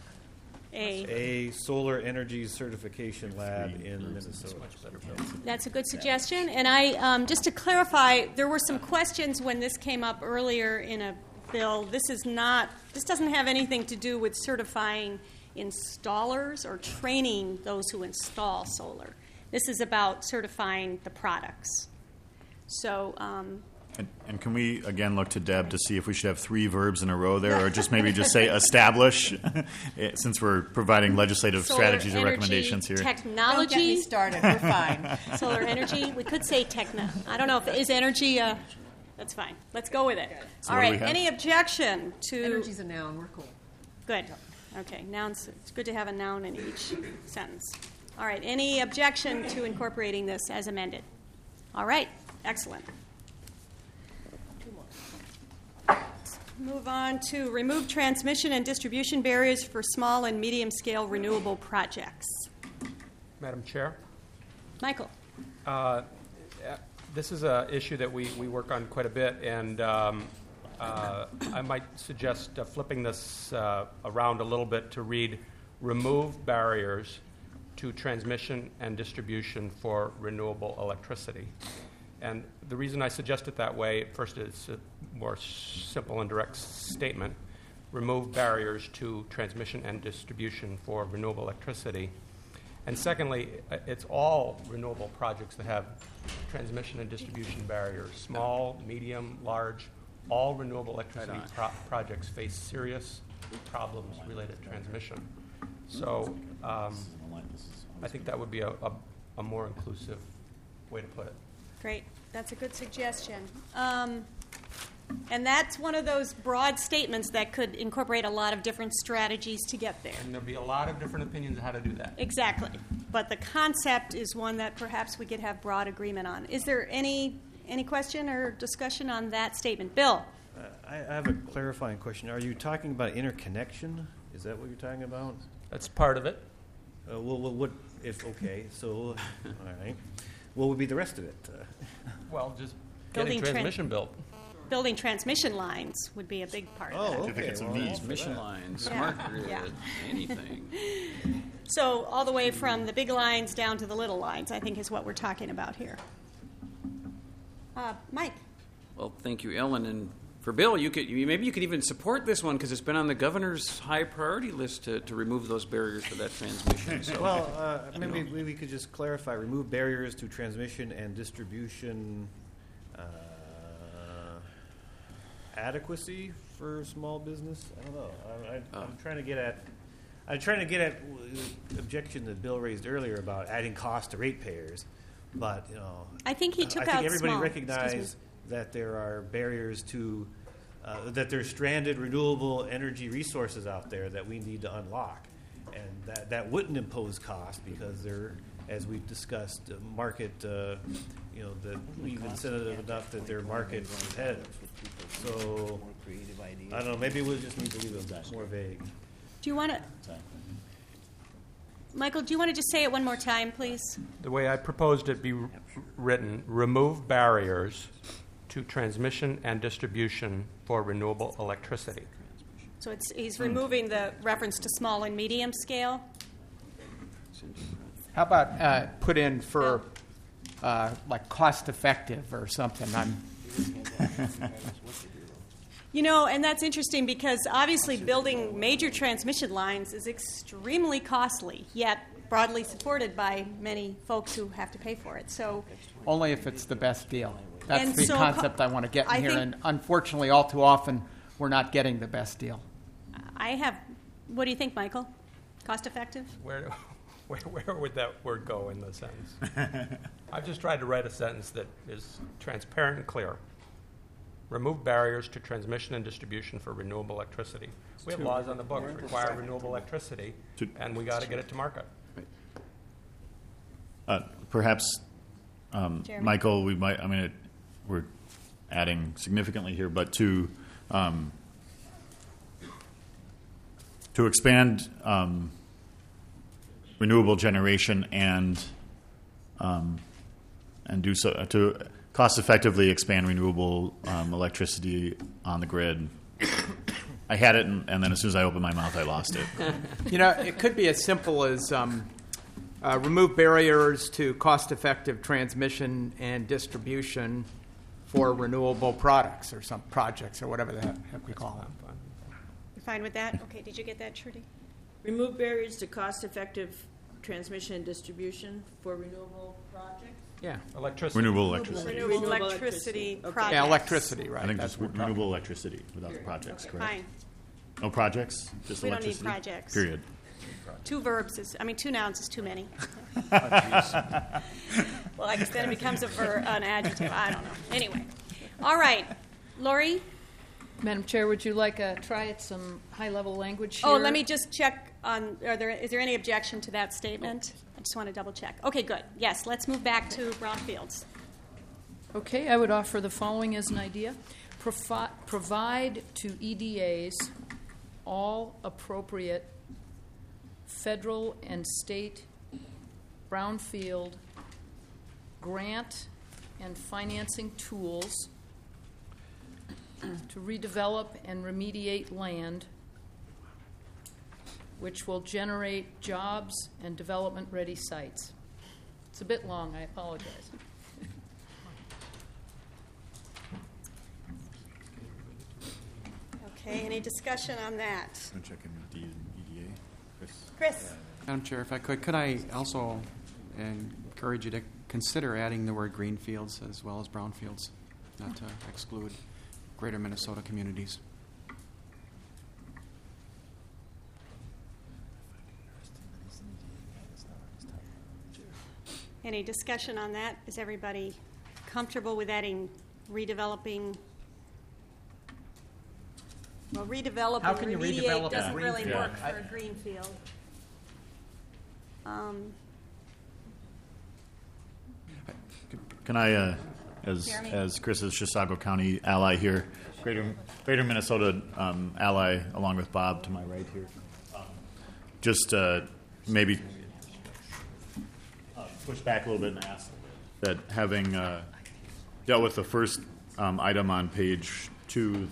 a solar energy certification lab in Minnesota. That's a good suggestion. And I just to clarify, there were some questions when this came up earlier in a bill. This doesn't have anything to do with certifying installers or training those who install solar. This is about certifying the products. So, and can we again look to Deb to see if we should have 3 verbs in a row there, or just maybe just say establish, since we're providing legislative strategies or recommendations here. Technology. Don't get me started. We're fine. Solar energy. We could say I don't know if is energy. That's fine. Let's go with it. So all right. Any objection to? Energy's a noun. We're cool. Good. Okay. Nouns. It's good to have a noun in each sentence. All right. Any objection to incorporating this as amended? All right. Excellent. Move on to remove transmission and distribution barriers for small and medium-scale renewable projects. Madam Chair? Michael. This is an issue that we work on quite a bit, and I might suggest flipping this around a little bit to read, remove barriers to transmission and distribution for renewable electricity. And the reason I suggest it that way, first, it's a more simple and direct statement. remove barriers to transmission and distribution for renewable electricity. And secondly, it's all renewable projects that have transmission and distribution barriers, small, medium, large. All renewable electricity projects face serious problems related to transmission. So I think that would be a more inclusive way to put it. Great. That's a good suggestion. And that's one of those broad statements that could incorporate a lot of different strategies to get there. And there'll be a lot of different opinions on how to do that. Exactly. But the concept is one that perhaps we could have broad agreement on. Is there any question or discussion on that statement? Bill? I have a clarifying question. Are you talking about interconnection? Is that what you're talking about? That's part of it. Well, what if, okay, so, all right. What would be the rest of it? Well, just getting transmission built. Building transmission lines would be a big part of that. Oh, okay. Transmission lines, smart grid, anything. So all the way from the big lines down to the little lines, I think, is what we're talking about here. Mike? Well, thank you, Ellen. And for Bill, maybe you could even support this one because it's been on the governor's high priority list to remove those barriers to that transmission. So, well, maybe we could just clarify: remove barriers to transmission and distribution adequacy for small business. I don't know. I'm trying to get at. I'm trying to get at the objection that Bill raised earlier about adding cost to ratepayers, but I think he took out. I think everybody small. recognizes that there are barriers to that there's stranded renewable energy resources out there that we need to unlock, and that wouldn't impose cost because they're, as we've discussed, market. That we've incentive enough that they're market competitive. So I don't know. Maybe we'll just need to leave it more vague. Do you want to, Michael? Do you want to just say it one more time, please? The way I proposed it be written: remove barriers to transmission and distribution for renewable electricity. So he's removing the reference to small and medium scale. How about put in for like cost effective or something? And that's interesting because obviously building major transmission lines is extremely costly, yet broadly supported by many folks who have to pay for it. So only if it's the best deal. That's and the so concept I want to get in here. And unfortunately, all too often, we're not getting the best deal. What do you think, Michael? Cost effective? Where would that word go in the sentence? I've just tried to write a sentence that is transparent and clear. Remove barriers to transmission and distribution for renewable electricity. We have laws on the books that require renewable electricity, and we got to get it to market. Perhaps, Michael, we might. We're adding significantly here, but to expand renewable generation and do so to cost effectively expand renewable electricity on the grid. I had it, and then as soon as I opened my mouth, I lost it. It could be as simple as remove barriers to cost-effective transmission and distribution for renewable products or some projects or whatever the heck we call them. You're fine with that? Okay, did you get that, Trudy? Remove barriers to cost-effective transmission and distribution for renewable projects? Yeah. Electricity. Renewable electricity. Renewable electricity projects. Yeah, electricity, right. I think just renewable electricity without the projects, correct? Fine. No projects? Just we don't electricity? need projects. Period. 2 nouns is too many. Well, I guess then it becomes an adjective. I don't know. Anyway. All right. Lori? Madam Chair, would you like a try at some high-level language here? Oh, let me just check on, is there any objection to that statement? I just want to double check. Okay, good. Yes, let's move back to brownfields. Okay, I would offer the following as an idea. Provide to EDAs all appropriate federal and state brownfield grant and financing tools to redevelop and remediate land which will generate jobs and development-ready sites. It's a bit long, I apologize. Okay, any discussion on that? I'm checking D and EDA. Chris? Madam Chair, if I could I also encourage you to consider adding the word greenfields as well as brownfields, not to exclude greater Minnesota communities. Any discussion on that? Is everybody comfortable with adding redeveloping? Well, redevelop How and can you remediate redevelop a doesn't really greenfield? work for a greenfield. Can I, Jeremy? as Chris's Chisago County ally here, Greater Minnesota ally, along with Bob to my right here, just maybe push back a little bit and ask that having dealt with the first item on page 2,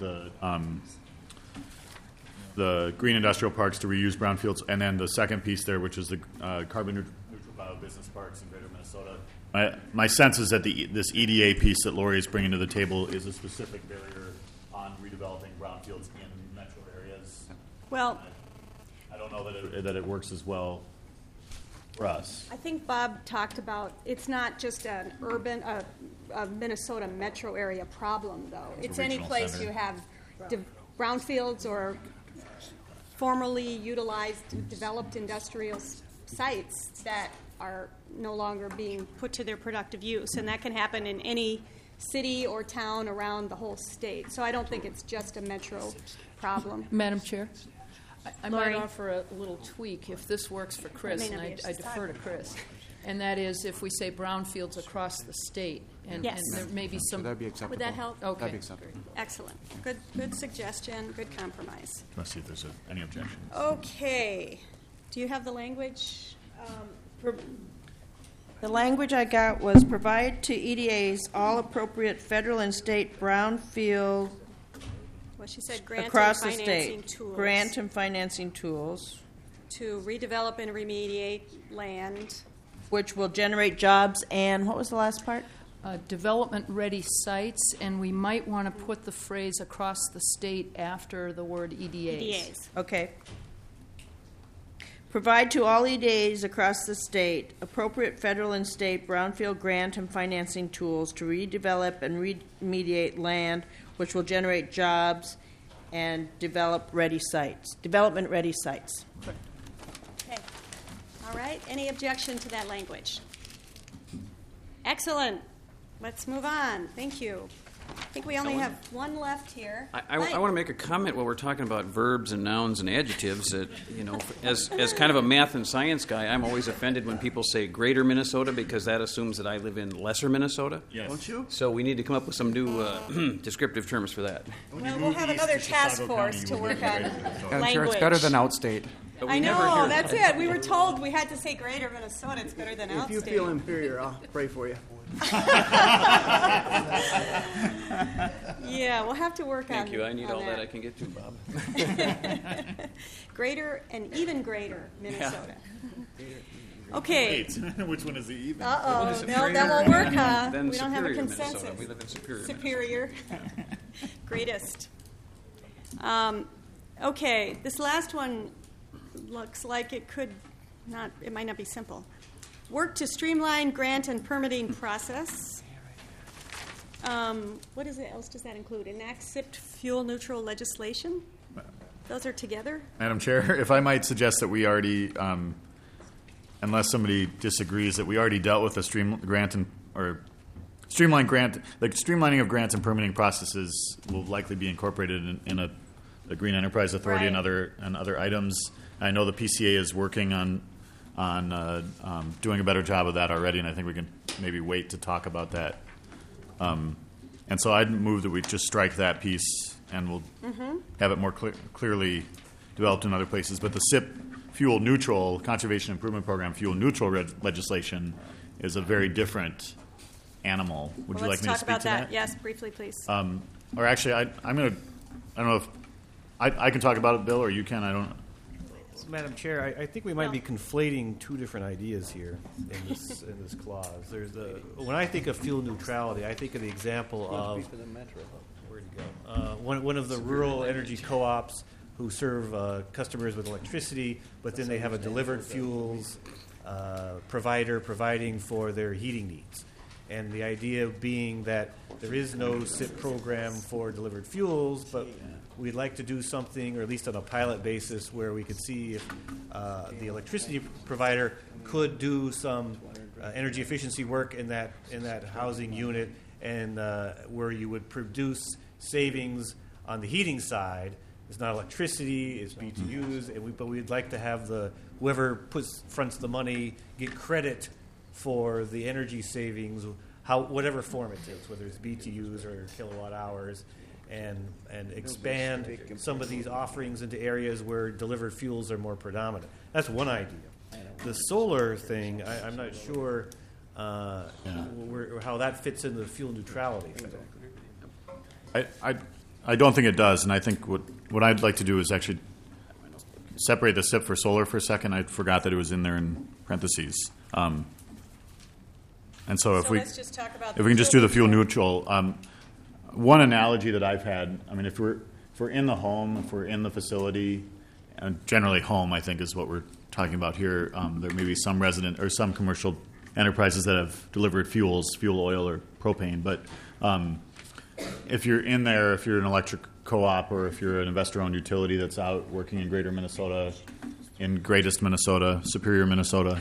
the green industrial parks to reuse brownfields, and then the second piece there, which is the carbon neutral bio-business parks in Greater Minnesota. My sense is that this EDA piece that Lori is bringing to the table is a specific barrier on redeveloping brownfields in metro areas. Well, I don't know that it works as well for us. I think Bob talked about it's not just an urban, a Minnesota metro area problem, though. It's any place you have brownfields or formerly utilized, developed industrial sites that are no longer being put to their productive use, and that can happen in any city or town around the whole state. So I don't think it's just a metro problem. Madam Chair, I might Lori? offer a little tweak if this works for Chris, may and not be I defer to Chris. And that is if we say brownfields across the state, and, Yes. and there may be some. That'd be acceptable. Would that help? Okay. That'd be acceptable. Excellent. Good suggestion. Good compromise. Let's see if there's any objections. Okay. Do you have the language? The language I got was provide to EDAs all appropriate federal and state brownfield Well, she said grant across and the financing state. tools. Grant and financing tools, to redevelop and remediate land. which will generate jobs and, what was the last part? Development-ready sites, and we might want to put the phrase across the state after the word EDAs. EDAs. Okay. Provide to all EDAs across the state appropriate federal and state brownfield grant and financing tools to redevelop and remediate land, which will generate jobs and development-ready sites. Okay. All right. Any objection to that language? Excellent. Let's move on. Thank you. I think we only have one left here. I want to make a comment while we're talking about verbs and nouns and adjectives. That, you know, as kind of a math and science guy, I'm always offended when people say greater Minnesota because that assumes that I live in lesser Minnesota. Yes. Don't you? So we need to come up with some new descriptive terms for that. Well, we'll have another task force to work on I'm language. sure it's better than outstate. I know, that's it. We were told we had to say greater Minnesota. It's better than If outstate. you feel inferior, I'll pray for you. Yeah, we'll have to work on Thank you. I need on all that I can get to, Bob. Greater and even greater Minnesota. Okay. Wait, which one is the even? Uh-oh. No, that won't work, huh? Then We don't have a Superior, consensus. Minnesota. We live in Superior, Superior. Greatest. Okay, this last one looks like it might not be simple. Work to streamline grant and permitting process. What else does that include? Enact SIP fuel neutral legislation? Those are together? Madam Chair, if I might suggest that we already, unless somebody disagrees, that we already dealt with the streamlining of grants and permitting processes will likely be incorporated in the Green Enterprise Authority Right. and other items. I know the PCA is working on doing a better job of that already, and I think we can maybe wait to talk about that. And so I'd move that we just strike that piece, and we'll have it more clearly developed in other places. But the SIP fuel neutral, Conservation Improvement Program fuel neutral legislation is a very different animal. Would you like me to speak about to that? Yes, briefly, please. Or actually, I don't know if I can talk about it, Bill, or you can. I don't. Madam Chair, I think we might be conflating two different ideas here in this clause. There's when I think of fuel neutrality, I think of the example of where'd it go? one of the rural energy co-ops who serve customers with electricity, but then they have a delivered fuels provider providing for their heating needs. And the idea being that there is no SIP program for delivered fuels, but we'd like to do something, or at least on a pilot basis, where we could see if the electricity provider could do some energy efficiency work in that housing unit, and where you would produce savings on the heating side. It's not electricity; it's BTUs, but we'd like to have whoever fronts the money get credit for the energy savings, whatever form it takes, whether it's BTUs or kilowatt hours, and expand some of these offerings into areas where delivered fuels are more predominant. That's one idea. The solar thing, I'm not sure how that fits into the fuel neutrality thing. I don't think it does, and I think what I'd like to do is actually separate the SIP for solar for a second. I forgot that it was in there in parentheses. And so if we can just do the fuel neutral, one analogy that I've had, I mean, if we're in the home, if we're in the facility, and generally home, I think is what we're talking about here. There may be some resident or some commercial enterprises that have delivered fuels, fuel oil or propane, but if you're in there, if you're an electric co-op or if you're an investor-owned utility that's out working in greater Minnesota, in greatest Minnesota, Superior, Minnesota,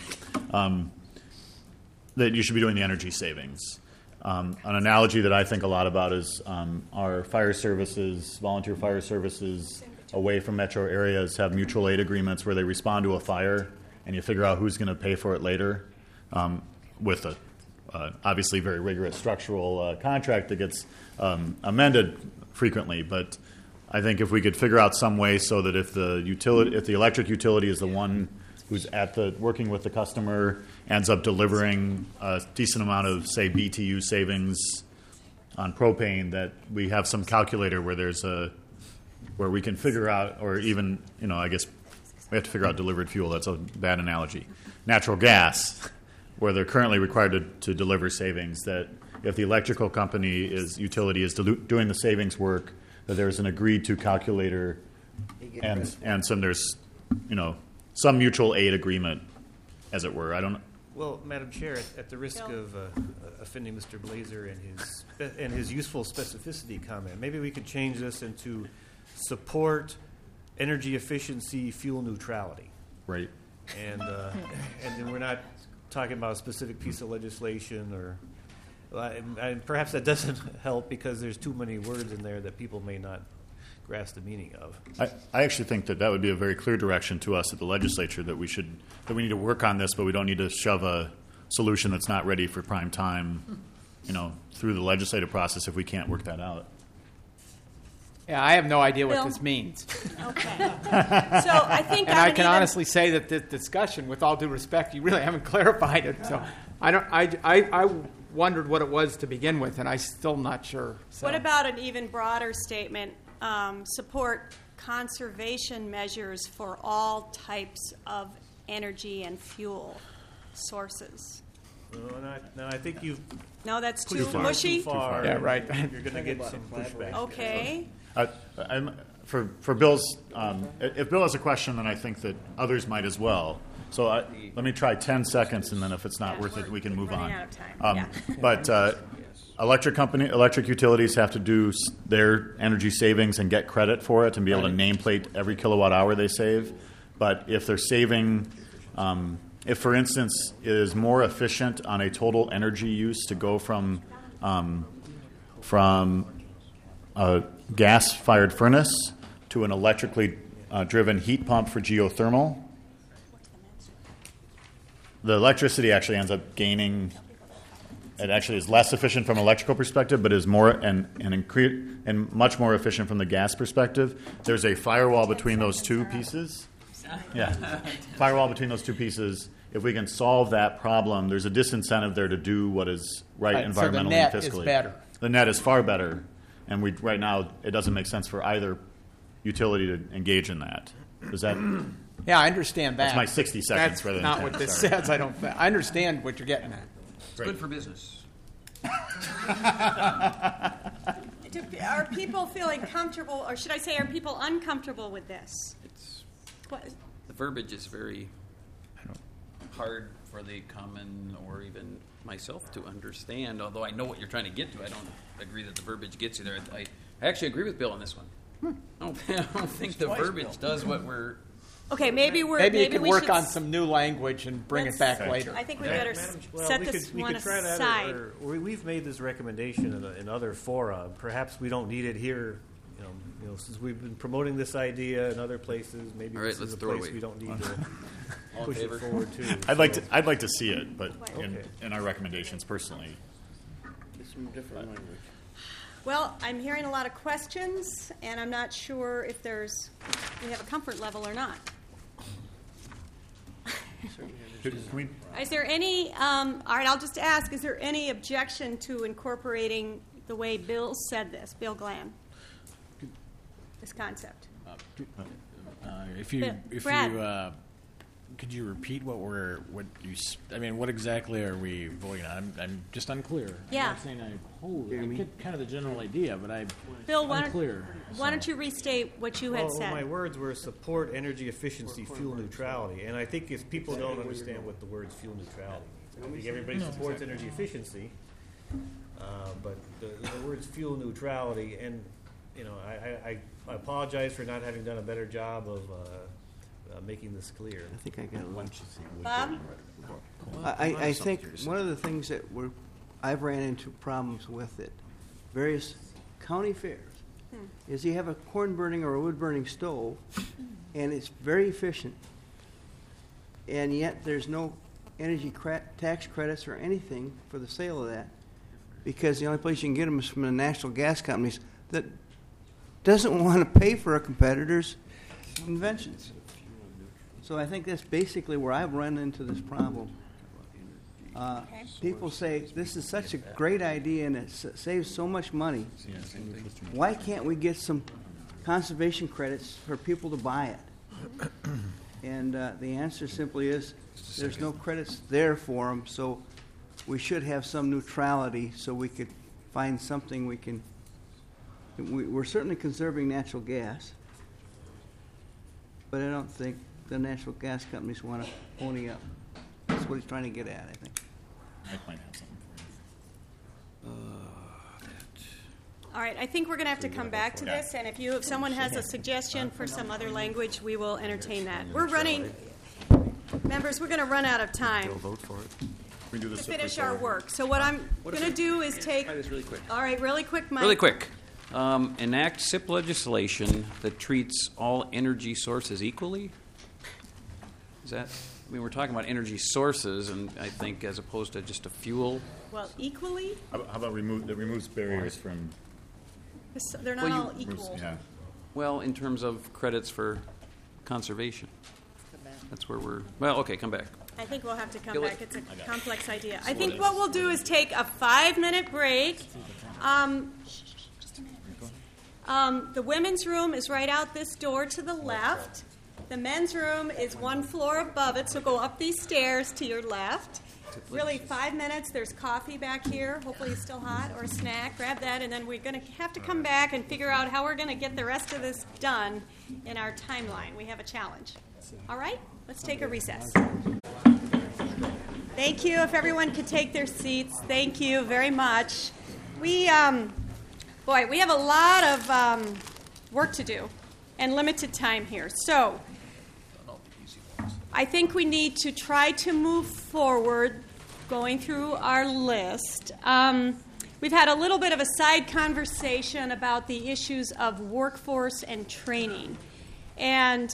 that you should be doing the energy savings. An analogy that I think a lot about is our fire services, volunteer fire services away from metro areas have mutual aid agreements where they respond to a fire and you figure out who's going to pay for it later with a obviously very rigorous structural contract that gets amended frequently. But I think if we could figure out some way so that if the electric utility is the one who's working with the customer, ends up delivering a decent amount of, say, BTU savings on propane, that we have some calculator where we can figure out, or even, I guess we have to figure out delivered fuel. That's a bad analogy. Natural gas, where they're currently required to deliver savings, that if the electrical utility is doing the savings work, that there's an agreed to calculator and there's some mutual aid agreement, as it were. I don't know. Well, Madam Chair, at the risk of offending Mr. Blazer and his useful specificity comment, maybe we could change this into support energy efficiency, fuel neutrality. Right. And then we're not talking about a specific piece of legislation, or and perhaps that doesn't help because there's too many words in there that people may not grasp the meaning of. I actually think that would be a very clear direction to us at the legislature, that we need to work on this, but we don't need to shove a solution that's not ready for prime time, through the legislative process if we can't work that out. Yeah, I have no idea what Bill? this means. Okay. So I think I can honestly say that this discussion, with all due respect, you really haven't clarified it. So I wondered what it was to begin with, and I'm still not sure. So. What about an even broader statement? Support conservation measures for all types of energy and fuel sources. No, I think you've. No, that's too mushy. Too far. Yeah, right. You're going to get some pushback. Okay. For Bill's, if Bill has a question, then I think that others might as well. So let me try 10 seconds, and then if it's not worth it, we can move on. Out of time. But electric utilities have to do their energy savings and get credit for it and be able to nameplate every kilowatt hour they save. But if they're saving, if, for instance, it is more efficient on a total energy use to go from a gas-fired furnace to an electrically driven heat pump for geothermal, the electricity actually ends up gaining. It actually is less efficient from an electrical perspective, but is more and much more efficient from the gas perspective. There's a firewall between those two pieces. Yeah, firewall between those two pieces. If we can solve that problem, there's a disincentive there to do what is right environmentally so the net and fiscally. Is better. The net is far better, and right now it doesn't make sense for either utility to engage in that. Does that? Yeah, I understand that. That's my 60 seconds. That's rather than not 10. what this Sorry. says. I understand what you're getting at. It's good for business. Are people feeling comfortable, or should I say, are people uncomfortable with this? The verbiage is very hard for the common or even myself to understand, although I know what you're trying to get to. I don't agree that the verbiage gets you there. I actually agree with Bill on this one. I don't think the verbiage does what we're... Okay, maybe you could work on some new language and bring it back later. I think we better set this one aside. We've made this recommendation in other fora. Perhaps we don't need it here. Since we've been promoting this idea in other places, maybe this is a place we don't need to push it forward to. I'd like to see it, but in our recommendations personally. Get some different language. Well, I'm hearing a lot of questions, and I'm not sure if we have a comfort level or not. Is there any, all right, I'll just ask, is there any objection to incorporating the way Bill said this, Bill Glam, this concept? Could you repeat what exactly are we voting on? I'm just unclear. Yeah. I'm not saying I get kind of the general idea, but I'm unclear. Why don't you restate what you had said? My words were support energy efficiency, fuel neutrality, and I think if people don't understand what the words fuel neutrality means, I think everybody supports energy efficiency, but the words fuel neutrality, and I apologize for not having done a better job of making this clear. I think I got one. Bob? I think one of the things that I've ran into problems with at various county fairs is you have a corn burning or a wood burning stove, and it's very efficient, and yet there's no energy tax credits or anything for the sale of that, because the only place you can get them is from the national gas companies that doesn't want to pay for a competitor's inventions. So I think that's basically where I've run into this problem. People say, this is such a great idea and it saves so much money. Why can't we get some conservation credits for people to buy it? And the answer simply is there's no credits there for them, so we should have some neutrality so we could find something we can... We're certainly conserving natural gas, but I don't think the natural gas companies want to pony up. That's what he's trying to get at, I think. I might have something for you. All right, I think we're going to have to come back to this, and if someone has a suggestion for some other language, we will entertain that. We're running, members, we're going to run out of time. Vote for it. We do this to finish our work. So what I'm going to do is take... Try this really quick. All right, really quick, Mike. Really quick. Enact SIP legislation that treats all energy sources equally? Is that... we're talking about energy sources, and I think as opposed to just a fuel. Well, equally? How about that removes barriers from... They're not all equal. Yeah. Well, in terms of credits for conservation. That's where we're... Well, okay, come back. I think we'll have to come back. It's a complex idea. I think what we'll do is take a 5-minute break. The women's room is right out this door to the left. The men's room is one floor above it, so go up these stairs to your left. Really, 5 minutes. There's coffee back here. Hopefully it's still hot, or a snack. Grab that, and then we're going to have to come back and figure out how we're going to get the rest of this done in our timeline. We have a challenge. All right? Let's take a recess. Thank you. If everyone could take their seats. Thank you very much. We have a lot of work to do and limited time here. So I think we need to try to move forward going through our list. We've had a little bit of a side conversation about the issues of workforce and training. And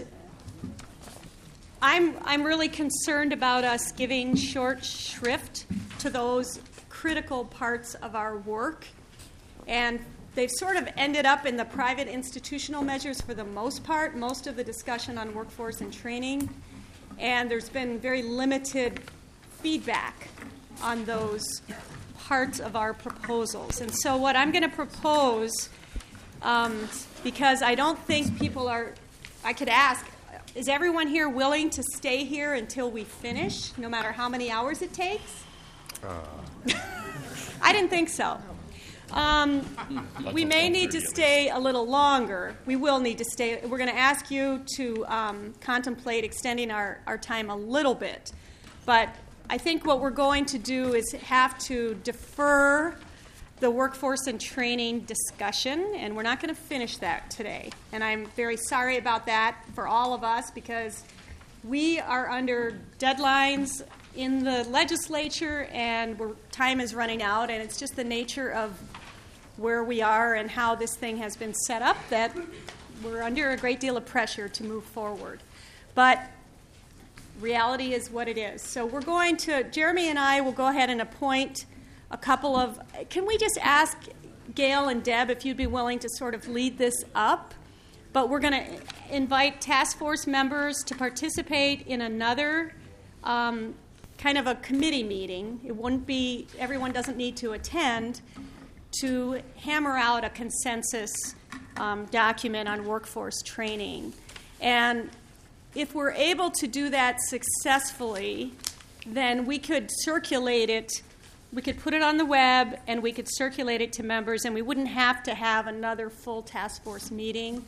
I'm really concerned about us giving short shrift to those critical parts of our work. And they've sort of ended up in the private institutional measures for the most part, most of the discussion on workforce and training. And there's been very limited feedback on those parts of our proposals. And so what I'm going to propose, because I don't think people are, I could ask, is everyone here willing to stay here until we finish, no matter how many hours it takes? I didn't think so. We may need to stay a little longer. We will need to stay. We're going to ask you to contemplate extending our time a little bit. But I think what we're going to do is have to defer the workforce and training discussion, and we're not going to finish that today. And I'm very sorry about that for all of us, because we are under deadlines in the legislature, and time is running out, and it's just the nature of where we are and how this thing has been set up that we're under a great deal of pressure to move forward. But reality is what it is. So we're going to, Jeremy and I will go ahead and appoint a couple of, can we just ask Gail and Deb if you'd be willing to sort of lead this up? But we're going to invite task force members to participate in another kind of a committee meeting. It wouldn't be, everyone doesn't need to attend, to hammer out a consensus document on workforce training. And if we're able to do that successfully, then we could circulate it. We could put it on the web, and we could circulate it to members, and we wouldn't have to have another full task force meeting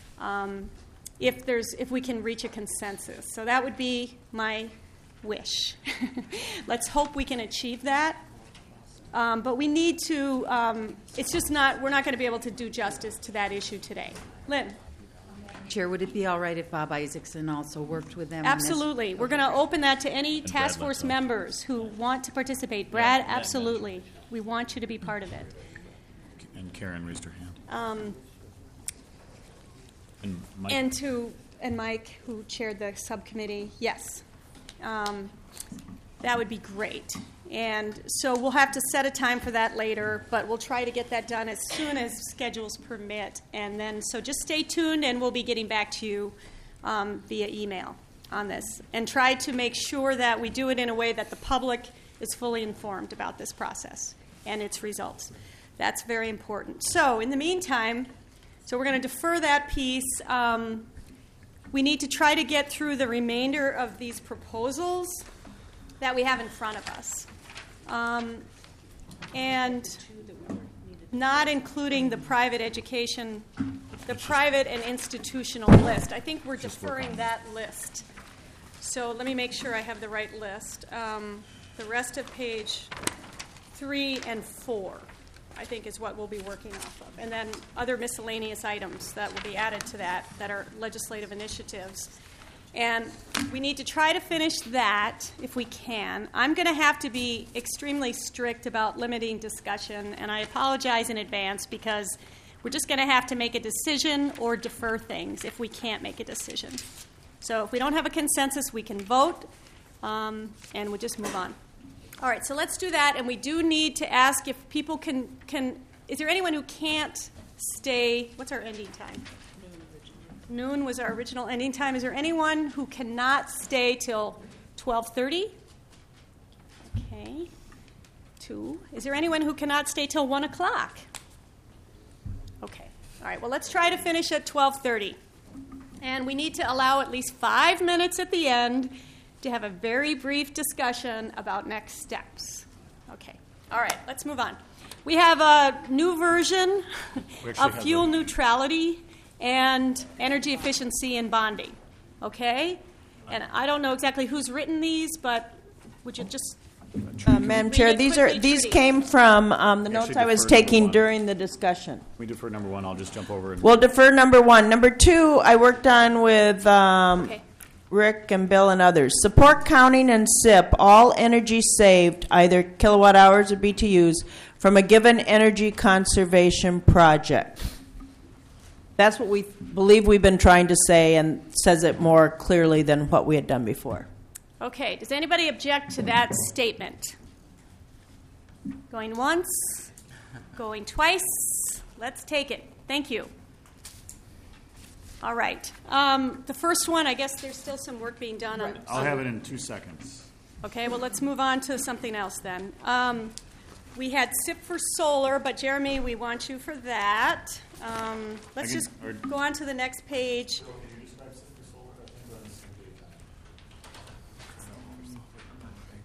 if we can reach a consensus. So that would be my wish. Let's hope we can achieve that. But we need to, it's just not, we're not going to be able to do justice to that issue today. Lynn? Chair, would it be all right if Bob Isaacson also worked with them? Absolutely. We're going to open that to any task force members who want to participate. Brad, absolutely. We want you to be part of it. And Karen raised her hand. And Mike? And Mike, who chaired the subcommittee, yes. That would be great. And so we'll have to set a time for that later, but we'll try to get that done as soon as schedules permit. And then, so just stay tuned, and we'll be getting back to you via email on this. And try to make sure that we do it in a way that the public is fully informed about this process and its results. That's very important. So in the meantime, so we're going to defer that piece. We need to try to get through the remainder of these proposals that we have in front of us. And not including the private education, the private and institutional list. I think we're deferring that list. So let me make sure I have the right list. The rest of page 3 and 4, I think, is what we'll be working off of. And then other miscellaneous items that will be added to that are legislative initiatives. And we need to try to finish that if we can. I'm going to have to be extremely strict about limiting discussion, and I apologize in advance because we're just going to have to make a decision or defer things if we can't make a decision. So if we don't have a consensus, we can vote, and we'll just move on. All right, so let's do that, and we do need to ask if people can is there anyone who can't stay? What's our ending time? Noon was our original ending time. Is there anyone who cannot stay till 12:30? Okay. 2. Is there anyone who cannot stay till 1 o'clock? Okay. All right. Well, let's try to finish at 12:30. And we need to allow at least 5 minutes at the end to have a very brief discussion about next steps. Okay. All right. Let's move on. We have a new version of fuel neutrality and energy efficiency and bonding, okay? And I don't know exactly who's written these, but would you just Madam Chair, these came from the notes I was taking during the discussion. We defer number 1. I'll just jump over. We'll defer number 1. Number 2, I worked on with Rick and Bill and others. Support counting and SIP all energy saved, either kilowatt hours or BTUs, from a given energy conservation project. That's what we believe we've been trying to say, and says it more clearly than what we had done before. Okay. Does anybody object to that statement? Going once? Going twice? Let's take it. Thank you. All right. The first one, I guess there's still some work being done on. I'll have it in 2 seconds. Okay. Well, let's move on to something else then. We had SIP for solar, but Jeremy, we want you for that. Let's just go on to the next page.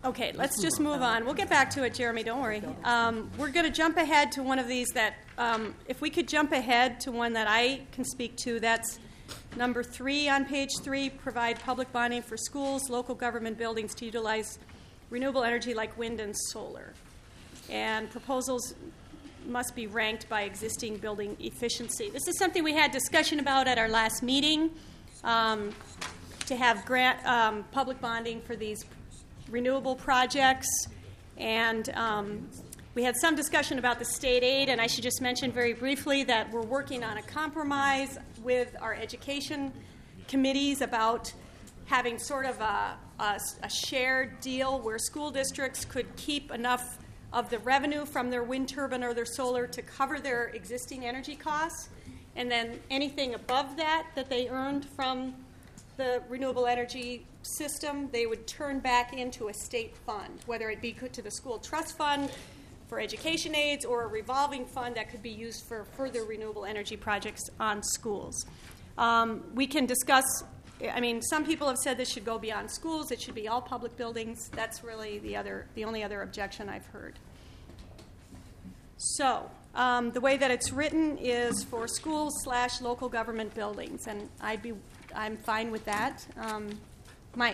Okay, let's just move on. We'll get back to it, Jeremy. Don't worry. We're going to jump ahead to one of these that, if we could jump ahead to one that I can speak to, that's number 3 on page 3, provide public bonding for schools, local government buildings to utilize renewable energy like wind and solar. And proposals must be ranked by existing building efficiency. This is something we had discussion about at our last meeting, to have public bonding for these renewable projects, and we had some discussion about the state aid, and I should just mention very briefly that we're working on a compromise with our education committees about having sort of a shared deal where school districts could keep enough of the revenue from their wind turbine or their solar to cover their existing energy costs, and then anything above that they earned from the renewable energy system, they would turn back into a state fund, whether it be to the school trust fund for education aids or a revolving fund that could be used for further renewable energy projects on schools. We can discuss, some people have said this should go beyond schools, it should be all public buildings. That's really the only other objection I've heard. So, the way that it's written is for schools/local government buildings, and I'm fine with that. Mike?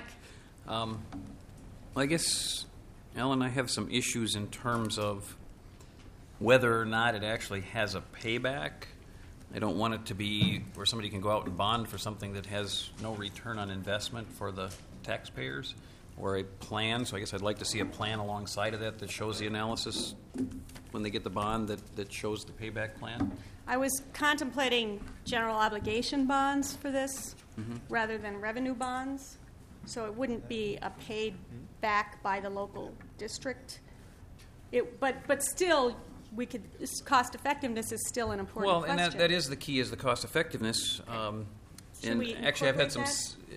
I guess, Ellen, I have some issues in terms of whether or not it actually has a payback. I don't want it to be where somebody can go out and bond for something that has no return on investment for the taxpayers, or a plan. So I guess I'd like to see a plan alongside of that shows the analysis when they get the bond that shows the payback plan. I was contemplating general obligation bonds for this rather than revenue bonds, so it wouldn't be a paid back by the local district. But still, cost effectiveness is still an important question. Well, and that is the key, is the cost effectiveness. And actually, I've had some.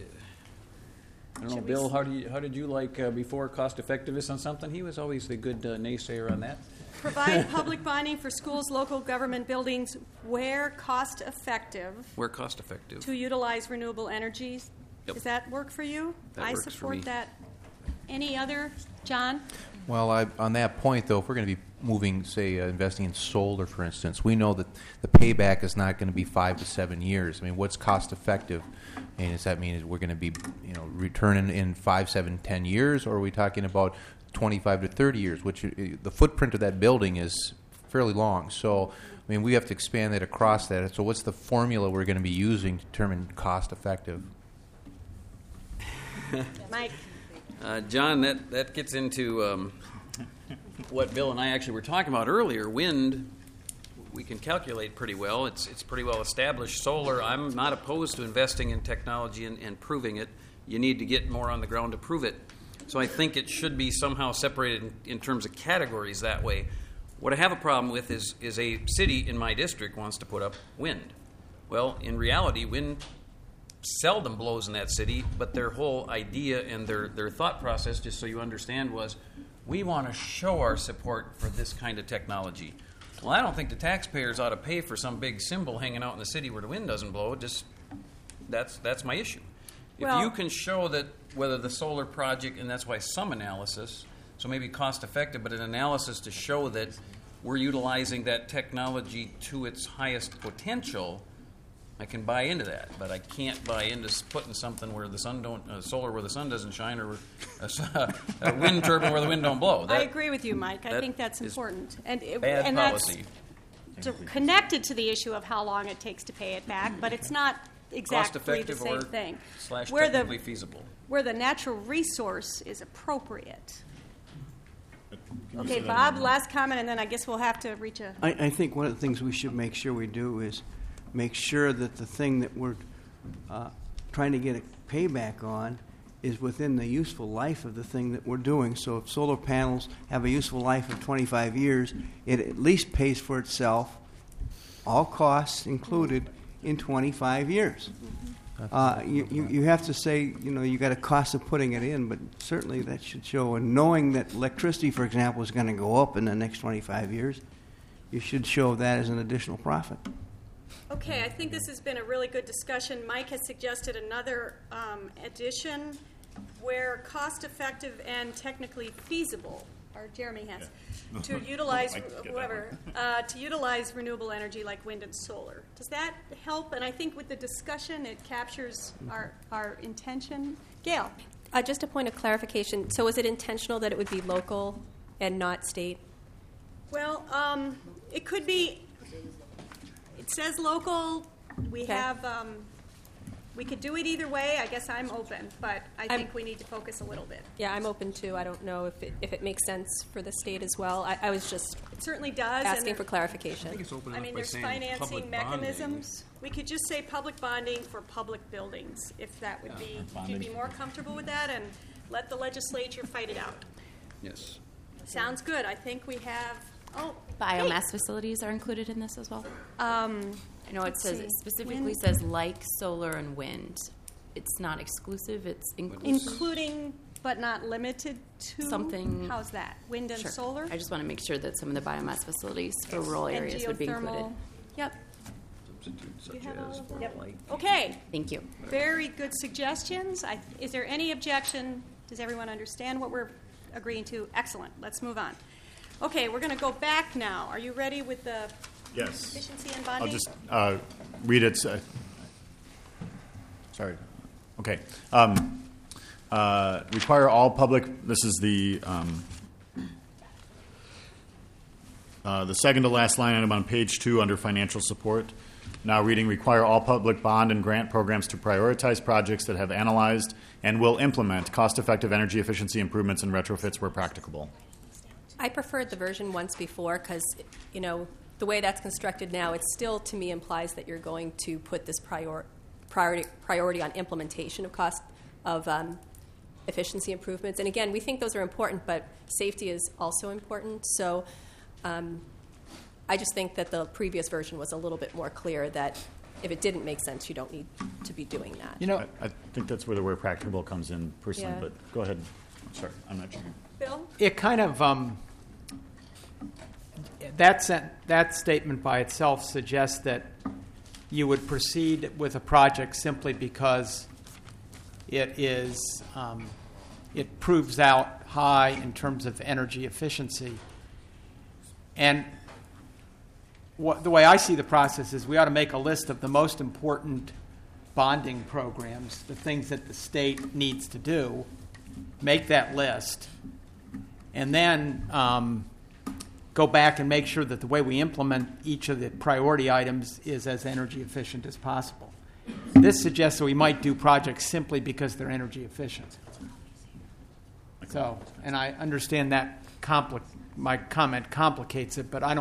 I don't know, Bill. How did you like before cost effectiveness on something? He was always the good naysayer on that. Provide public bonding for schools, local government buildings where cost effective. Where cost effective. To utilize renewable energies. Yep. Does that work for you? That works support for me. that. Any other, John? Well, on that point, though, if we're going to be moving, say, investing in solar, for instance, we know that the payback is not going to be 5 to 7 years. I mean, what's cost effective? And does that mean we're going to be, returning in 5, 7, 10 years, or are we talking about 25 to 30 years? Which the footprint of that building is fairly long. So, I mean, we have to expand that across that. So, what's the formula we're going to be using to determine cost effective? Mike. John, that gets into what Bill and I actually were talking about earlier. Wind, we can calculate pretty well. It's pretty well established. Solar, I'm not opposed to investing in technology and proving it. You need to get more on the ground to prove it. So I think it should be somehow separated in terms of categories that way. What I have a problem with is a city in my district wants to put up wind. Well, in reality, wind seldom blows in that city, but their whole idea and their thought process, just so you understand, was we want to show our support for this kind of technology. Well, I don't think the taxpayers ought to pay for some big symbol hanging out in the city where the wind doesn't blow. That's my issue. If you can show that whether the solar project, and that's why some analysis, so maybe cost effective, but an analysis to show that we're utilizing that technology to its highest potential, I can buy into that, but I can't buy into putting something where the sun solar where the sun doesn't shine, or a wind turbine where the wind don't blow. I agree with you, Mike. I think that's important, and bad policy. That's connected to the issue of how long it takes to pay it back, but it's not exactly the same thing. / technically feasible. Where the natural resource is appropriate. Okay, Bob, last comment, and then I guess we'll have to reach a... I think one of the things we should make sure we do is make sure that the thing that we're trying to get a payback on is within the useful life of the thing that we're doing. So if solar panels have a useful life of 25 years, it at least pays for itself, all costs included, in 25 years. You have to say, you got a cost of putting it in, but certainly that should show. And knowing that electricity, for example, is going to go up in the next 25 years, you should show that as an additional profit. Okay, I think this has been a really good discussion. Mike has suggested another addition where cost-effective and technically feasible, or Jeremy has, to utilize to utilize renewable energy like wind and solar. Does that help? And I think with the discussion, it captures our intention. Gail. Just a point of clarification. So is it intentional that it would be local and not state? Well, it could be. It says local. We have. We could do it either way. I guess I'm open, but I think we need to focus a little bit. Yeah, I'm open too. I don't know if it makes sense for the state as well. I was just it certainly does asking for clarification. I think it's open enough by there's saying financing public mechanisms. We could just say public bonding for public buildings, if that would be. If you'd be more comfortable with that, and let the legislature fight it out. Yes. Sounds good. I think we have. Biomass facilities are included in this as well. I know it specifically wind. says like solar and wind. It's not exclusive. It's including, but not limited to something. How's that? Wind and solar. I just want to make sure that some of the biomass facilities for rural areas would be included. Yep. Such as okay. Thank you. Very good suggestions. Is there any objection? Does everyone understand what we're agreeing to? Excellent. Let's move on. Okay, we're going to go back now. Are you ready with the efficiency and bonding? I'll just read it. Sorry. Okay. Require all public. This is the second to last line item on page 2 under financial support. Now reading, require all public bond and grant programs to prioritize projects that have analyzed and will implement cost-effective energy efficiency improvements and retrofits where practicable. I preferred the version once before because, the way that's constructed now, it still, to me, implies that you're going to put this priority on implementation of cost of efficiency improvements. And again, we think those are important, but safety is also important. So I just think that the previous version was a little bit more clear that if it didn't make sense, you don't need to be doing that. I think that's where the word practicable comes in personally, but go ahead. Sorry, I'm not sure. Bill? It kind of, that statement by itself suggests that you would proceed with a project simply because it is, it proves out high in terms of energy efficiency. And the way I see the process is we ought to make a list of the most important bonding programs, the things that the state needs to do, make that list, and then go back and make sure that the way we implement each of the priority items is as energy efficient as possible. This suggests that we might do projects simply because they're energy efficient. So, and I understand that my comment complicates it, but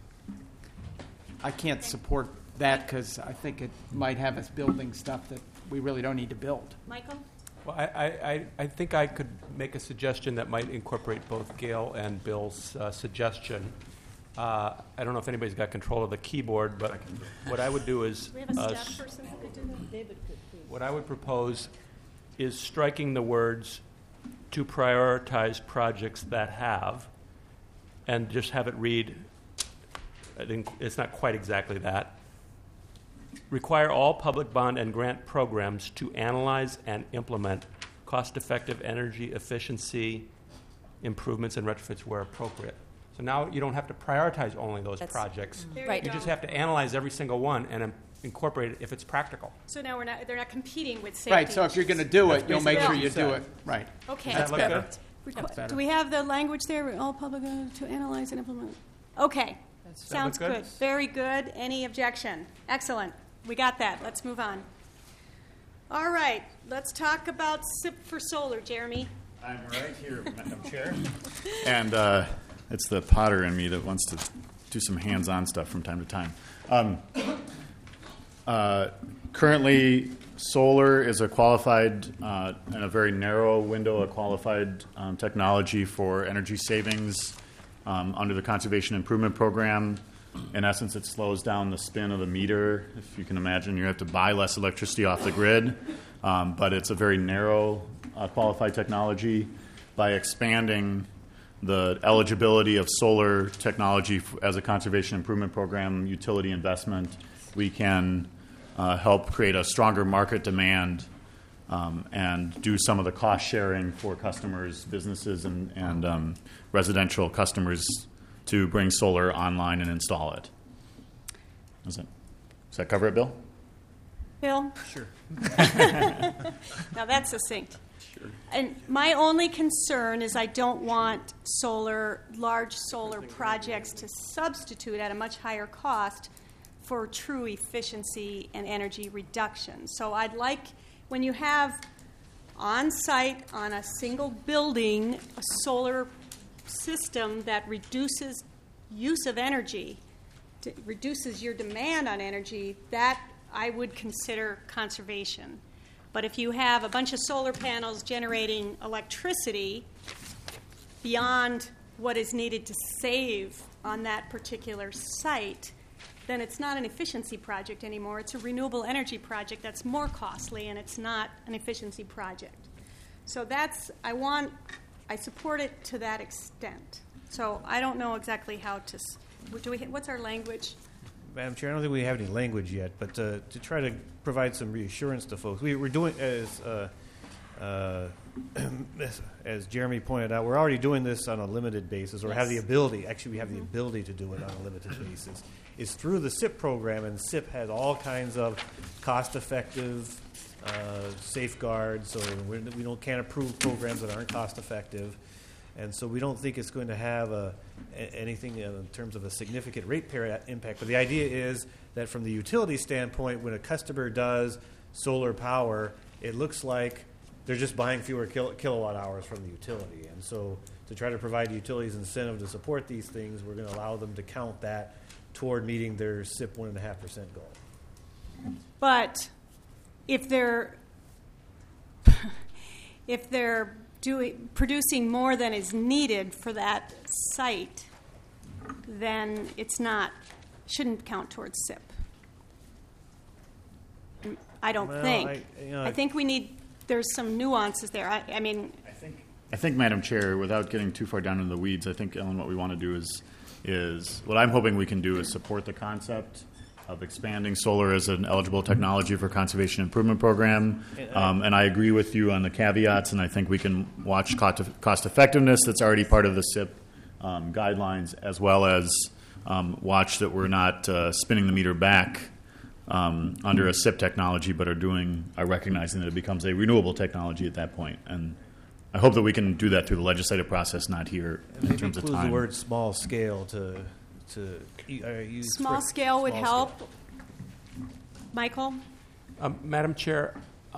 I can't support that because I think it might have us building stuff that we really don't need to build. Michael? Well, I think I could make a suggestion that might incorporate both Gail and Bill's suggestion. I don't know if anybody's got control of the keyboard, but what I would do is... Do we have a staff person who could do that? David could. What I would propose is striking the words to prioritize projects that have, and just have it read, I think it's not quite exactly that, require all public bond and grant programs to analyze and implement cost-effective energy efficiency improvements and retrofits where appropriate. So now you don't have to prioritize only those projects. Right. You just have to analyze every single one and incorporate it if it's practical. So now they're not competing with safety. Right, so if you're going to do it, you'll make sure you do it. Right. Okay. Does that look good? That's better. Do we have the language there? All public to analyze and implement. Okay. Sounds good? good. Very good. Any objection? Excellent. We got that. Let's move on. All right. Let's talk about SIP for solar, Jeremy. I'm right here, Madam Chair. And it's the Potter in me that wants to do some hands-on stuff from time to time. Currently, solar is a qualified, in a very narrow window, a qualified technology for energy savings under the Conservation Improvement Program. In essence, it slows down the spin of the meter. If you can imagine, you have to buy less electricity off the grid, but it's a very narrow qualified technology. By expanding the eligibility of solar technology as a Conservation Improvement Program utility investment, we can help create a stronger market demand and do some of the cost sharing for customers, businesses, and residential customers to bring solar online and install it. Does that cover it, Bill? Bill? Sure. Now that's succinct. Sure. And my only concern is I don't want large solar projects to substitute at a much higher cost for true efficiency and energy reduction. So I'd like, when you have on-site on a single building a solar system that reduces use of energy, reduces your demand on energy, that I would consider conservation. But if you have a bunch of solar panels generating electricity beyond what is needed to save on that particular site, then it's not an efficiency project anymore. It's a renewable energy project that's more costly, and it's not an efficiency project. So I support it to that extent. So I don't know exactly how to, what's our language? Madam Chair, I don't think we have any language yet, but to try to provide some reassurance to folks, we're doing, as Jeremy pointed out, we're already doing this on a limited basis, or Yes. have the ability, actually we have the ability to do it on a limited basis. It's through the SIP program, and SIP has all kinds of cost-effective safeguards, so can't approve programs that aren't cost-effective. And so we don't think it's going to have anything in terms of a significant ratepayer impact. But the idea is that from the utility standpoint, when a customer does solar power, it looks like they're just buying fewer kilowatt hours from the utility. And so to try to provide utilities incentive to support these things, we're going to allow them to count that toward meeting their SIP 1.5% goal. But if they're producing more than is needed for that site, then shouldn't count towards SIP. I don't think. I think there's some nuances there. I think, Madam Chair, without getting too far down into the weeds, I think, Ellen, what we want to do is what I'm hoping we can do is support the concept of expanding solar as an eligible technology for Conservation Improvement Program. And I agree with you on the caveats, and I think we can watch cost effectiveness that's already part of the SIP guidelines, as well as watch that we're not spinning the meter back under a SIP technology, but are recognizing that it becomes a renewable technology at that point. And I hope that we can do that through the legislative process, not here in terms of time. The word small scale to use small scale would help. Michael? Madam Chair,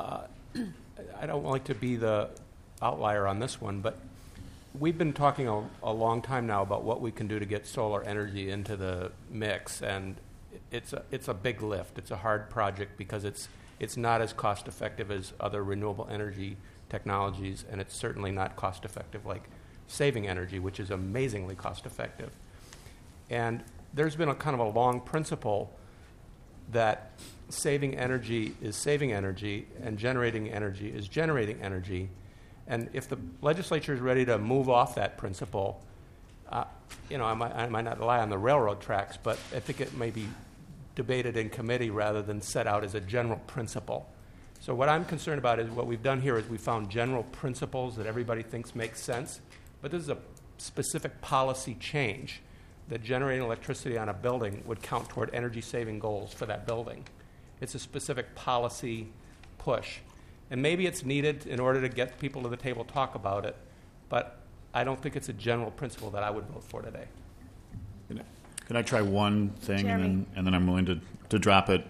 I don't like to be the outlier on this one, but we've been talking a long time now about what we can do to get solar energy into the mix, and it's a big lift. It's a hard project because it's not as cost effective as other renewable energy technologies, and it's certainly not cost effective like saving energy, which is amazingly cost effective. And there's been a kind of a long principle that saving energy is saving energy and generating energy is generating energy. And if the legislature is ready to move off that principle, I might not lie on the railroad tracks, but I think it may be debated in committee rather than set out as a general principle. So what I'm concerned about is what we've done here is we found general principles that everybody thinks make sense, but this is a specific policy change that generating electricity on a building would count toward energy-saving goals for that building. It's a specific policy push. And maybe it's needed in order to get people to the table to talk about it, but I don't think it's a general principle that I would vote for today. Can I try one thing, and then I'm willing to drop it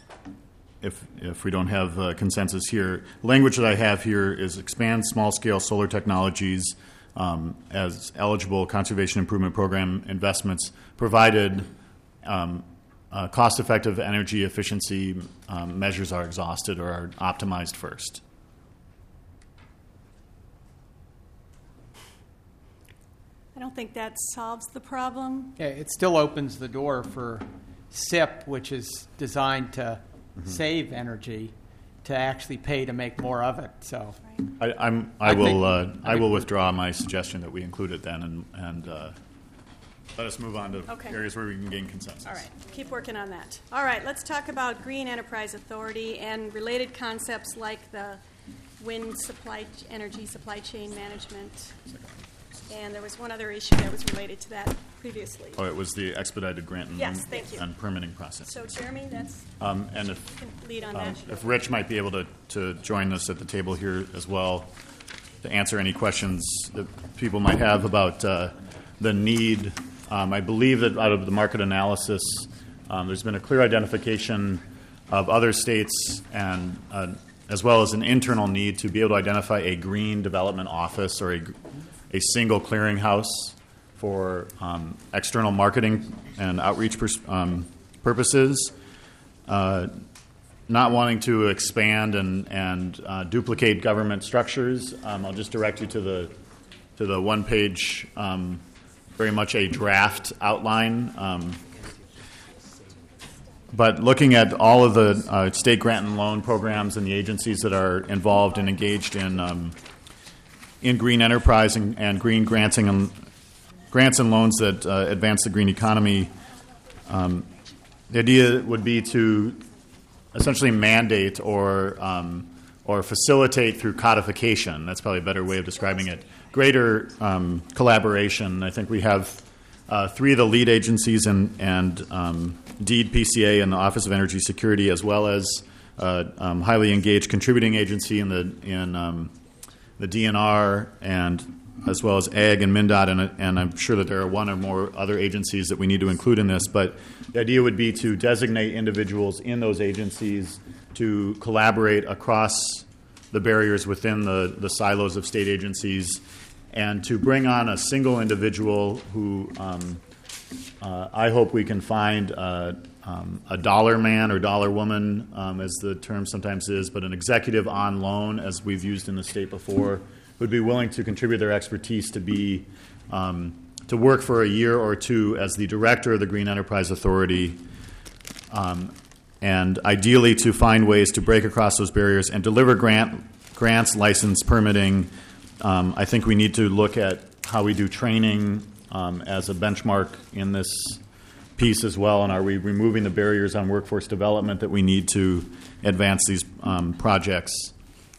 if we don't have consensus here? Language that I have here is expand small-scale solar technologies as eligible Conservation Improvement Program investments, provided cost-effective energy efficiency measures are exhausted or are optimized first. I don't think that solves the problem. Yeah, it still opens the door for SIP, which is designed to save energy, to actually pay to make more of it. So, I will withdraw my suggestion that we include it then, and let us move on to areas where we can gain consensus. All right, keep working on that. All right, let's talk about Green Enterprise Authority and related concepts like the wind energy supply chain management. And there was one other issue that was related to that previously. Oh, it was the expedited grant and, yes, thank you. and permitting process. So, Jeremy, that's and you if, can lead on that. If Rich might be able to join us at the table here as well to answer any questions that people might have about the need. I believe that out of the market analysis, there's been a clear identification of other states and as well as an internal need to be able to identify a green development office or a single clearinghouse for external marketing and outreach purposes, not wanting to expand and duplicate government structures. I'll just direct you to the one-page, very much a draft outline. But looking at all of the state grant and loan programs and the agencies that are involved and engaged in green enterprise and green grants and loans that advance the green economy, the idea would be to essentially mandate or facilitate through codification. That's probably a better way of describing it. Greater collaboration. I think we have 3 of the lead agencies and DEED, PCA, and the Office of Energy Security, as well as highly engaged contributing agency in the DNR, and as well as AG and MnDOT, and I'm sure that there are one or more other agencies that we need to include in this. But the idea would be to designate individuals in those agencies to collaborate across the barriers within the silos of state agencies, and to bring on a single individual who I hope we can find a dollar man or dollar woman, as the term sometimes is, but an executive on loan, as we've used in the state before, would be willing to contribute their expertise to be to work for a year or two as the director of the Green Enterprise Authority, and ideally to find ways to break across those barriers and deliver grants, license, permitting. I think we need to look at how we do training as a benchmark in this piece as well, and are we removing the barriers on workforce development that we need to advance these projects.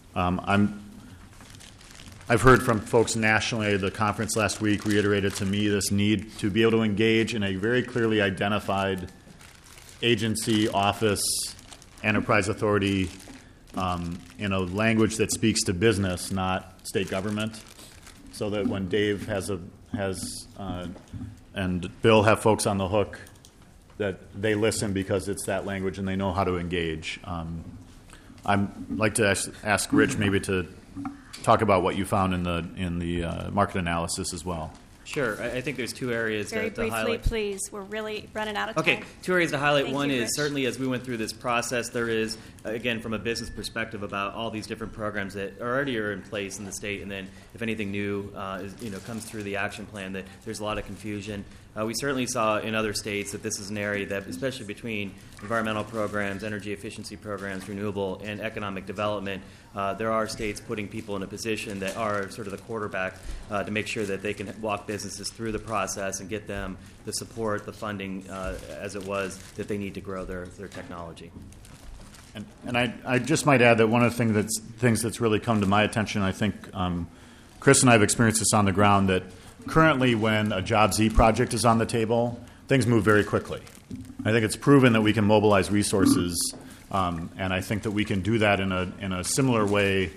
I've heard from folks nationally. The conference last week reiterated to me this need to be able to engage in a very clearly identified agency, office, enterprise authority in a language that speaks to business, not state government, so that when Dave and Bill have folks on the hook, that they listen because it's that language and they know how to engage. I'd like to ask Rich maybe to talk about what you found in the market analysis as well. Sure. I think there's 2 areas Very to briefly, highlight. please. We're really running out of time. Okay, 2 areas to highlight. Thank One you, is Rich. certainly as we went through this process, there is, again, from a business perspective about all these different programs that already are in place in the state, and then if anything new comes through the action plan, that there's a lot of confusion. We certainly saw in other states that this is an area that, especially between environmental programs, energy efficiency programs, renewable, and economic development, there are states putting people in a position that are sort of the quarterback to make sure that they can walk businesses through the process and get them the support, the funding, as it was, that they need to grow their technology. And I just might add that one of the things that's really come to my attention, I think Chris and I have experienced this on the ground, that currently when a Job Z project is on the table, things move very quickly. I think it's proven that we can mobilize resources, and I think that we can do that in a similar way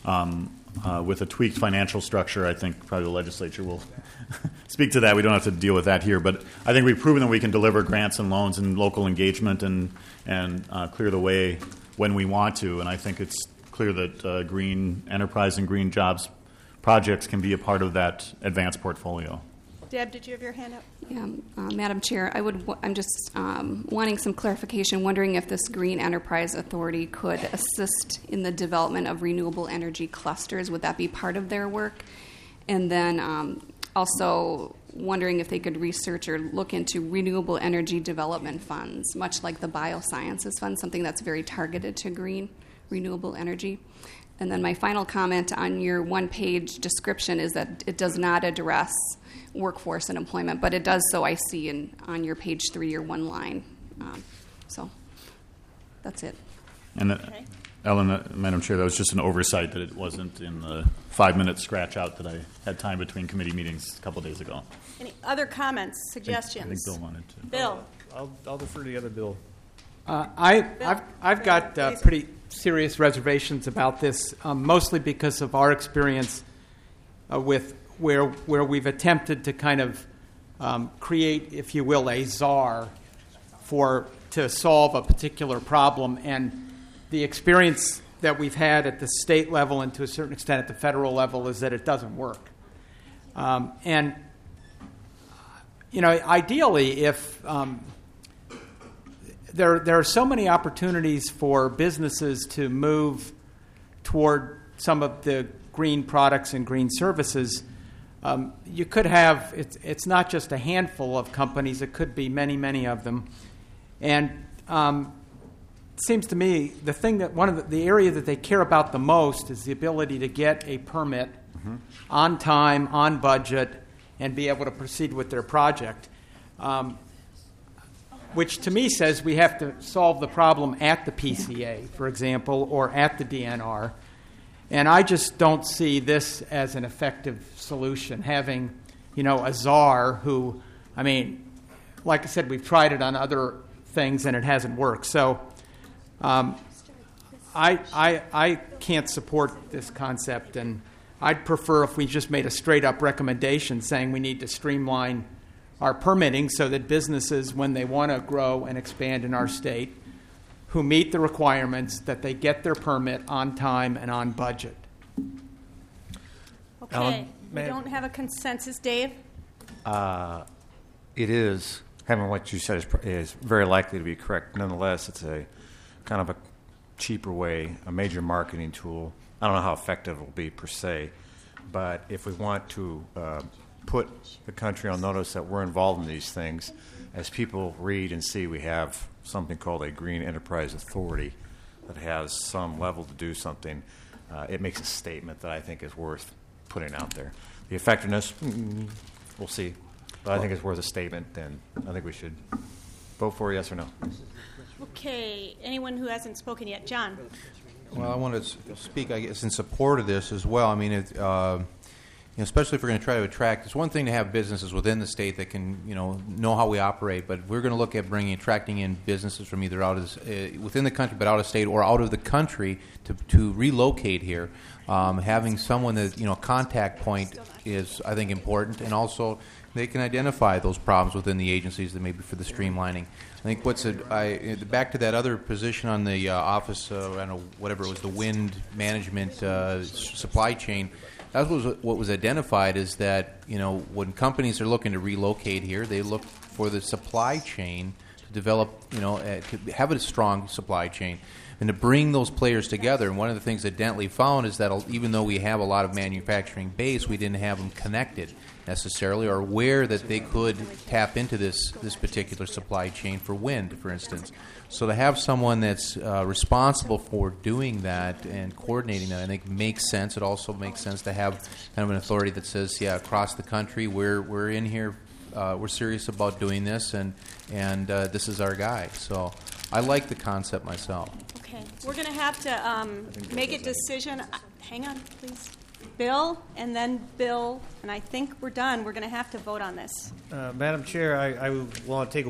with a tweaked financial structure. I think probably the legislature will speak to that. We don't have to deal with that here, but I think we've proven that we can deliver grants and loans and local engagement and clear the way when we want to. And I think it's clear that green enterprise and green jobs projects can be a part of that advanced portfolio. Deb, did you have your hand up? Yeah, Madam Chair, I'm just wanting some clarification, wondering if this Green Enterprise Authority could assist in the development of renewable energy clusters. Would that be part of their work? And then also wondering if they could research or look into renewable energy development funds, much like the Biosciences Fund, something that's very targeted to green renewable energy. And then my final comment on your one-page description is that it does not address workforce and employment, but it does so, I see, on your page 3, your one line. So that's it. And Ellen, Madam Chair, that was just an oversight that it wasn't in the 5-minute scratch out that I had time between committee meetings a couple days ago. Any other comments, suggestions? I think Bill wanted to. Bill. I'll defer to the other Bill. I've got pretty serious reservations about this, mostly because of our experience with where we've attempted to kind of create, if you will, a czar to solve a particular problem, and the experience that we've had at the state level and to a certain extent at the federal level is that it doesn't work. And ideally, if there are so many opportunities for businesses to move toward some of the green products and green services, you could have, it's not just a handful of companies, it could be many, many of them. And it seems to me the area that they care about the most is the ability to get a permit on time, on budget, and be able to proceed with their project. Which to me says we have to solve the problem at the PCA, for example, or at the DNR. And I just don't see this as an effective solution, having, a czar who, like I said, we've tried it on other things and it hasn't worked. So I can't support this concept, and I'd prefer if we just made a straight-up recommendation saying we need to streamline our permitting so that businesses, when they want to grow and expand in our state, who meet the requirements, that they get their permit on time and on budget. Okay, we don't have a consensus. Dave? It is, having what you said is very likely to be correct. Nonetheless, it's a kind of a cheaper way, a major marketing tool. I don't know how effective it will be per se, but if we want to put the country on notice that we're involved in these things, as people read and see, we have something called a Green Enterprise Authority that has some level to do something. It makes a statement that I think is worth putting out there. The effectiveness, we'll see. But I think it's worth a statement, and I think we should vote for yes or no. Okay. Anyone who hasn't spoken yet? John. Well, I want to speak, I guess, in support of this as well. Especially if we're going to try to attract, it's one thing to have businesses within the state that can, know how we operate, but we're going to look at attracting in businesses from either within the country but out of state or out of the country to relocate here. Having someone that, contact point is, I think, important, and also they can identify those problems within the agencies that maybe for the streamlining. I think back to that other position on the office, I don't know, whatever it was, the wind management supply chain. That was what was identified is that, when companies are looking to relocate here, they look for the supply chain to develop, to have a strong supply chain and to bring those players together. And one of the things that Dentley found is that even though we have a lot of manufacturing base, we didn't have them connected necessarily or aware that they could tap into this particular supply chain for wind, for instance. So to have someone that's responsible for doing that and coordinating that, I think makes sense. It also makes sense to have kind of an authority that says, across the country, we're in here, we're serious about doing this, and this is our guy. So I like the concept myself. Okay, we're going to have to make a decision. Hang on, please. Bill, and then Bill, and I think we're done. We're going to have to vote on this. Madam Chair, I want to take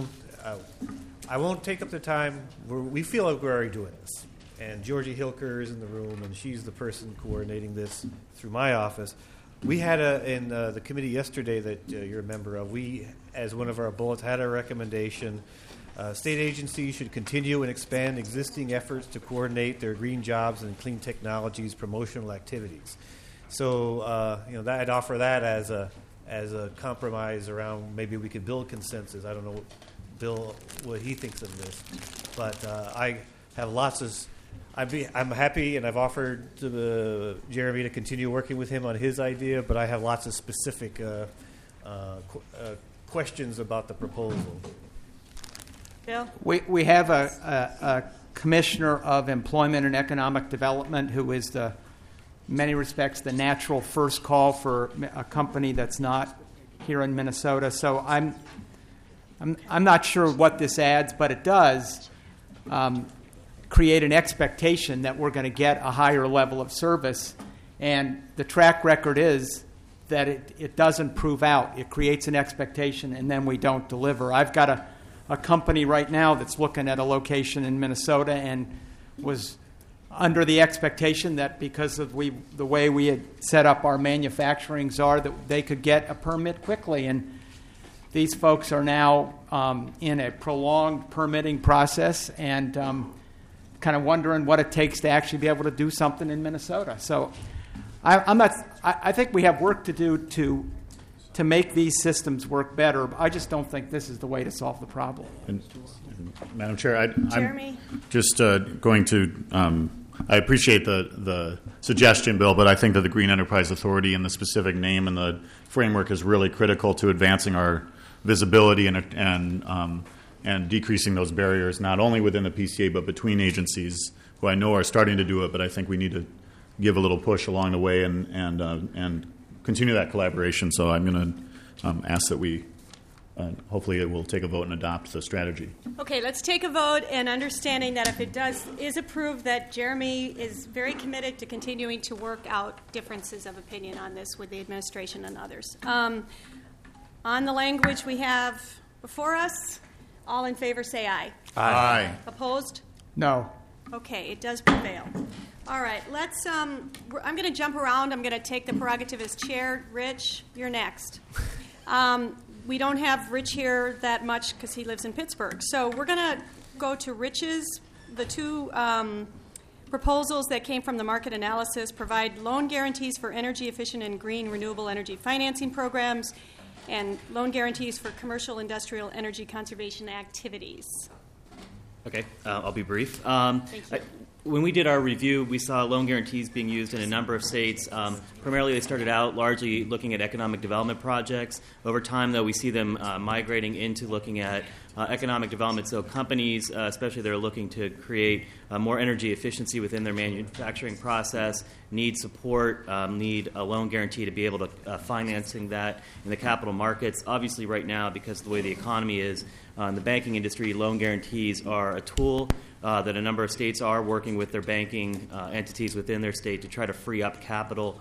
I won't take up the time. We feel like we're already doing this. And Georgie Hilker is in the room, and she's the person coordinating this through my office. We had in the committee yesterday that you're a member of, we, as one of our bullets, had a recommendation. State agencies should continue and expand existing efforts to coordinate their green jobs and clean technologies promotional activities. So, I'd offer that as a compromise around maybe we could build consensus. I don't know, Bill, what he thinks of this, but I have lots of. I'm happy, and I've offered to Jeremy to continue working with him on his idea, but I have lots of specific questions about the proposal. Bill? We have a commissioner of employment and economic development who is in many respects the natural first call for a company that's not here in Minnesota. So I'm not sure what this adds, but it does create an expectation that we're going to get a higher level of service. And the track record is that it doesn't prove out. It creates an expectation, and then we don't deliver. I've got a company right now that's looking at a location in Minnesota and was under the expectation that because of the way we had set up our manufacturing czar, that they could get a permit quickly. And these folks are now in a prolonged permitting process and kind of wondering what it takes to actually be able to do something in Minnesota. So I think we have work to do to make these systems work better. I just don't think this is the way to solve the problem. And Madam Chair, Jeremy? I'm just going to. I appreciate the suggestion, Bill, but I think that the Green Enterprise Authority and the specific name and the framework is really critical to advancing our visibility and decreasing those barriers, not only within the PCA but between agencies who I know are starting to do it. But I think we need to give a little push along the way and continue that collaboration. So I'm going to ask that we. Hopefully it will take a vote and adopt the strategy. Okay, let's take a vote, and understanding that if it is approved, that Jeremy is very committed to continuing to work out differences of opinion on this with the administration and others. On the language we have before us, all in favor say aye. Aye. Opposed? No. Okay, it does prevail. All right, let's. I'm going to jump around. I'm going to take the prerogative as chair. Rich, you're next. We don't have Rich here that much because he lives in Pittsburgh. So we're going to go to Rich's. The two proposals that came from the market analysis provide loan guarantees for energy efficient and green renewable energy financing programs and loan guarantees for commercial industrial energy conservation activities. Okay, I'll be brief. Thank you. When we did our review, we saw loan guarantees being used in a number of states. Primarily, they started out largely looking at economic development projects. Over time, though, we see them migrating into looking at economic development. So companies, especially that are looking to create more energy efficiency within their manufacturing process, need support, need a loan guarantee to be able to financing that in the capital markets. Obviously, right now, because of the way the economy is, in the banking industry, loan guarantees are a tool that a number of states are working with their banking entities within their state to try to free up capital.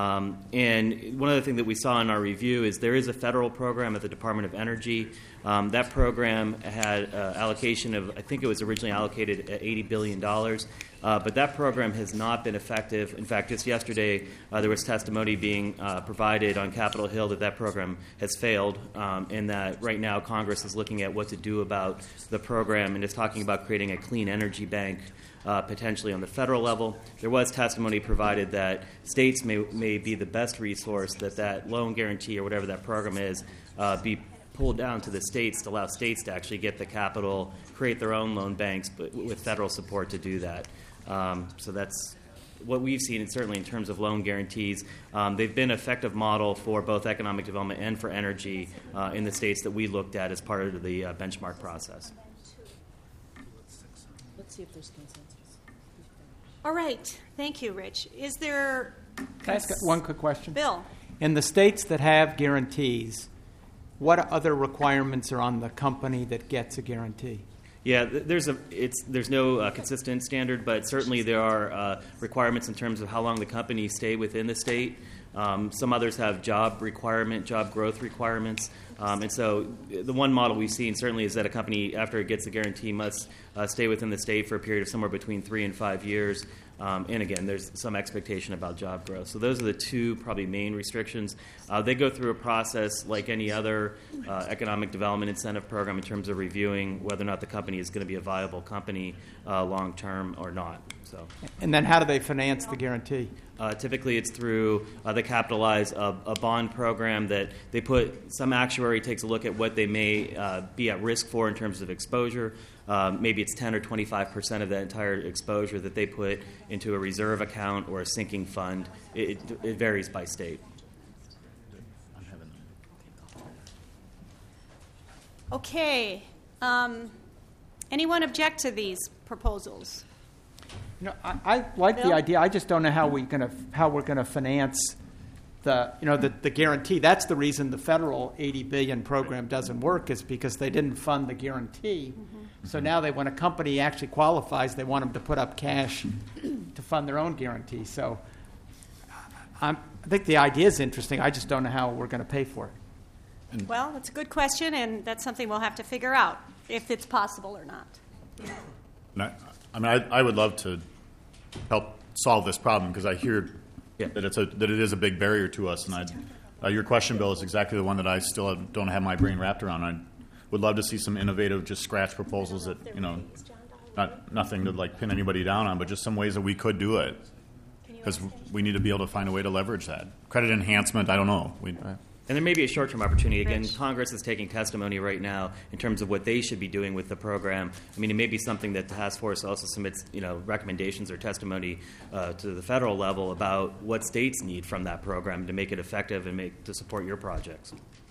And one other thing that we saw in our review is there is a federal program at the Department of Energy. That program had allocation of, I think it was originally allocated at $80 billion. But that program has not been effective. In fact, just yesterday, there was testimony being provided on Capitol Hill that program has failed, and that right now Congress is looking at what to do about the program and is talking about creating a clean energy bank potentially on the federal level. There was testimony provided that states may be the best resource that loan guarantee or whatever that program is be pulled down to the states to allow states to actually get the capital, create their own loan banks, but with federal support to do that. So that's what we've seen, and certainly in terms of loan guarantees. They've been an effective model for both economic development and for energy in the states that we looked at as part of the benchmark process. Let's see if there's consensus. All right. Thank you, Rich. Is there... Can I ask one quick question? Bill. In the states that have guarantees, what other requirements are on the company that gets a guarantee? Yeah, there's no consistent standard, but certainly there are requirements in terms of how long the company stay within the state. Some others have job growth requirements. And so the one model we've seen certainly is that a company, after it gets a guarantee, must stay within the state for a period of somewhere between 3 and 5 years. And again, there's some expectation about job growth. So those are the two probably main restrictions. They go through a process like any other economic development incentive program in terms of reviewing whether or not the company is going to be a viable company long term or not. So. And then how do they finance the guarantee? Typically, it's through they capitalize a bond program that they put. Some actuary takes a look at what they may be at risk for in terms of exposure. Maybe it's 10 or 25% of that entire exposure that they put into a reserve account or a sinking fund. It varies by state. Okay. Anyone object to these proposals? I like Bill? the idea. I just don't know how we're going to finance the guarantee. That's the reason the federal $80 billion program doesn't work, is because they didn't fund the guarantee. Mm-hmm. So now when a company actually qualifies, they want them to put up cash to fund their own guarantee. So I think the idea is interesting. I just don't know how we're going to pay for it. Well, that's a good question, and that's something we'll have to figure out, if it's possible or not. I would love to help solve this problem, because I hear that it is a big barrier to us. And your question, Bill, is exactly the one that I still don't have my brain wrapped around. I would love to see some innovative, just scratch proposals that, nothing to like pin anybody down on, but just some ways that we could do it. Because we need to be able to find a way to leverage that. Credit enhancement, I don't know. And there may be a short-term opportunity. Again, Congress is taking testimony right now in terms of what they should be doing with the program. I mean, it may be something that the task force also submits, recommendations or testimony to the federal level about what states need from that program to make it effective and to support your projects.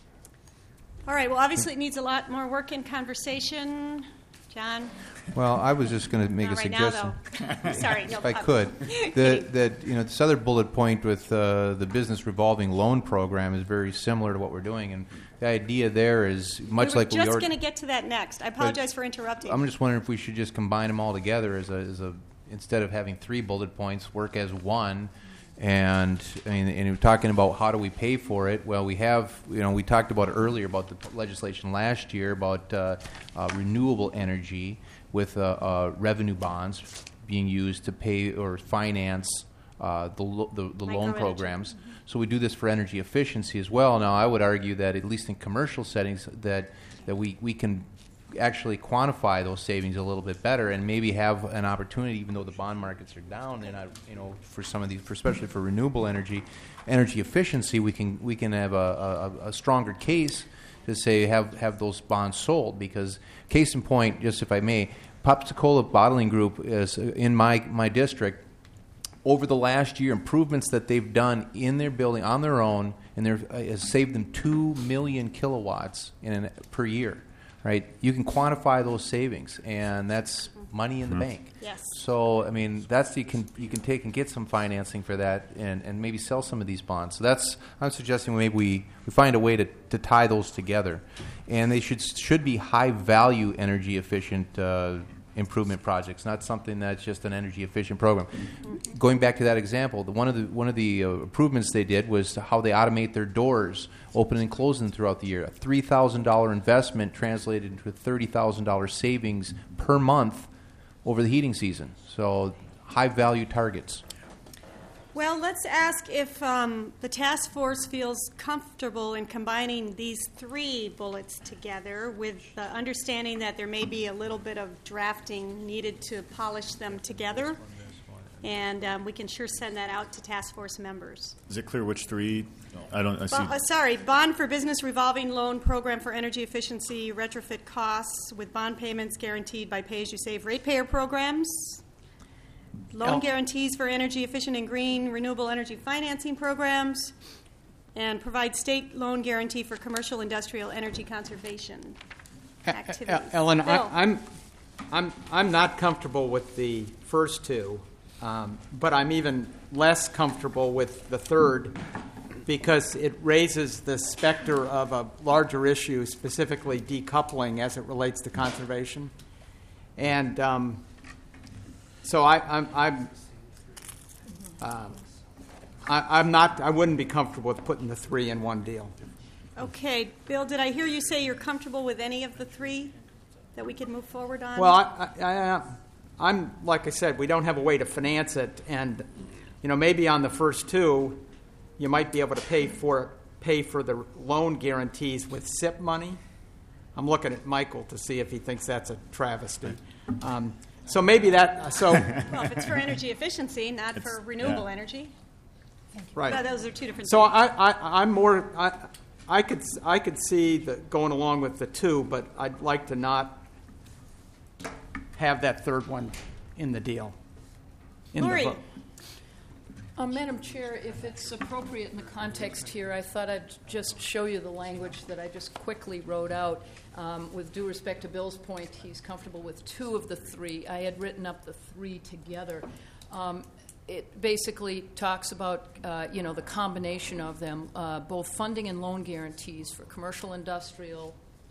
All right. Well, obviously it needs a lot more work and conversation. John? Well, I was just going to make a suggestion. Now, though. Sorry, no if I could. This other bullet point with the business revolving loan program is very similar to what we're doing, and the idea there is much like we were just going to get to that next. I apologize for interrupting. I'm just wondering if we should just combine them all together as a instead of having 3 bullet points, work as one. And we're talking about how do we pay for it. Well, we have, we talked about earlier about the legislation last year about renewable energy with revenue bonds being used to pay or finance the loan programs. Mm-hmm. So we do this for energy efficiency as well. Now, I would argue that at least in commercial settings that we can actually quantify those savings a little bit better and maybe have an opportunity, even though the bond markets are down, and for some of these, especially for renewable energy efficiency, we can have a stronger case to say have those bonds sold. Because case in point, just if I may, Pepsi-Cola Bottling Group is in my district. Over the last year, improvements that they've done in their building on their own, and has saved them 2 million kilowatts per year. Right, you can quantify those savings, and that's money in the bank. Yes. So, you can take and get some financing for that, and maybe sell some of these bonds. So I'm suggesting maybe we find a way to tie those together, and they should be high value energy efficient improvement projects, not something that's just an energy efficient program. Mm-hmm. Going back to that example, one of the improvements they did was how they automate their doors, open and close them throughout the year. A $3,000 investment translated into a $30,000 savings per month over the heating season. So high value targets. Well, let's ask if the task force feels comfortable in combining these 3 bullets together, with the understanding that there may be a little bit of drafting needed to polish them together. And we can sure send that out to task force members. Is it clear which 3? Bond for Business Revolving Loan Program for Energy Efficiency Retrofit Costs with bond payments guaranteed by pay-as-you-save ratepayer programs. Loan guarantees for energy efficient and green renewable energy financing programs, and provide state loan guarantee for commercial industrial energy conservation activities. Ellen, I'm not comfortable with the first 2, but I'm even less comfortable with the third, because it raises the specter of a larger issue, specifically decoupling as it relates to conservation. And so I wouldn't be comfortable with putting the 3 in one deal. Okay, Bill, did I hear you say you're comfortable with any of the 3 that we could move forward on? Well, I'm like I said, we don't have a way to finance it, and maybe on the first 2, you might be able to pay for the loan guarantees with SIP money. I'm looking at Michael to see if he thinks that's a travesty. So maybe that. Well, if it's for energy efficiency, not for renewable energy. Right. No, those are 2 different. So things. I'm more. I could see going along with the 2, but I'd like to not have that third one in the deal. Lori. Madam Chair, if it's appropriate in the context here, I thought I'd just show you the language that I just quickly wrote out. With due respect to Bill's point, he's comfortable with 2 of the 3. I had written up the 3 together. It basically talks about, the combination of them, both funding and loan guarantees for commercial, industrial,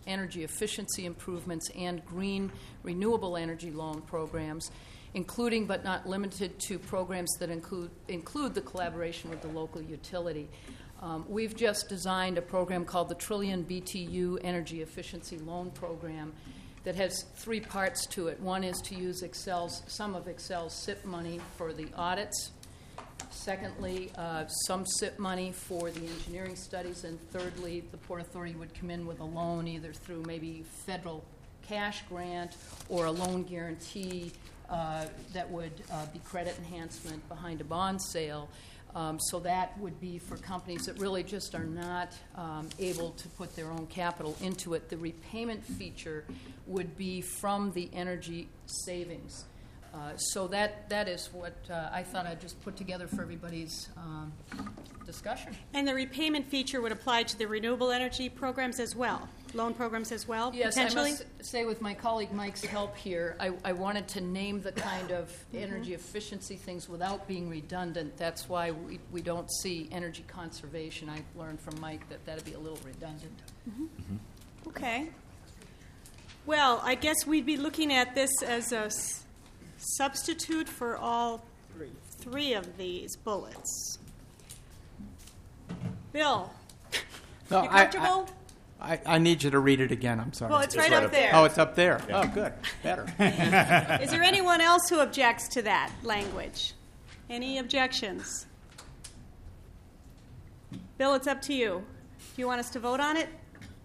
energy efficiency improvements, and green renewable energy loan programs, including but not limited to programs that include the collaboration with the local utility. We've just designed a program called the Trillion BTU Energy Efficiency Loan Program that has 3 parts to it. One is to use some of Excel's SIP money for the audits. Secondly, some SIP money for the engineering studies. And thirdly, the Port Authority would come in with a loan either through maybe federal cash grant or a loan guarantee that would be credit enhancement behind a bond sale. So that would be for companies that really just are not able to put their own capital into it. The repayment feature would be from the energy savings. So that is what I thought I'd just put together for everybody's discussion. And the repayment feature would apply to the renewable energy programs as well, loan programs as well, yes, potentially? I must say with my colleague Mike's help here, I wanted to name the kind of energy efficiency things without being redundant. That's why we don't see energy conservation. I learned from Mike that that'd be a little redundant. Okay. Well, I guess we'd be looking at this as a substitute for all 3 of these bullets. Bill, No, you comfortable? I need you to read it again. I'm sorry. Well, it's right up there. Oh, it's up there. Yeah. Oh, good. Better. Is there anyone else who objects to that language? Any objections? Bill, it's up to you. Do you want us to vote on it?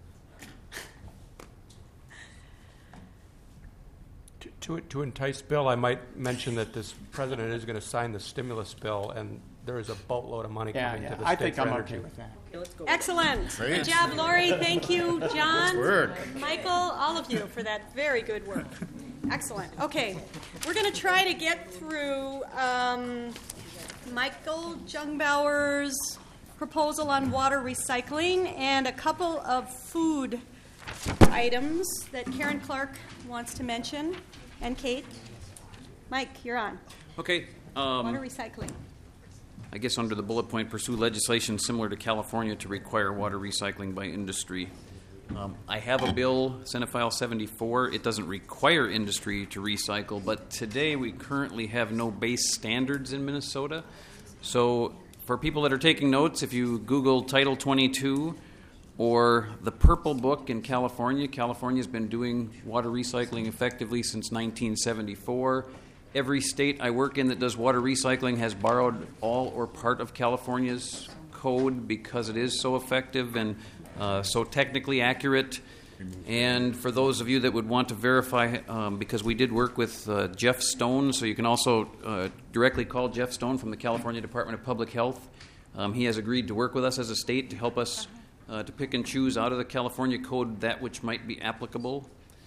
To entice Bill, I might mention that this president is going to sign the stimulus bill, and there is a boatload of money coming to the I state think for I'm energy. okay with that. Excellent. Great. Good job, Lori. Thank you, John. Nice work. Michael, all of you for that very good work. Excellent. Okay, we're going to try to get through Michael Jungbauer's proposal on water recycling and a couple of food items that Karen Clark wants to mention, and Kate. Mike, you're on. Okay. Water recycling. I guess under the bullet point, pursue legislation similar to California to require water recycling by industry. I have a bill, Senate File 74. It doesn't require industry to recycle, but today we currently have no base standards in Minnesota. So for people that are taking notes, if you Google Title 22 or the Purple Book in California, California's been doing water recycling effectively since 1974. Every state I work in that does water recycling has borrowed all or part of California's code because it is so effective and so technically accurate. And for those of you that would want to verify, because we did work with Jeff Stone, so you can also directly call Jeff Stone from the California Department of Public Health. He has agreed to work with us as a state to help us to pick and choose out of the California code that which might be applicable.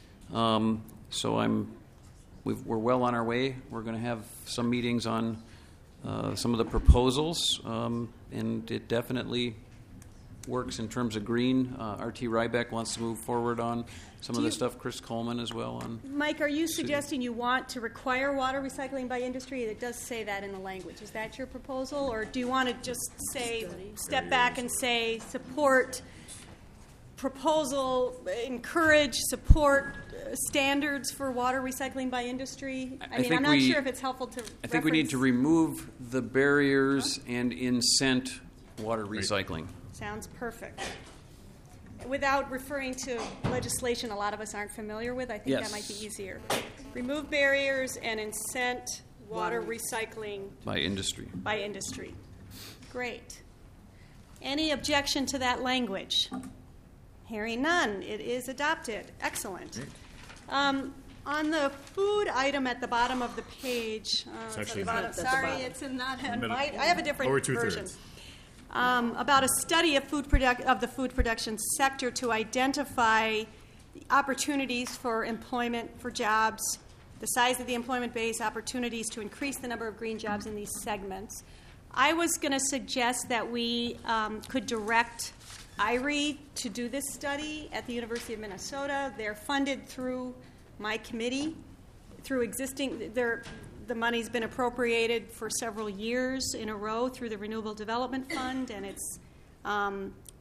So we're well on our way. We're going to have some meetings on some of the proposals, and it definitely works in terms of green. R.T. Ryback wants to move forward on some of the stuff. Chris Coleman as well. On Mike, are you suggesting you want to require water recycling by industry? It does say that in the language. Is that your proposal? Or do you want to just say, step back and say, support proposal, encourage, support standards for water recycling by industry? I mean, I'm not sure if it's helpful to I think we need to remove the barriers and incent water recycling. Sounds perfect. Without referring to legislation a lot of us aren't familiar with, I think that might be easier. Remove barriers and incent water recycling by industry. By industry. Great. Any objection to that language? Hearing none, it is adopted. Excellent. On the food item at the bottom of the page, It's actually at the bottom. at the Sorry, bottom. it's in not. Middle. I have a different Lower version. 2/3. About a study of the food production sector to identify the opportunities for employment, for jobs, the size of the employment base, opportunities to increase the number of green jobs in these segments. I was going to suggest that we could direct IRE to do this study at the University of Minnesota. They're funded through my committee, through existing, the money's been appropriated for several years in a row through the Renewable Development Fund, and it's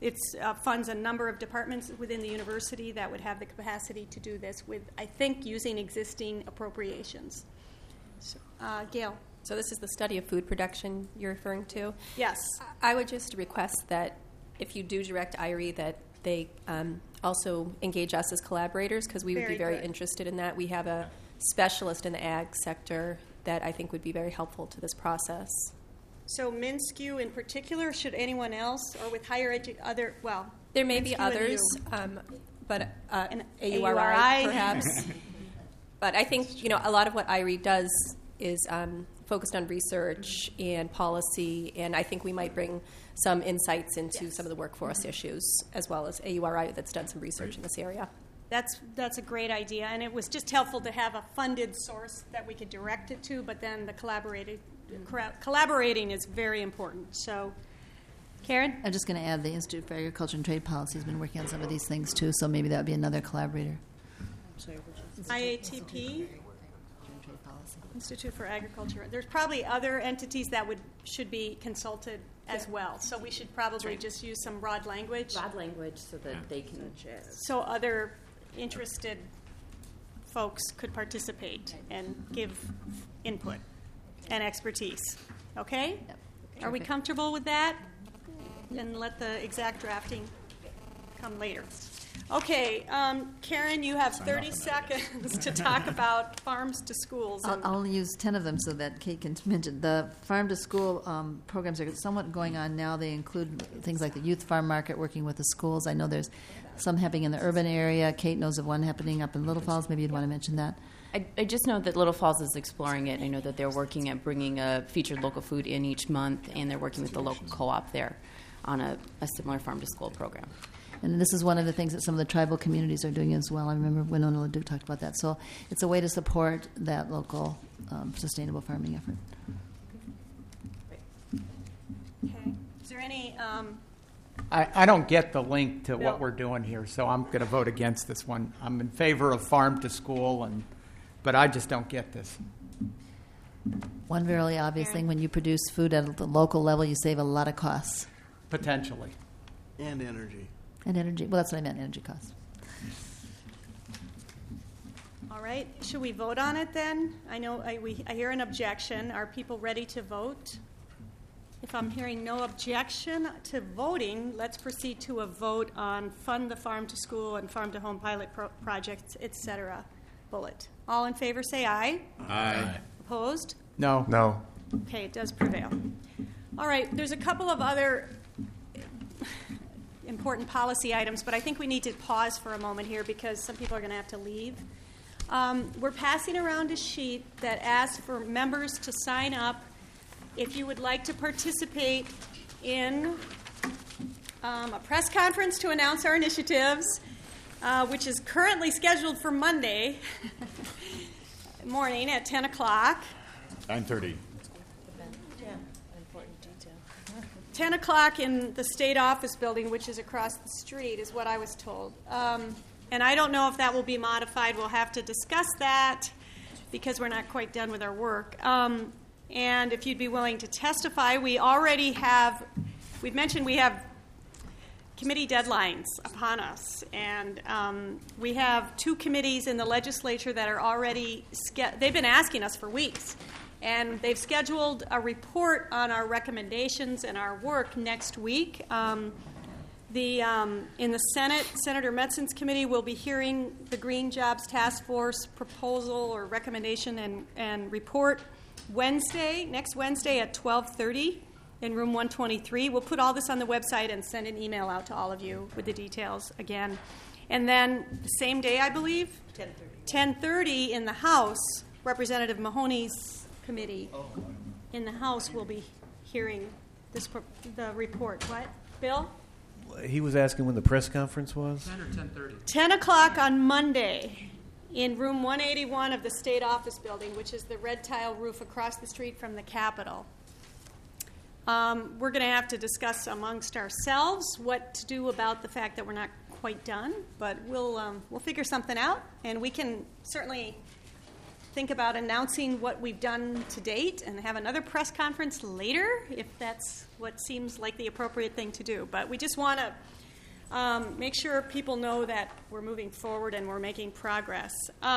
It funds a number of departments within the university that would have the capacity to do this with, I think, using existing appropriations. So, Gail. So this is the study of food production you're referring to? Yes. I would just request that if you do direct IRE, that they also engage us as collaborators, because we would be very interested in that. We have a specialist in the ag sector that I think would be very helpful to this process. So MnSCU in particular, should anyone else, or with higher other, well, there may be MnSCU others, but and AURI perhaps. But I think a lot of what IRE does is focused on research and policy, and I think we might bring some insights into some of the workforce issues, as well as AURI that's done some research in this area. That's a great idea, and it was just helpful to have a funded source that we could direct it to, but then the collaborating is very important. So, Karen? I'm just going to add the Institute for Agriculture and Trade Policy has been working on some of these things too, so maybe that would be another collaborator. IATP? Institute for Agriculture. There's probably other entities that should be consulted as well. So we should probably just use some broad language. Broad language so that they can... So other interested folks could participate and give input and expertise. Okay? Yep. Are we comfortable with that? And let the exact drafting come later. Okay, Karen, you have 30 seconds to talk about farms to schools. I'll use 10 of them so that Kate can mention. The farm to school programs are somewhat going on now. They include things like the youth farm market, working with the schools. I know there's some happening in the urban area. Kate knows of one happening up in Little Falls. Maybe you'd want to mention that. I just know that Little Falls is exploring it. I know that they're working at bringing a featured local food in each month, and they're working with the local co-op there on a similar farm to school program. And this is one of the things that some of the tribal communities are doing as well. I remember Winona LaDuke talked about that. So it's a way to support that local sustainable farming effort. Okay. Is there any... I don't get the link to what we're doing here, so I'm going to vote against this one. I'm in favor of farm to school, but I just don't get this. One very obvious thing, when you produce food at the local level, you save a lot of costs. Potentially. And energy. And energy. Well, that's what I meant, energy costs. All right. Should we vote on it then? I know I hear an objection. Are people ready to vote? If I'm hearing no objection to voting, let's proceed to a vote on fund the farm to school and farm to home pilot projects, etc. bullet. All in favor say aye. Aye. Opposed? No. No. Okay, it does prevail. All right, there's a couple of other important policy items, but I think we need to pause for a moment here because some people are going to have to leave. We're passing around a sheet that asks for members to sign up if you would like to participate in a press conference to announce our initiatives, which is currently scheduled for Monday morning at 10 o'clock. 9:30. 10 o'clock in the state office building, which is across the street, is what I was told. And I don't know if that will be modified. We'll have to discuss that because we're not quite done with our work. And if you'd be willing to testify, we've mentioned we have committee deadlines upon us. And we have 2 committees in the legislature that are already, they've been asking us for weeks. And they've scheduled a report on our recommendations and our work next week. In the Senate, Senator Metzen's committee will be hearing the Green Jobs Task Force proposal or recommendation and report next Wednesday at 12:30 in room 123. We'll put all this on the website and send an email out to all of you with the details again. And then the same day, I believe, 10:30 in the House, Representative Mahoney's committee in the House will be hearing the report. What, Bill? He was asking when the press conference was? 10 or 10:30? 10 o'clock on Monday in room 181 of the State Office Building, which is the red tile roof across the street from the Capitol. We're going to have to discuss amongst ourselves what to do about the fact that we're not quite done, but we'll figure something out, and we can certainly think about announcing what we've done to date and have another press conference later, if that's what seems like the appropriate thing to do. But we just want to make sure people know that we're moving forward and we're making progress.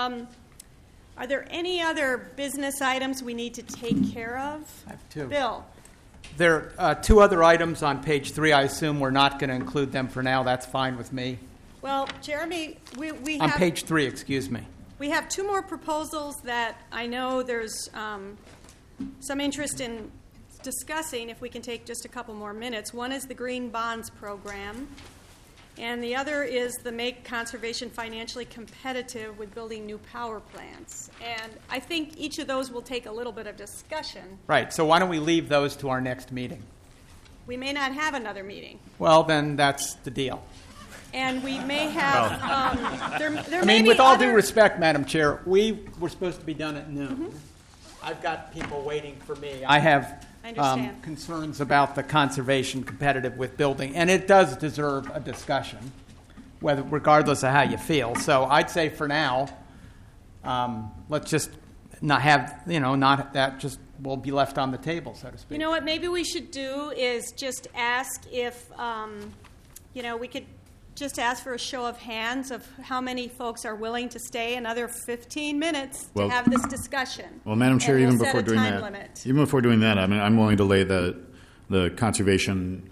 Are there any other business items we need to take care of? I have two. Bill. There are two other items on page 3. I assume we're not going to include them for now. That's fine with me. Well, Jeremy, we on have... page 3, excuse me. We have two more proposals that I know there's some interest in discussing, if we can take just a couple more minutes. One is the Green Bonds Program, and the other is the Make Conservation Financially Competitive with Building New Power Plants. And I think each of those will take a little bit of discussion. Right, so why don't we leave those to our next meeting? We may not have another meeting. Well, then that's the deal. And we may have, there I may mean, be with all other... due respect, Madam Chair, we were supposed to be done at noon. Mm-hmm. I've got people waiting for me. I have concerns about the conservation competitive with building, and it does deserve a discussion, regardless of how you feel. So I'd say for now, let's just not have, not that just will be left on the table, so to speak. You know what maybe we should do is just ask if, we could just ask for a show of hands of how many folks are willing to stay another 15 minutes to have this discussion. Well, Madam Chair, and even we'll before set a doing time that, limit. even before doing that, I mean, I'm willing to lay the conservation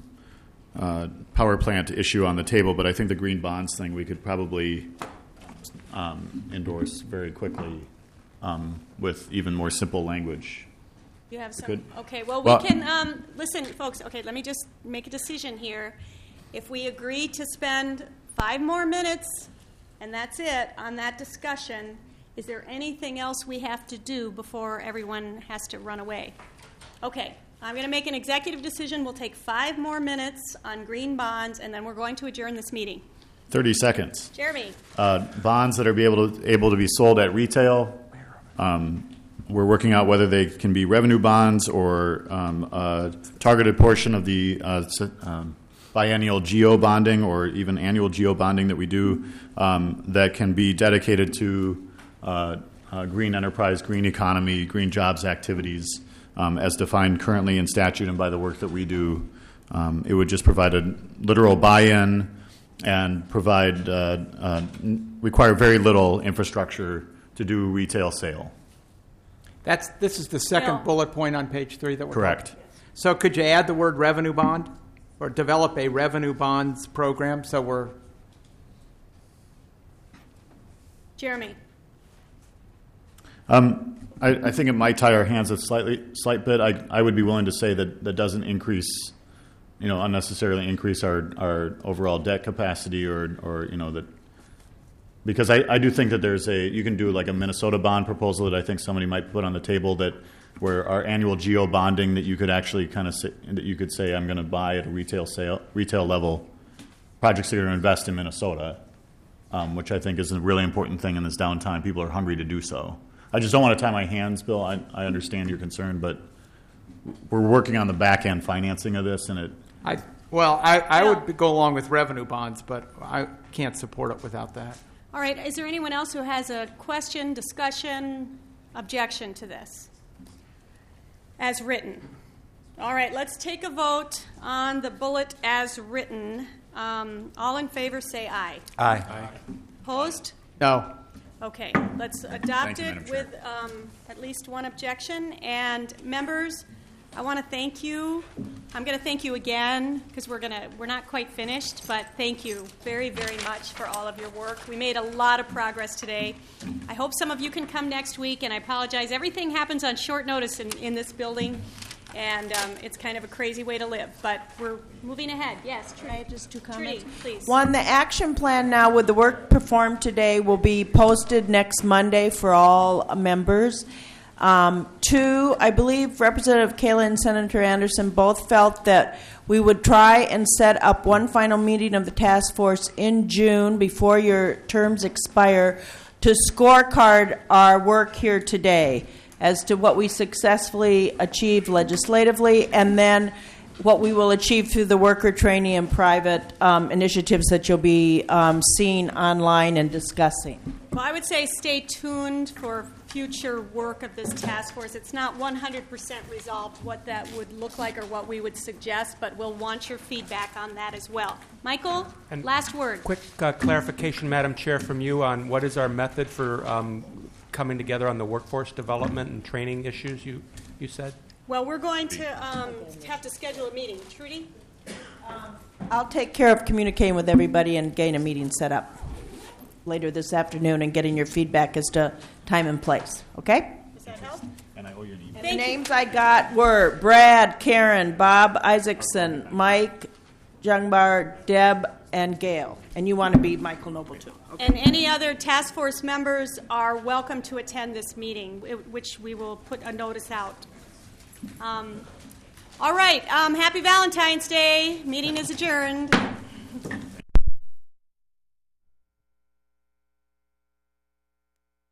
power plant issue on the table, but I think the green bonds thing we could probably endorse very quickly with even more simple language. You have some? Good. Okay, well, we can, listen, folks, okay, let me just make a decision here. If we agree to spend 5 more minutes, and that's it, on that discussion, is there anything else we have to do before everyone has to run away? Okay, I'm going to make an executive decision. We'll take 5 more minutes on green bonds, and then we're going to adjourn this meeting. 30 seconds. Jeremy. Bonds that are able to be sold at retail. We're working out whether they can be revenue bonds or a targeted portion of the biennial geo-bonding or even annual geo-bonding that we do that can be dedicated to green enterprise, green economy, green jobs activities as defined currently in statute and by the work that we do. It would just provide a literal buy-in and require very little infrastructure to do retail sale. This is the second bullet point on page 3 that we're correct. Talking. So could you add the word revenue bond? Or develop a revenue bonds program, so we're... Jeremy. I think it might tie our hands a slight bit. I would be willing to say that doesn't increase, unnecessarily increase our overall debt capacity or that, because I do think that you can do like a Minnesota bond proposal that I think somebody might put on the table where our annual geo bonding that you could actually say I'm going to buy at a retail level projects that are going to invest in Minnesota, which I think is a really important thing in this downtime. People are hungry to do so. I just don't want to tie my hands, Bill. I understand your concern, but we're working on the back end financing of this, and I would go along with revenue bonds, but I can't support it without that. All right. Is there anyone else who has a question, discussion, objection to this? As written. All right, let's take a vote on the bullet as written. All in favor say aye. Aye. Opposed? No. Okay, let's adopt it with at least one objection. And members, I want to thank you. I'm going to thank you again because we're not quite finished, but thank you very, very much for all of your work. We made a lot of progress today. I hope some of you can come next week, and I apologize. Everything happens on short notice in this building, and it's kind of a crazy way to live, but we're moving ahead. Yes, Trudy. I have just 2 comments. Trudy, please. 1, the action plan now with the work performed today will be posted next Monday for all members. 2, I believe Representative Kaler and Senator Anderson both felt that we would try and set up one final meeting of the task force in June before your terms expire to scorecard our work here today as to what we successfully achieved legislatively and then what we will achieve through the worker training and private initiatives that you'll be seeing online and discussing. Well, I would say stay tuned for future work of this task force. It's not 100% resolved what that would look like or what we would suggest, but we'll want your feedback on that as well. Michael, And last word. Quick clarification, Madam Chair, from you on what is our method for coming together on the workforce development and training issues you said? Well, we're going to have to schedule a meeting. Trudy? I'll take care of communicating with everybody and getting a meeting set up later this afternoon and getting your feedback as to time and place. Okay? Does that help? And I owe you an email. The names I got were Brad, Karen, Bob Isaacson, Mike, Jungbar, Deb, and Gail. And you want to be Michael Noble, too. Okay. And any other task force members are welcome to attend this meeting, which we will put a notice out. All right. Happy Valentine's Day. Meeting is adjourned.